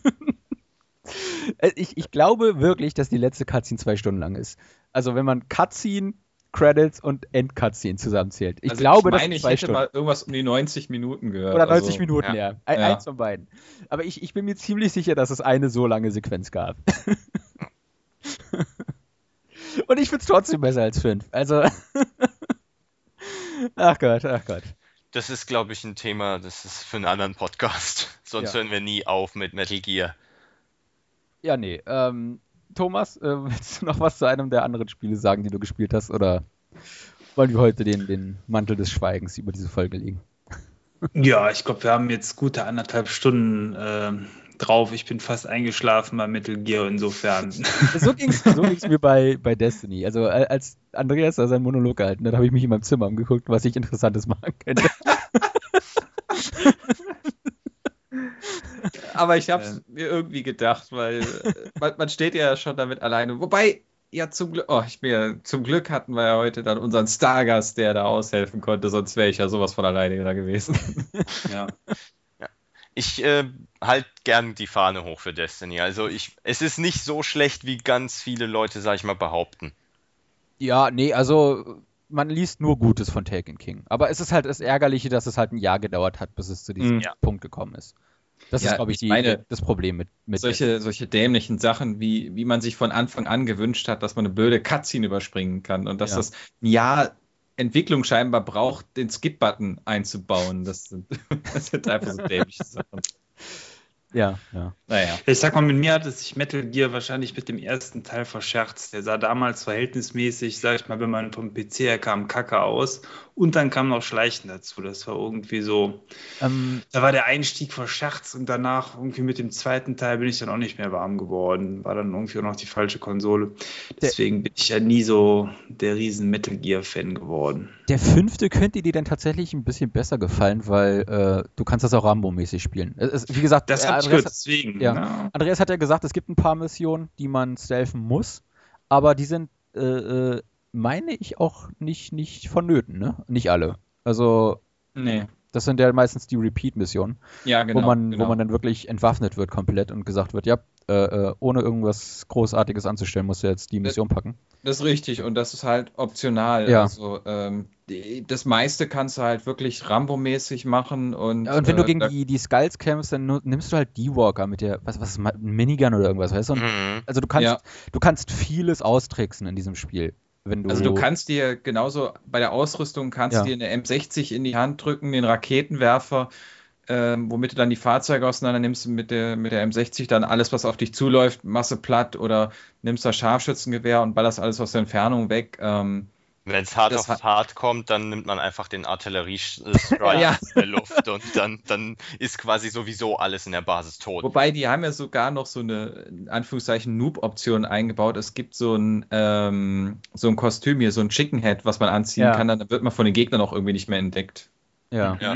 Äh, ich, ich glaube wirklich, dass die letzte Cutscene zwei Stunden lang ist. Also wenn man Cutscene, Credits und End-Cutscene zusammenzählt. Ich also glaube, ich meine, das ich sind zwei hätte Stunden. mal irgendwas um die neunzig Minuten gehört. Oder neunzig also, Minuten, ja. ja. Ein, Ja. Eins von beiden. Aber ich, ich bin mir ziemlich sicher, dass es eine so lange Sequenz gab. Und ich finde es trotzdem besser als fünf. Also. Ach Gott, ach Gott. Das ist, glaube ich, ein Thema, das ist für einen anderen Podcast. Sonst Ja. hören wir nie auf mit Metal Gear. Ja, nee. Ähm, Thomas, äh, willst du noch was zu einem der anderen Spiele sagen, die du gespielt hast? Oder wollen wir heute den, den Mantel des Schweigens über diese Folge legen? Ja, ich glaube, wir haben jetzt gute anderthalb Stunden ähm, drauf. Ich bin fast eingeschlafen bei Metal Gear, insofern. So ging es so ging's mir bei, bei Destiny. Also äh, als Andreas da seinen Monolog gehalten hat, habe ich mich in meinem Zimmer umgeguckt, was ich Interessantes machen könnte. Aber ich habe es mir irgendwie gedacht, weil äh, man, man steht ja schon damit alleine. Wobei, ja, zum Glück, oh, ich mir, zum Glück hatten wir ja heute dann unseren Stargast, der da aushelfen konnte, sonst wäre ich ja sowas von alleine da gewesen. Ja. Ich äh, halt gern die Fahne hoch für Destiny. Also ich, es ist nicht so schlecht, wie ganz viele Leute, sag ich mal, behaupten. Ja, nee, also man liest nur Gutes von Taken King. Aber es ist halt das Ärgerliche, dass es halt ein Jahr gedauert hat, bis es zu diesem Mhm. Ja. Punkt gekommen ist. Das Ja, ist, glaube ich, ich die, meine, das Problem mit, mit Solche, solche dämlichen Sachen, wie, wie man sich von Anfang an gewünscht hat, dass man eine blöde Cutscene überspringen kann und dass Ja. das ein Jahr Entwicklung scheinbar braucht, den Skip-Button einzubauen. Das sind, das sind einfach so dämliche Sachen. Ja, ja. Naja. Ich sag mal, mit mir hat es sich Metal Gear wahrscheinlich mit dem ersten Teil verscherzt. Der sah damals verhältnismäßig, sag ich mal, wenn man vom P C her kam, kacke aus. Und dann kam noch Schleichen dazu. Das war irgendwie so, Ähm, da war der Einstieg verscherzt und danach irgendwie mit dem zweiten Teil bin ich dann auch nicht mehr warm geworden. War dann irgendwie auch noch die falsche Konsole. Deswegen bin ich ja nie so der riesen Metal Gear Fan geworden. der fünfte könnte dir dann tatsächlich ein bisschen besser gefallen, weil äh, du kannst das auch Rambo-mäßig spielen. Es, ist, wie gesagt, Das äh, hab ich Andreas, gehört, deswegen. ja. Ja. Andreas hat ja gesagt, es gibt ein paar Missionen, die man stealthen muss, aber die sind, äh, äh, meine ich, auch nicht, nicht vonnöten, ne? Nicht alle. Also, Nee. das sind ja meistens die Repeat-Missionen, Ja, genau. wo, man, genau. wo man dann wirklich entwaffnet wird komplett und gesagt wird, ja, äh, äh, ohne irgendwas Großartiges anzustellen, musst du jetzt die Mission packen. Das ist richtig und das ist halt optional. Ja. Also ähm, die, das meiste kannst du halt wirklich Rambo-mäßig machen und, Ja, und wenn du äh, gegen da- die, die Skulls kämpfst, dann nu- nimmst du halt D-Walker mit der, was, was ist mal, ein Minigun oder irgendwas, weißt du? Und, Mhm. also du kannst, Ja. du kannst vieles austricksen in diesem Spiel. Wenn du, Also du kannst dir genauso bei der Ausrüstung kannst Ja. dir eine M sechzig in die Hand drücken, den Raketenwerfer, ähm, womit du dann die Fahrzeuge auseinander nimmst und mit der, mit der M sechzig dann alles, was auf dich zuläuft, Masse platt oder nimmst das Scharfschützengewehr und ballerst alles aus der Entfernung weg. Ähm, Wenn es hart Das auf hat- hart kommt, dann nimmt man einfach den Artilleriestrike Ja. aus der Luft und dann, dann ist quasi sowieso alles in der Basis tot. Wobei, die haben ja sogar noch so eine, in Anführungszeichen, Noob-Option eingebaut. Es gibt so ein, ähm, so ein Kostüm hier, so ein Chicken Head, was man anziehen Ja. kann, dann wird man von den Gegnern auch irgendwie nicht mehr entdeckt. ja. Ja.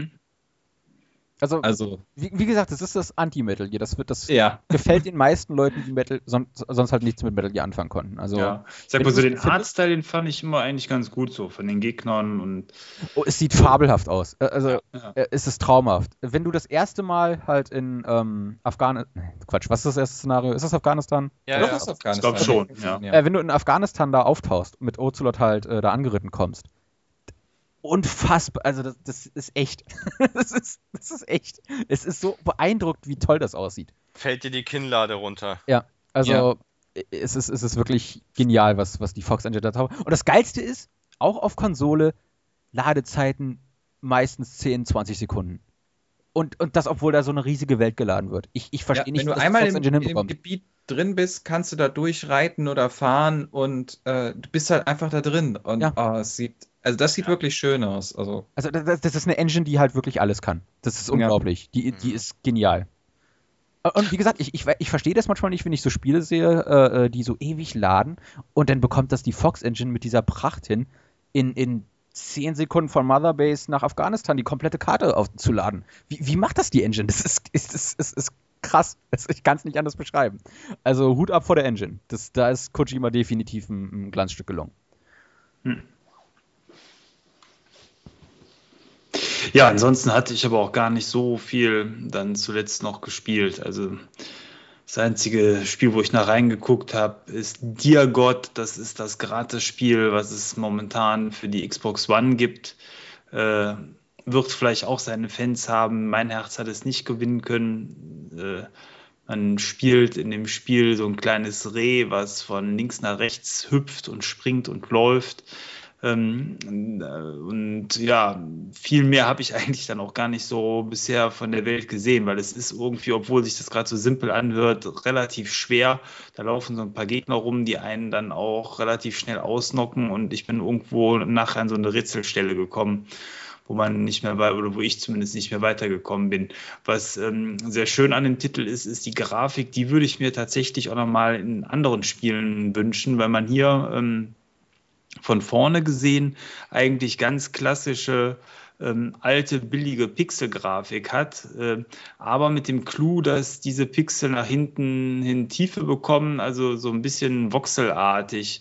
Also, Also, wie, wie gesagt, das ist das Anti-Metal Gear. Das wird, das ja. gefällt den meisten Leuten, die Metal, son, sonst halt nichts mit Metal Gear anfangen konnten. Also, Ja. Sag wenn mal so, du den findest- Artstyle, den fand ich immer eigentlich ganz gut so von den Gegnern und oh, es sieht fabelhaft aus. Äh, Also, ja. äh, es ist traumhaft. Wenn du das erste Mal halt in ähm, Afghanistan, Quatsch, was ist das erste Szenario? Ist das Afghanistan? Ja, Doch, ja. ist Afghanistan. Ich glaub schon, ja. Äh, wenn du in Afghanistan da auftauchst, mit Ocelot halt äh, da angeritten kommst. Unfassbar, also das, das ist echt. das, ist, das ist echt. Es ist so beeindruckt, wie toll das aussieht. Fällt dir die Kinnlade runter. Also Ja. es, ist, es ist wirklich genial, was, was die Fox Engine da zaubert. Und das Geilste ist, auch auf Konsole, Ladezeiten meistens zehn, zwanzig Sekunden. Und, und das, obwohl da so eine riesige Welt geladen wird. Ich, ich Ja, verstehe nicht, wenn du dass die einmal Fox im, Engine im hinbekommt. Gebiet drin bist, kannst du da durchreiten oder fahren und äh, du bist halt einfach da drin. Und Ja. oh, es sieht, also das sieht Ja. wirklich schön aus. Also, Also das, das ist eine Engine, die halt wirklich alles kann. Das ist unglaublich. Die, die Mhm. ist genial. Und wie gesagt, ich, ich, ich verstehe das manchmal nicht, wenn ich so Spiele sehe, äh, die so ewig laden und dann bekommt das die Fox Engine mit dieser Pracht hin, in, in zehn Sekunden von Mother Base nach Afghanistan die komplette Karte aufzuladen. Wie, wie macht das die Engine? Das ist, ist, ist, ist, ist krass. Das, ich kann es nicht anders beschreiben. Also Hut ab vor der Engine. Das, da ist Kojima definitiv ein, ein Glanzstück gelungen. Ja, ansonsten hatte ich aber auch gar nicht so viel dann zuletzt noch gespielt. Also das einzige Spiel, wo ich nach reingeguckt habe, ist Diagot. Das ist das Gratis-Spiel, was es momentan für die Xbox One gibt. Äh, wird vielleicht auch seine Fans haben. Mein Herz hat es nicht gewinnen können. Äh, man spielt in dem Spiel so ein kleines Reh, was von links nach rechts hüpft und springt und läuft. Ähm, und ja, viel mehr habe ich eigentlich dann auch gar nicht so bisher von der Welt gesehen, weil es ist irgendwie, obwohl sich das gerade so simpel anhört, relativ schwer. Da laufen so ein paar Gegner rum, die einen dann auch relativ schnell ausnocken und ich bin irgendwo nachher an so eine Rätselstelle gekommen, wo man nicht mehr bei, oder wo ich zumindest nicht mehr weitergekommen bin. Was ähm, sehr schön an dem Titel ist, ist die Grafik. Die würde ich mir tatsächlich auch nochmal in anderen Spielen wünschen, weil man hier ähm, von vorne gesehen eigentlich ganz klassische ähm, alte, billige Pixelgrafik hat, äh, aber mit dem Clou, dass diese Pixel nach hinten hin Tiefe bekommen, also so ein bisschen voxelartig.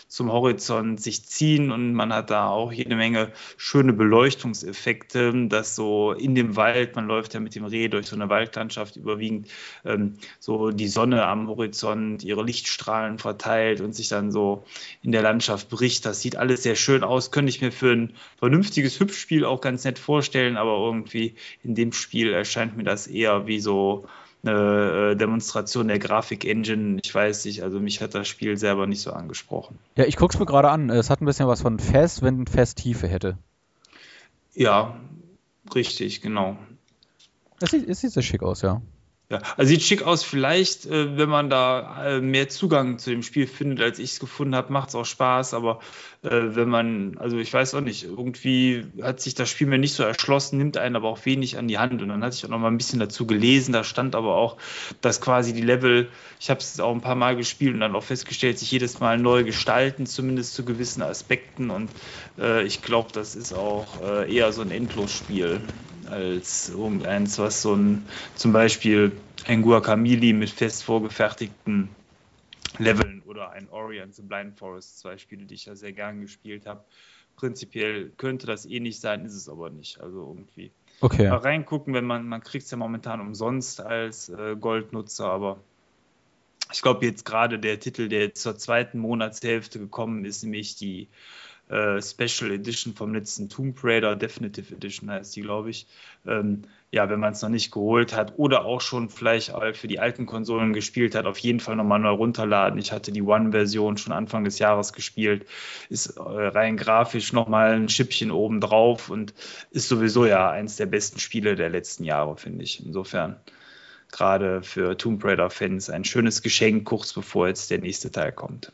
zum Horizont sich ziehen und man hat da auch jede Menge schöne Beleuchtungseffekte, dass so in dem Wald, man läuft ja mit dem Reh durch so eine Waldlandschaft überwiegend, ähm, so die Sonne am Horizont ihre Lichtstrahlen verteilt und sich dann so in der Landschaft bricht. Das sieht alles sehr schön aus, könnte ich mir für ein vernünftiges Hüpfspiel auch ganz nett vorstellen, aber irgendwie in dem Spiel erscheint mir das eher wie so eine Demonstration der Grafik-Engine. Ich weiß nicht, also mich hat das Spiel selber nicht so angesprochen. Ja, ich guck's mir gerade an. Es hat ein bisschen was von Fest, wenn Fest Tiefe hätte. Ja, richtig, genau. Es sieht, es sieht sehr schick aus, ja. Ja, also sieht schick aus. Vielleicht, äh, wenn man da äh, mehr Zugang zu dem Spiel findet, als ich es gefunden habe, macht es auch Spaß. Aber äh, wenn man, also ich weiß auch nicht, irgendwie hat sich das Spiel mir nicht so erschlossen, nimmt einen aber auch wenig an die Hand. Und dann hatte ich auch noch mal ein bisschen dazu gelesen. Da stand aber auch, dass quasi die Level, ich habe es auch ein paar Mal gespielt und dann auch festgestellt, sich jedes Mal neu gestalten, zumindest zu gewissen Aspekten. Und äh, ich glaube, das ist auch äh, eher so ein Endlosspiel als irgendeins, was so ein, zum Beispiel ein Guacamelee mit fest vorgefertigten Leveln oder ein Ori and the Blind Forest, zwei Spiele, die ich ja sehr gern gespielt habe. Prinzipiell könnte das ähnlich sein, ist es aber nicht. Also irgendwie Okay. mal reingucken, wenn man, man kriegt es ja momentan umsonst als äh, Goldnutzer, aber ich glaube jetzt gerade der Titel, der jetzt zur zweiten Monatshälfte gekommen ist, nämlich die äh, Special Edition vom letzten Tomb Raider, Definitive Edition heißt die, glaube ich. Ähm, ja, wenn man es noch nicht geholt hat oder auch schon vielleicht für die alten Konsolen gespielt hat, auf jeden Fall nochmal neu runterladen. Ich hatte die One-Version schon Anfang des Jahres gespielt, ist äh, rein grafisch nochmal ein Schippchen oben drauf und ist sowieso ja eins der besten Spiele der letzten Jahre, finde ich. Insofern gerade für Tomb Raider-Fans ein schönes Geschenk, kurz bevor jetzt der nächste Teil kommt.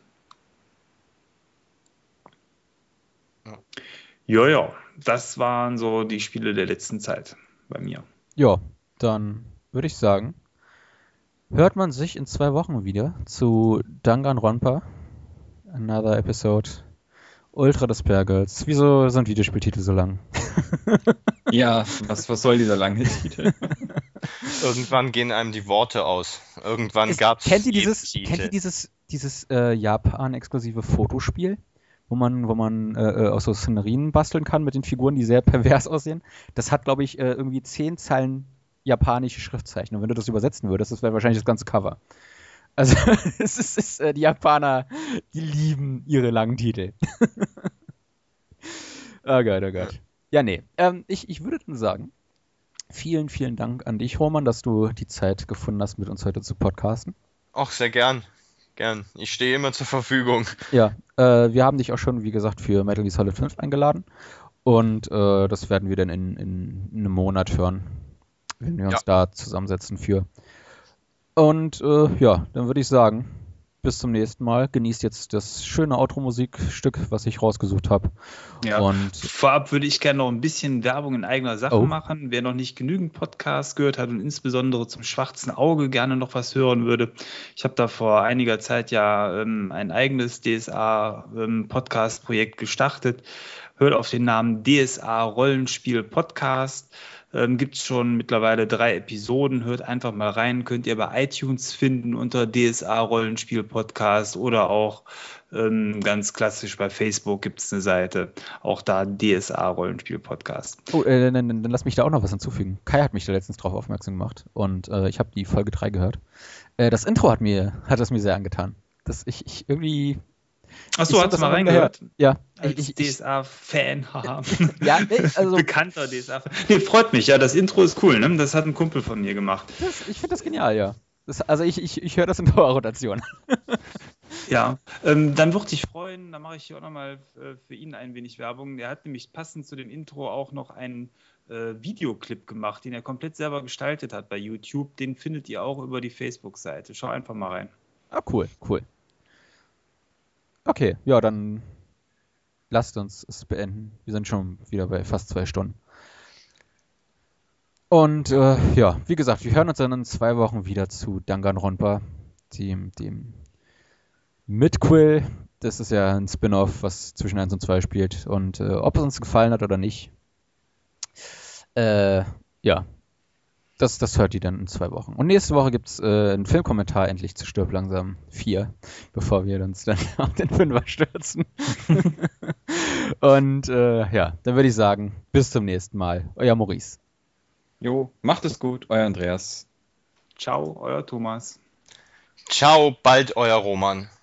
Ja, ja, das waren so die Spiele der letzten Zeit bei mir. Ja, dann würde ich sagen, hört man sich in zwei Wochen wieder zu Danganronpa. Another Episode. Ultra des Bergels. Wieso sind Videospieltitel so lang? Ja, was, was soll dieser lange Titel? Irgendwann gehen einem die Worte aus. Irgendwann gab es Kennt ihr dieses, kennt ihr dieses, dieses äh, Japan-exklusive Fotospiel? Wo man, wo man äh, aus so Szenerien basteln kann mit den Figuren, die sehr pervers aussehen. Das hat, glaube ich, äh, irgendwie zehn Zeilen japanische Schriftzeichen. Und wenn du das übersetzen würdest, das wäre wahrscheinlich das ganze Cover. Also, es ist, es ist äh, die Japaner, die lieben ihre langen Titel. Oh Gott, oh Gott. Ja, nee. Ähm, ich, ich würde dann sagen, vielen, vielen Dank an dich, Roman, dass du die Zeit gefunden hast, mit uns heute zu podcasten. Ach, sehr gern. Gern. Ich stehe immer zur Verfügung. Ja, äh, wir haben dich auch schon, wie gesagt, für Metal Gear Solid fünf eingeladen. Und äh, das werden wir dann in, in, in einem Monat hören, wenn wir uns Ja. da zusammensetzen für. Und äh, ja, dann würde ich sagen, bis zum nächsten Mal. Genießt jetzt das schöne Outro-Musikstück, was ich rausgesucht habe. Ja. Und Vorab würde ich gerne noch ein bisschen Werbung in eigener Sache Oh. machen. Wer noch nicht genügend Podcasts gehört hat und insbesondere zum Schwarzen Auge gerne noch was hören würde. Ich habe da vor einiger Zeit ja ähm, ein eigenes D S A-Podcast-Projekt gestartet. Hört auf den Namen D S A Rollenspiel Podcast. Ähm, Gibt es schon mittlerweile drei Episoden. Hört einfach mal rein. Könnt ihr bei iTunes finden unter D S A Rollenspiel Podcast oder auch ähm, ganz klassisch bei Facebook gibt es eine Seite. Auch da D S A Rollenspiel Podcast. oh, äh, dann, dann, dann lass mich da auch noch was hinzufügen. Kai hat mich da letztens drauf aufmerksam gemacht und äh, ich habe die Folge drei gehört. Äh, das Intro hat mir hat es mir sehr angetan. Das ich, ich irgendwie Achso, Ich hast du hab mal das reingehört? Ja, Als ich, ich, D S A-Fan. ja, nee, also Bekannter D S A-Fan. Nee, freut mich, ja, das Intro ist cool, ne? Das hat ein Kumpel von mir gemacht. das, ich finde das genial, ja. Das, also ich, ich, ich höre das in Dauerrotation. Ja, ähm, dann würde ich freuen, da mache ich hier auch nochmal äh, für ihn ein wenig Werbung. Der hat nämlich passend zu dem Intro auch noch einen äh, Videoclip gemacht, den er komplett selber gestaltet hat bei YouTube. Den findet ihr auch über die Facebook-Seite. Schau einfach mal rein. Ah, cool, cool. Okay, ja, dann lasst uns es beenden. Wir sind schon wieder bei fast zwei Stunden. Und äh, ja, wie gesagt, wir hören uns dann in zwei Wochen wieder zu Danganronpa, dem, dem Midquill. Das ist ja ein Spin-off, was zwischen eins und zwei spielt. Und äh, ob es uns gefallen hat oder nicht, äh, ja, das, das hört ihr dann in zwei Wochen. Und nächste Woche gibt es äh, einen Filmkommentar endlich zu Stirb langsam vier, bevor wir uns dann auf den Fünfer stürzen. Und äh, ja, dann würde ich sagen, bis zum nächsten Mal. Euer Maurice. Jo, macht es gut, euer Andreas. Ciao, euer Thomas. Ciao, bald euer Roman.